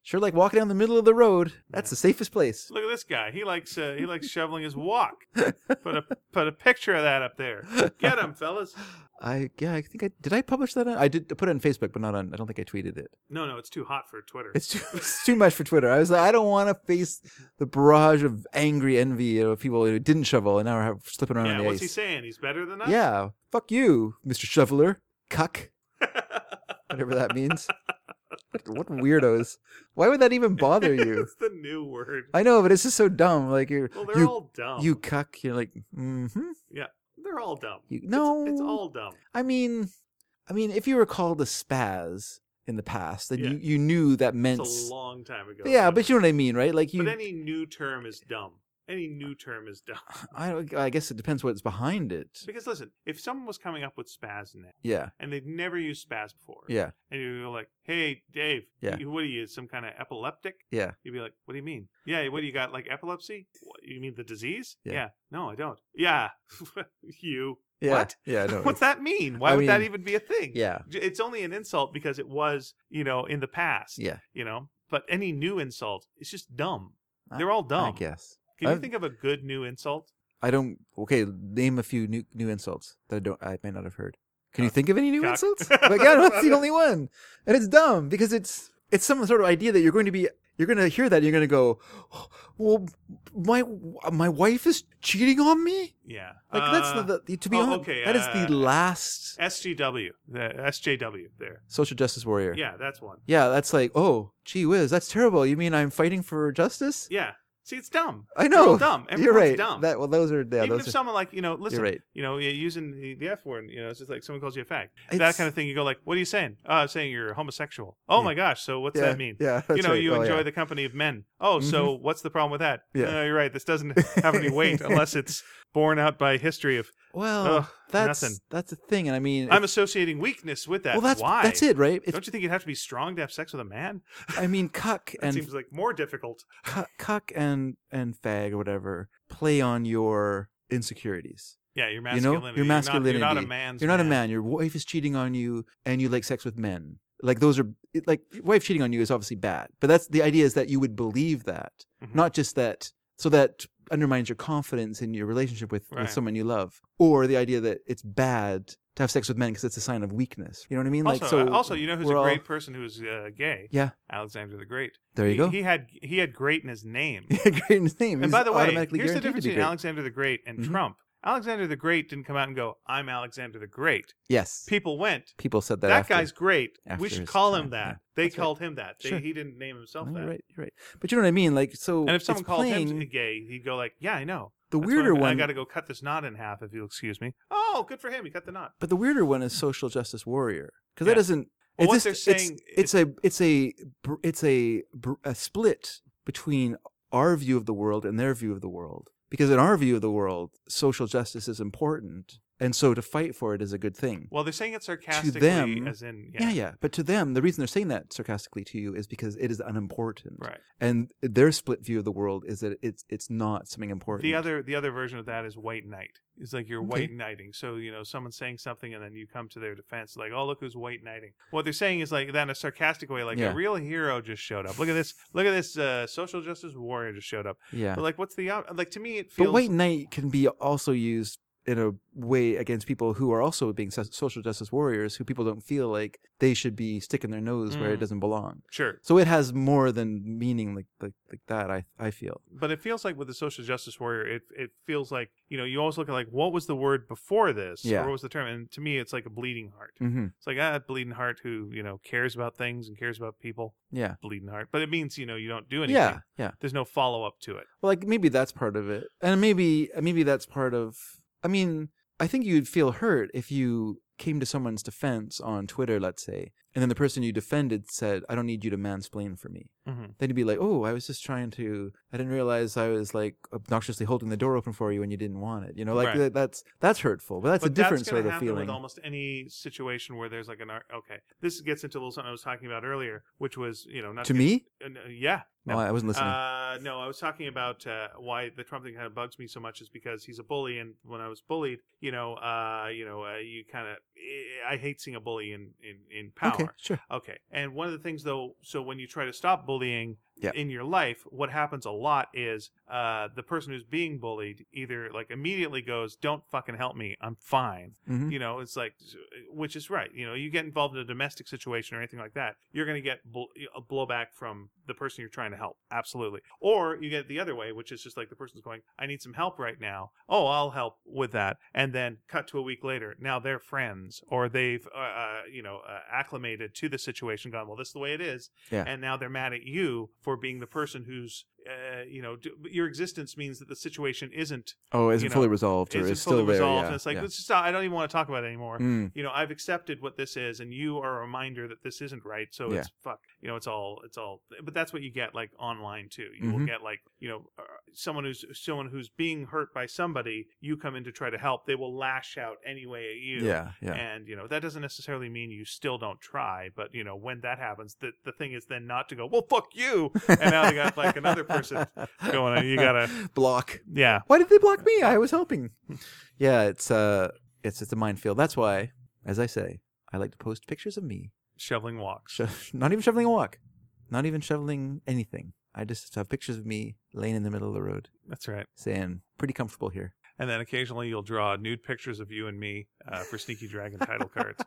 Sure, like walking down the middle of the road. That's the safest place. Look at this guy. He likes uh, he likes shoveling his walk. Put a put a picture of that up there. Get him, fellas. I yeah, I think I did. I publish that. On, I did put it on Facebook, but not on. I don't think I tweeted it. No, no, it's too hot for Twitter. It's too, it's too much for Twitter. I was like, I don't want to face the barrage of angry envy of people who didn't shovel and now are slipping around yeah, on the what's ice. he saying? He's better than us? Yeah, fuck you, Mister Shoveler, cuck, whatever that means. What, what weirdos? Why would that even bother you? It's the new word. I know, but it's just so dumb. Like you're, Well, they're you, all dumb. you cuck. You're like, mm-hmm. Yeah, they're all dumb. You, no, It's, it's all dumb. I mean, I mean, if you were called a spaz in the past, then Yeah. you, you knew that meant. It's a long time ago. Yeah, but you know what I mean, right? Like you. But any new term is dumb. Any new term is dumb. I don't- I guess it depends what's behind it. Because listen, if someone was coming up with spaz now Yeah, and they've never used spaz before, yeah, and you're like, "Hey, Dave, Yeah. you, what are you? Some kind of epileptic?" yeah. You'd be like, "What do you mean? Yeah, what do you got? Like epilepsy? What, you mean the disease? Yeah. No, I don't. Yeah, you. Yeah, What? yeah, no, What's that mean? Why I would that mean, even be a thing? yeah, J- It's only an insult because it was, you know, in the past. yeah. You know, but any new insult, it's just dumb. I- They're all dumb. I guess. Can you I've- think of a good new insult? I don't. Okay, name a few new new insults that I don't. I may not have heard. Can you Cuck. think of any new Cuck. insults? Like, yeah, no, that's the only one, and it's dumb because it's it's some sort of idea that you're going to be. You're going to hear that and you're going to go, well, my my wife is cheating on me. Yeah. Like Uh, that's the, the to be oh, honest. okay, That is uh, the last S G W, the S J W there. social justice warrior. Yeah, that's one. Yeah, that's like, oh, gee whiz, that's terrible. You mean I'm fighting for justice? Yeah. See, it's dumb. I They're all know. dumb. You're Everyone's right. dumb. That well, those are yeah, Even those if are, someone like, you know, listen, right. you know, you're using the, the F word, you know, it's just like someone calls you a fag. That It's- kind of thing, you go like, what are you saying? Oh, I'm saying you're homosexual. Oh Yeah. my gosh, so what's yeah, that mean? Yeah, You that's know, right. you Oh, enjoy yeah. the company of men. Oh, so what's the problem with that? Yeah. No, you're right. This doesn't have any weight unless it's borne out by history of, Well, Ugh, that's nothing. that's the thing, and I mean, I'm it- associating weakness with that. well, that's Why? that's it, right? It's, Don't you think you'd have to be strong to have sex with a man? I mean, cuck That and seems like more difficult. cuck, cuck and and fag or whatever play on your insecurities. Yeah, your You masculinity. know, your masculinity. You're not, you're not a man's You're not man. a man. Your wife is cheating on you, and you like sex with men. Like those are it- like wife cheating on you is obviously bad, but that's the idea is that you would believe that, Mhm. not just that. So that undermines your confidence in your relationship with, Right. with someone you love, or the idea that it's bad to have sex with men because it's a sign of weakness. You know what I mean? Also, like so. uh, also, you know who's a we're all- great person who's uh, gay? Yeah, Alexander the Great. there you he, go. He had he had great in his name. great in his name. And He's by the way, automatically here's the guaranteed difference to be between great. Alexander the Great and Mhm. Trump. Alexander the Great didn't come out and go, "I'm Alexander the Great." Yes, People went, people said that. "That after. guy's great. after We should his call time, him that." yeah. They That's right. called him that. They, Sure. He didn't name himself No, that. you're right. You're right. But you know what I mean? Like so. And if someone it's called playing, him gay, he'd go like, "Yeah, I know." the That's weirder why I, one. I got to go cut this knot in half, if you'll excuse me. Oh, good for him. He cut the knot. But the weirder one is social justice warrior because Yeah. that doesn't. Well, what it's they're just, saying it's, it's a it's a br- it's a br- a split between our view of the world and their view of the world. Because in our view of the world, social justice is important, and so to fight for it is a good thing. Well, they're saying it sarcastically, them- as in, Yeah. yeah, But to them, the reason they're saying that sarcastically to you is because it is unimportant. right. And their split view of the world is that it's it's not something important. The other the other version of that is white knight. It's like you're Okay. white knighting. So, you know, someone's saying something and then you come to their defense like, "Oh, look who's white knighting." What they're saying is like that in a sarcastic way, like Yeah. a real hero just showed up. Look at this. Look at this uh, social justice warrior just showed up. Yeah. But like what's the out- like to me it feels But white knight can be also used in a way against people who are also being so- social justice warriors, who people don't feel like they should be sticking their nose where it Mm. doesn't belong. sure. So it has more than meaning like like, like that. I I feel. But it feels like with the social justice warrior, it it feels like, you know, you always look at like what was the word before this? Yeah. Or what was the term? And to me it's like a bleeding heart. Mm-hmm. It's like ah, bleeding heart who, you know, cares about things and cares about people. Yeah. Bleeding heart. But it means, you know, you don't do anything. Yeah. Yeah. There's no follow up to it. Well, like maybe that's part of it, and maybe maybe that's part of. I mean, I think you'd feel hurt if you came to someone's defense on Twitter, let's say, and then the person you defended said, "I don't need you to mansplain for me." Mm-hmm. Then you'd be like, "Oh, I was just trying to. I didn't realize I was like obnoxiously holding the door open for you when you didn't want it." You know, like Right. that, that's that's hurtful, but that's But a different that's sort gonna of happen feeling. with almost any situation where there's like an ar- okay. This gets into a little something I was talking about earlier, which was, you know, not To get- me, uh, uh, yeah, No, I wasn't listening. Uh, no, I was talking about uh, why the Trump thing kind of bugs me so much is because he's a bully, and when I was bullied, you know, uh, you know, uh, you kind of, I hate seeing a bully in, in, in power. Okay, sure. Okay, and one of the things though, so when you try to stop bullying Yeah. in your life, what happens a lot is uh, the person who's being bullied either like immediately goes, "Don't fucking help me, I'm fine." Mhm. You know, it's like, which is right. You know, you get involved in a domestic situation or anything like that, you're going to get bl- a blowback from the person you're trying to help. Absolutely. Or you get it the other way, which is just like the person's going, "I need some help right now. Oh, I'll help with that." And then cut to a week later. Now they're friends, or they've, uh, uh, you know, uh, acclimated to the situation, gone, "Well, this is the way it is." Yeah. And now they're mad at you for being the person who's, uh, you know, d- your existence means that the situation isn't Oh, is you it know, fully resolved, or isn't is fully still there? resolved. Yeah, And it's like, yeah. let's just stop. I don't even want to talk about it anymore. Mm. You know, I've accepted what this is, and you are a reminder that this isn't right. So Yeah. it's fuck. You know, it's all, it's all. But that's what you get like online too. You will Mhm. get like, you know, uh, someone who's someone who's being hurt by somebody. You come in to try to help. They will lash out anyway at you. Yeah, yeah. And you know that doesn't necessarily mean you still don't try. But you know when that happens, the the thing is then not to go, "Well, fuck you," and now they got like another person going on. You gotta, block. yeah. Why did they block me? I was helping. Yeah, it's uh, it's it's a minefield. That's why, as I say, I like to post pictures of me, Shoveling walks. sho- not even shoveling a walk, not even shoveling anything. I just have pictures of me laying in the middle of the road, That's right. saying, "Pretty comfortable here." And then occasionally you'll draw nude pictures of you and me uh, for Sneaky Dragon title cards.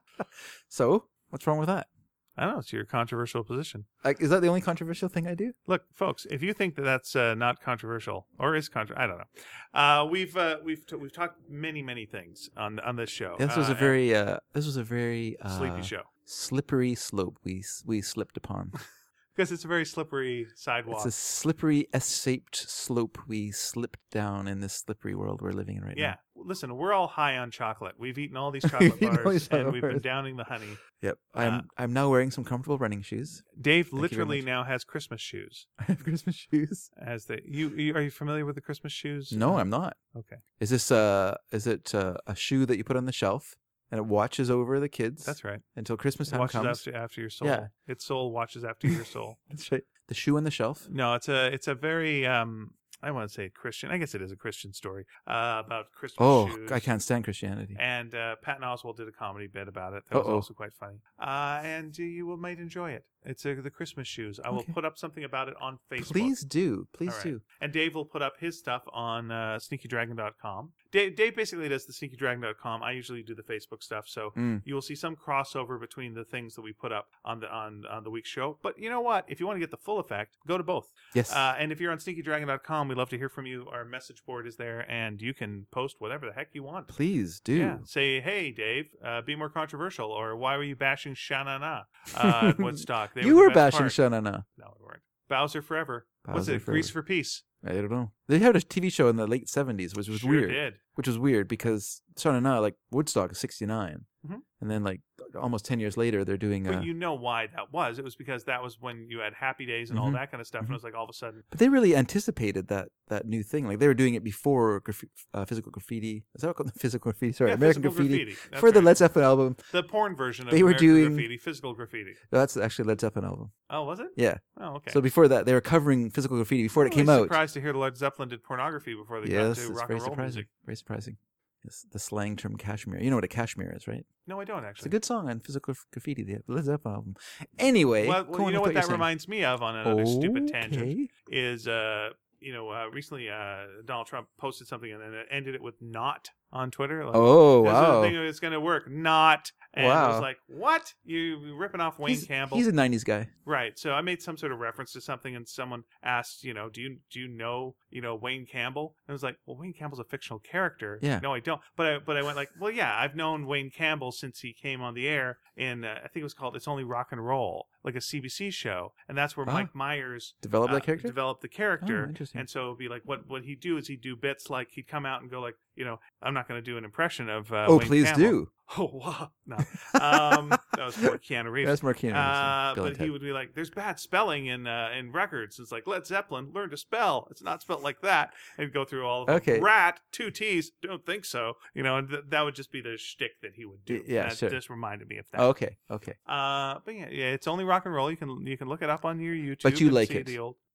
So, what's wrong with that? I don't know. It's your controversial position. Like, is that the only controversial thing I do? Look, folks, if you think that that's uh, not controversial or is contra, I don't know. Uh, we've uh, we've t- we've talked many many things on on this show. This was Uh, a very uh, this was a very uh, sleepy show slippery slope we we slipped upon. because it's a very slippery sidewalk. It's a slippery S-shaped slope we slipped down in this slippery world we're living in right yeah. now. Listen, we're all high on chocolate. We've eaten all these chocolate eaten all bars these and chocolate we've been bars. downing the honey. Yep. I'm Uh, I'm now wearing some comfortable running shoes. Dave Thank you very literally much. now has Christmas shoes. I have Christmas shoes. As they, you, you are you familiar with the Christmas shoes? No, I'm not. Okay, Is this uh is it uh, a shoe that you put on the shelf and it watches over the kids that's right. until Christmas It time watches comes? after after your soul. Yeah. Its soul watches after your soul. That's right. The shoe on the shelf. No, it's a it's a very um I want to say Christian. I guess it is a Christian story uh, about Christmas Oh, shoes. I can't stand Christianity. And uh, Patton Oswalt did a comedy bit about it. That was Uh-oh. also quite funny. Uh, and you will might enjoy it. It's uh, the Christmas shoes. I will Okay. put up something about it on Facebook. Please do. Please All right. do. And Dave will put up his stuff on uh, sneaky dragon dot com. Dave, Dave basically does the sneaky dragon dot com. I usually do the Facebook stuff. So Mm. you will see some crossover between the things that we put up on the on, on the week's show. But you know what? If you want to get the full effect, go to both. Yes. Uh, and if you're on sneaky dragon dot com, we'd love to hear from you. Our message board is there, and you can post whatever the heck you want. Please do. Yeah. Say, hey, Dave, uh, be more controversial, or why were you bashing Sha-na-na uh, at Woodstock? They you were, were the best bashing part. Sha-na-na. No, we weren't. Bowser Forever. What's Bowser it? Grease Forever. for Peace. I don't know. They had a T V show in the late seventies, which was sure weird. did. Which was weird because Sha-na-na, like Woodstock is sixty-nine. Mhm. And then like almost ten years later, they're doing But uh, you know why that was. It was because that was when you had Happy Days and all Mhm. that kind of stuff. And Mhm. it was like all of a sudden, But they really anticipated that that new thing. Like they were doing it before graf- uh, physical graffiti. Is that what called physical graffiti? Sorry, yeah, American physical graffiti. graffiti. That's For the right. Led Zeppelin album. The porn version of They were American doing- graffiti, physical graffiti. No, that's actually Led Zeppelin album. Oh, was it? Yeah. Oh, okay. So before that, they were covering physical graffiti before it I'm came really out. surprised to hear Led Zeppelin did pornography before they Yes, got it's to rock very and roll surprising. music. Very surprising. It's the slang term cashmere. You know what a cashmere is, right? No, I don't It's a actually. good song on physical graffiti, the Led Zeppelin album. Anyway, Well, go well on you know with what you're that saying. reminds me of on another stupid tangent Okay. is, uh, you know, uh, recently uh, Donald Trump posted something and then it ended it with "not" on Twitter. Like, Oh, this is the wow. thing that's going to work. Not. And I Wow. was like, what? You you ripping off Wayne He's, Campbell? he's a nineties guy. Right. So I made some sort of reference to something, and someone asked, you know, do you do you know, you know, Wayne Campbell? And I was like, well, Wayne Campbell's a fictional character. Yeah. No, I don't. But I but I went like, well, yeah, I've known Wayne Campbell since he came on the air in uh, I think it was called It's Only Rock and Roll, like a C B C show, and that's where Ah. Mike Myers Develop uh, that character? developed the character. Oh, interesting. And so it'd be like, what what he'd do is he'd do bits like he'd come out and go like, you know, I'm not going to do an impression of. Uh, oh, Wayne please Campbell. do. Oh, wow. No. Um, that was more Keanu Reeves. That's more Keanu Reeves, yeah. Uh, Bill but and he Ted. would be like, there's bad spelling in uh, in records. It's like, Led Zeppelin, learn to spell. It's not spelled like that. And he'd go through all of them. Okay. Rat, two T's, don't think so. You know, and th- that would just be the shtick that he would do. Y- yeah, that sure. just reminded me of that. Okay, okay. Uh, but yeah, yeah, it's only rock and roll. You can you can look it up on your YouTube. But you and like see it. The old,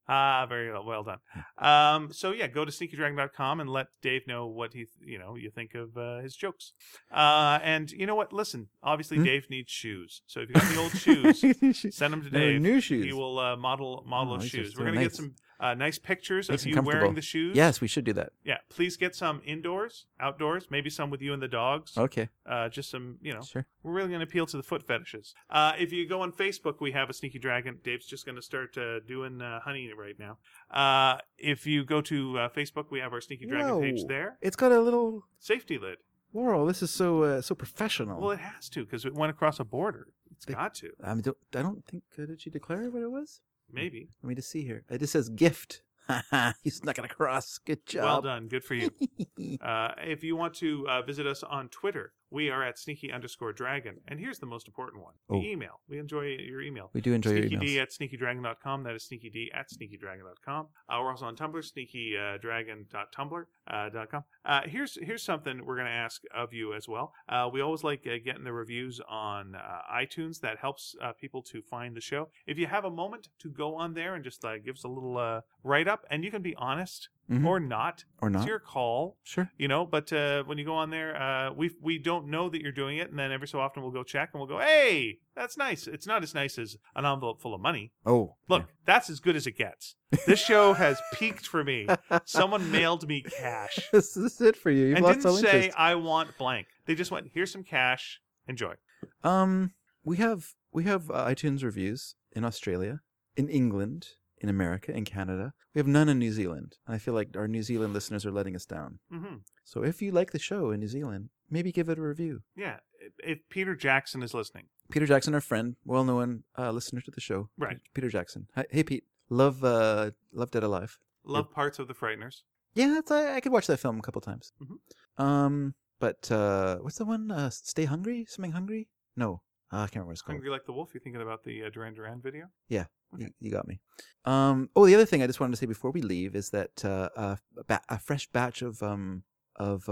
Ah, very well, well done. Um, so yeah, go to sneaky dragon dot com and let Dave know what he, you know, you think of uh, his jokes. Uh, and you know what? Listen, obviously Hmm? Dave needs shoes. So if you got the old shoes, send them to No, Dave. new shoes. He will uh, model model Oh, those these are shoes. so We're gonna nice. get some uh, nice pictures Nice of and you wearing comfortable. the shoes. Yes, we should do that. Yeah, please get some indoors, outdoors, maybe some with you and the dogs. Okay. Uh, just some, you know, Sure. we're really going to appeal to the foot fetishes. Uh, if you go on Facebook, we have a Sneaky Dragon. Dave's just going to start uh, doing uh, honey right now. Uh, if you go to uh, Facebook, we have our Sneaky Dragon Whoa. page there. It's got a little. Safety lid. Whoa, this is so uh, so professional. Well, it has to because it went across a border. It's They- got to. I, don't, I don't think. Uh, did she declare what it was? Maybe. Let me just see here. It just says gift. You snuck it across. Good job. Well done. Good for you. Uh, if you want to uh, visit us on Twitter, we are at sneaky underscore dragon. And here's the most important one: the Oh. email. We enjoy your email. We do enjoy your SneakyD emails. at sneaky dragon dot com. That is SneakyD at sneaky dragon dot com. Uh, we're also on Tumblr, sneaky dragon dot tumblr dot com. Uh, here's here's something we're going to ask of you as well. Uh, we always like uh, getting the reviews on uh, iTunes. That helps uh, people to find the show. If you have a moment to go on there and just uh, give us a little uh, write-up, and you can be honest Mhm. or not. Or not. It's your call. Sure. You know, but uh, when you go on there, uh, we we don't know that you're doing it, and then every so often we'll go check and we'll go, "Hey, that's nice." It's not as nice as an envelope full of money. Oh. Look, that's as good as it gets. This show has peaked for me. Someone mailed me cash This is it for you. You've and lost didn't all say interest. I want blank. They just went, "Here's some cash. Enjoy." Um, we have we have uh, iTunes reviews in Australia, in England, in America, in Canada. We have none in New Zealand. And I feel like our New Zealand listeners are letting us down. hmm So if you like the show in New Zealand, maybe give it a review. Yeah, if, if Peter Jackson is listening, Peter Jackson, our friend, well-known uh, listener to the show. Right. Peter Jackson. Hi, hey, Pete. Love, uh, love Dead Alive. love parts of The Frighteners. Yeah, it's, I, I could watch that film a couple times. Mhm. Um, but uh, what's the one? Uh, Stay Hungry? Something Hungry? No, uh, I can't remember what it's called. Hungry Like the Wolf. You thinking about the uh, Duran Duran video? Yeah, Okay. you, you got me. Um, oh, the other thing I just wanted to say before we leave is that uh, a, ba- a fresh batch of um of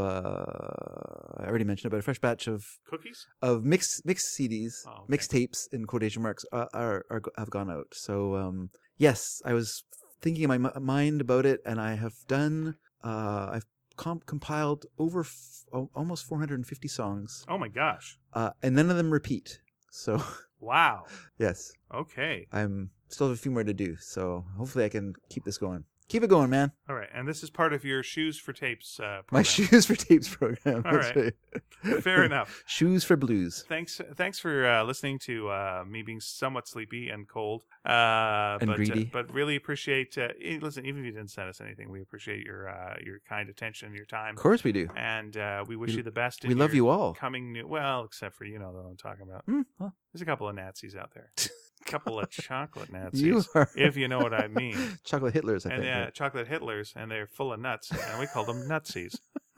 uh, I already mentioned it, but a fresh batch of Cookies? of mixed mixed C Ds, Oh, okay. mixed tapes in quotation marks are, are, are have gone out. So um, yes, I was thinking in my m- mind about it, and I have done. Uh, I've comp- compiled over f- al- almost four hundred fifty songs, Oh my gosh! uh, and none of them repeat. So Wow. yes, Okay. I'm still have a few more to do. So hopefully I can keep this going. Keep it going, man. All right, and this is part of your Shoes for Tapes uh, My program. Shoes for Tapes program. All That's right. right. Fair enough. Shoes for Blues. Thanks, thanks for uh, listening to uh, me being somewhat sleepy and cold, uh, And but, greedy. Uh, but really appreciate. Uh, eh, listen, even if you didn't send us anything, we appreciate your uh, your kind attention, your time, Of course we do. and uh, we wish We- you the best. in We love your you all. Coming new, well, except for you know what I'm talking about. Hmm, well, There's a couple of Nazis out there, a couple of chocolate Nazis, you are if you know what I mean. chocolate Hitlers, I And think. yeah, right? chocolate Hitlers, and they're full of nuts, and we call them nutsies.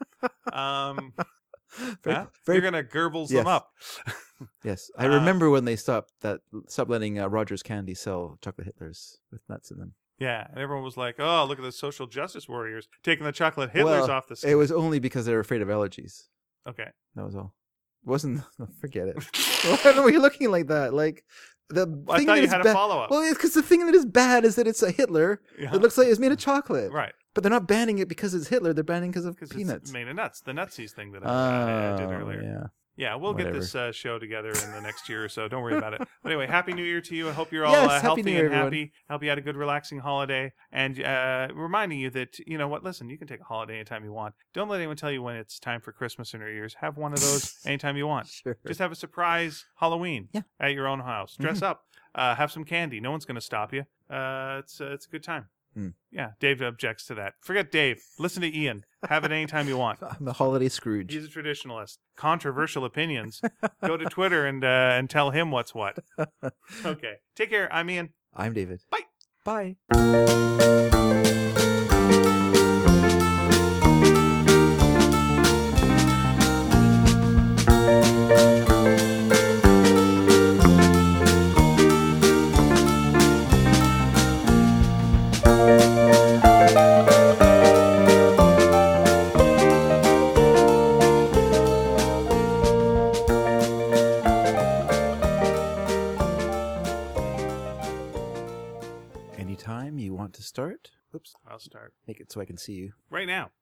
Um, Very, huh? very You're gonna gerbles Yes. them up. Yes, I Uh, remember when they stopped that stopped letting uh, Rogers Candy sell chocolate Hitlers with nuts in them. Yeah, and everyone was like, "Oh, look at the social justice warriors taking the chocolate Hitlers Well, off the." It was only because they were afraid of allergies. Okay. That was all. It wasn't forget it. Why are you looking like that? Like the I thing thought that you is had a bad- follow up. Well, it's because the thing that is bad is that it's a Hitler. Yeah. It looks like it's made of chocolate. Right, But they're not banning it because it's Hitler. They're banning because of because peanuts. it's made of nuts. The nutsies thing that I, I- I did Oh, earlier. yeah. Yeah, we'll Whatever. get this uh, show together in the next year or so. Don't worry about it. But anyway, happy New Year to you. I hope you're all Yes, uh, Happy healthy New Year, and everyone. happy. I hope you had a good, relaxing holiday. And uh, reminding you that, you know what, listen, you can take a holiday anytime you want. Don't let anyone tell you when it's time for Christmas or New Year's. Have one of those anytime you want. Sure. Just have a surprise Halloween Yeah. at your own house. Dress up. Uh, have some candy. No one's going to stop you. Uh, it's, uh, it's a good time. Hmm. Yeah, Dave objects to that. Forget Dave. Listen to Ian. Have it anytime you want. I'm the holiday Scrooge. He's a traditionalist. Controversial opinions. Go to Twitter and uh, and tell him what's what. Okay. Take care. I'm Ian. I'm David. Bye. Bye. Anytime you want to start? Oops. I'll start Make it so I can see you. right now.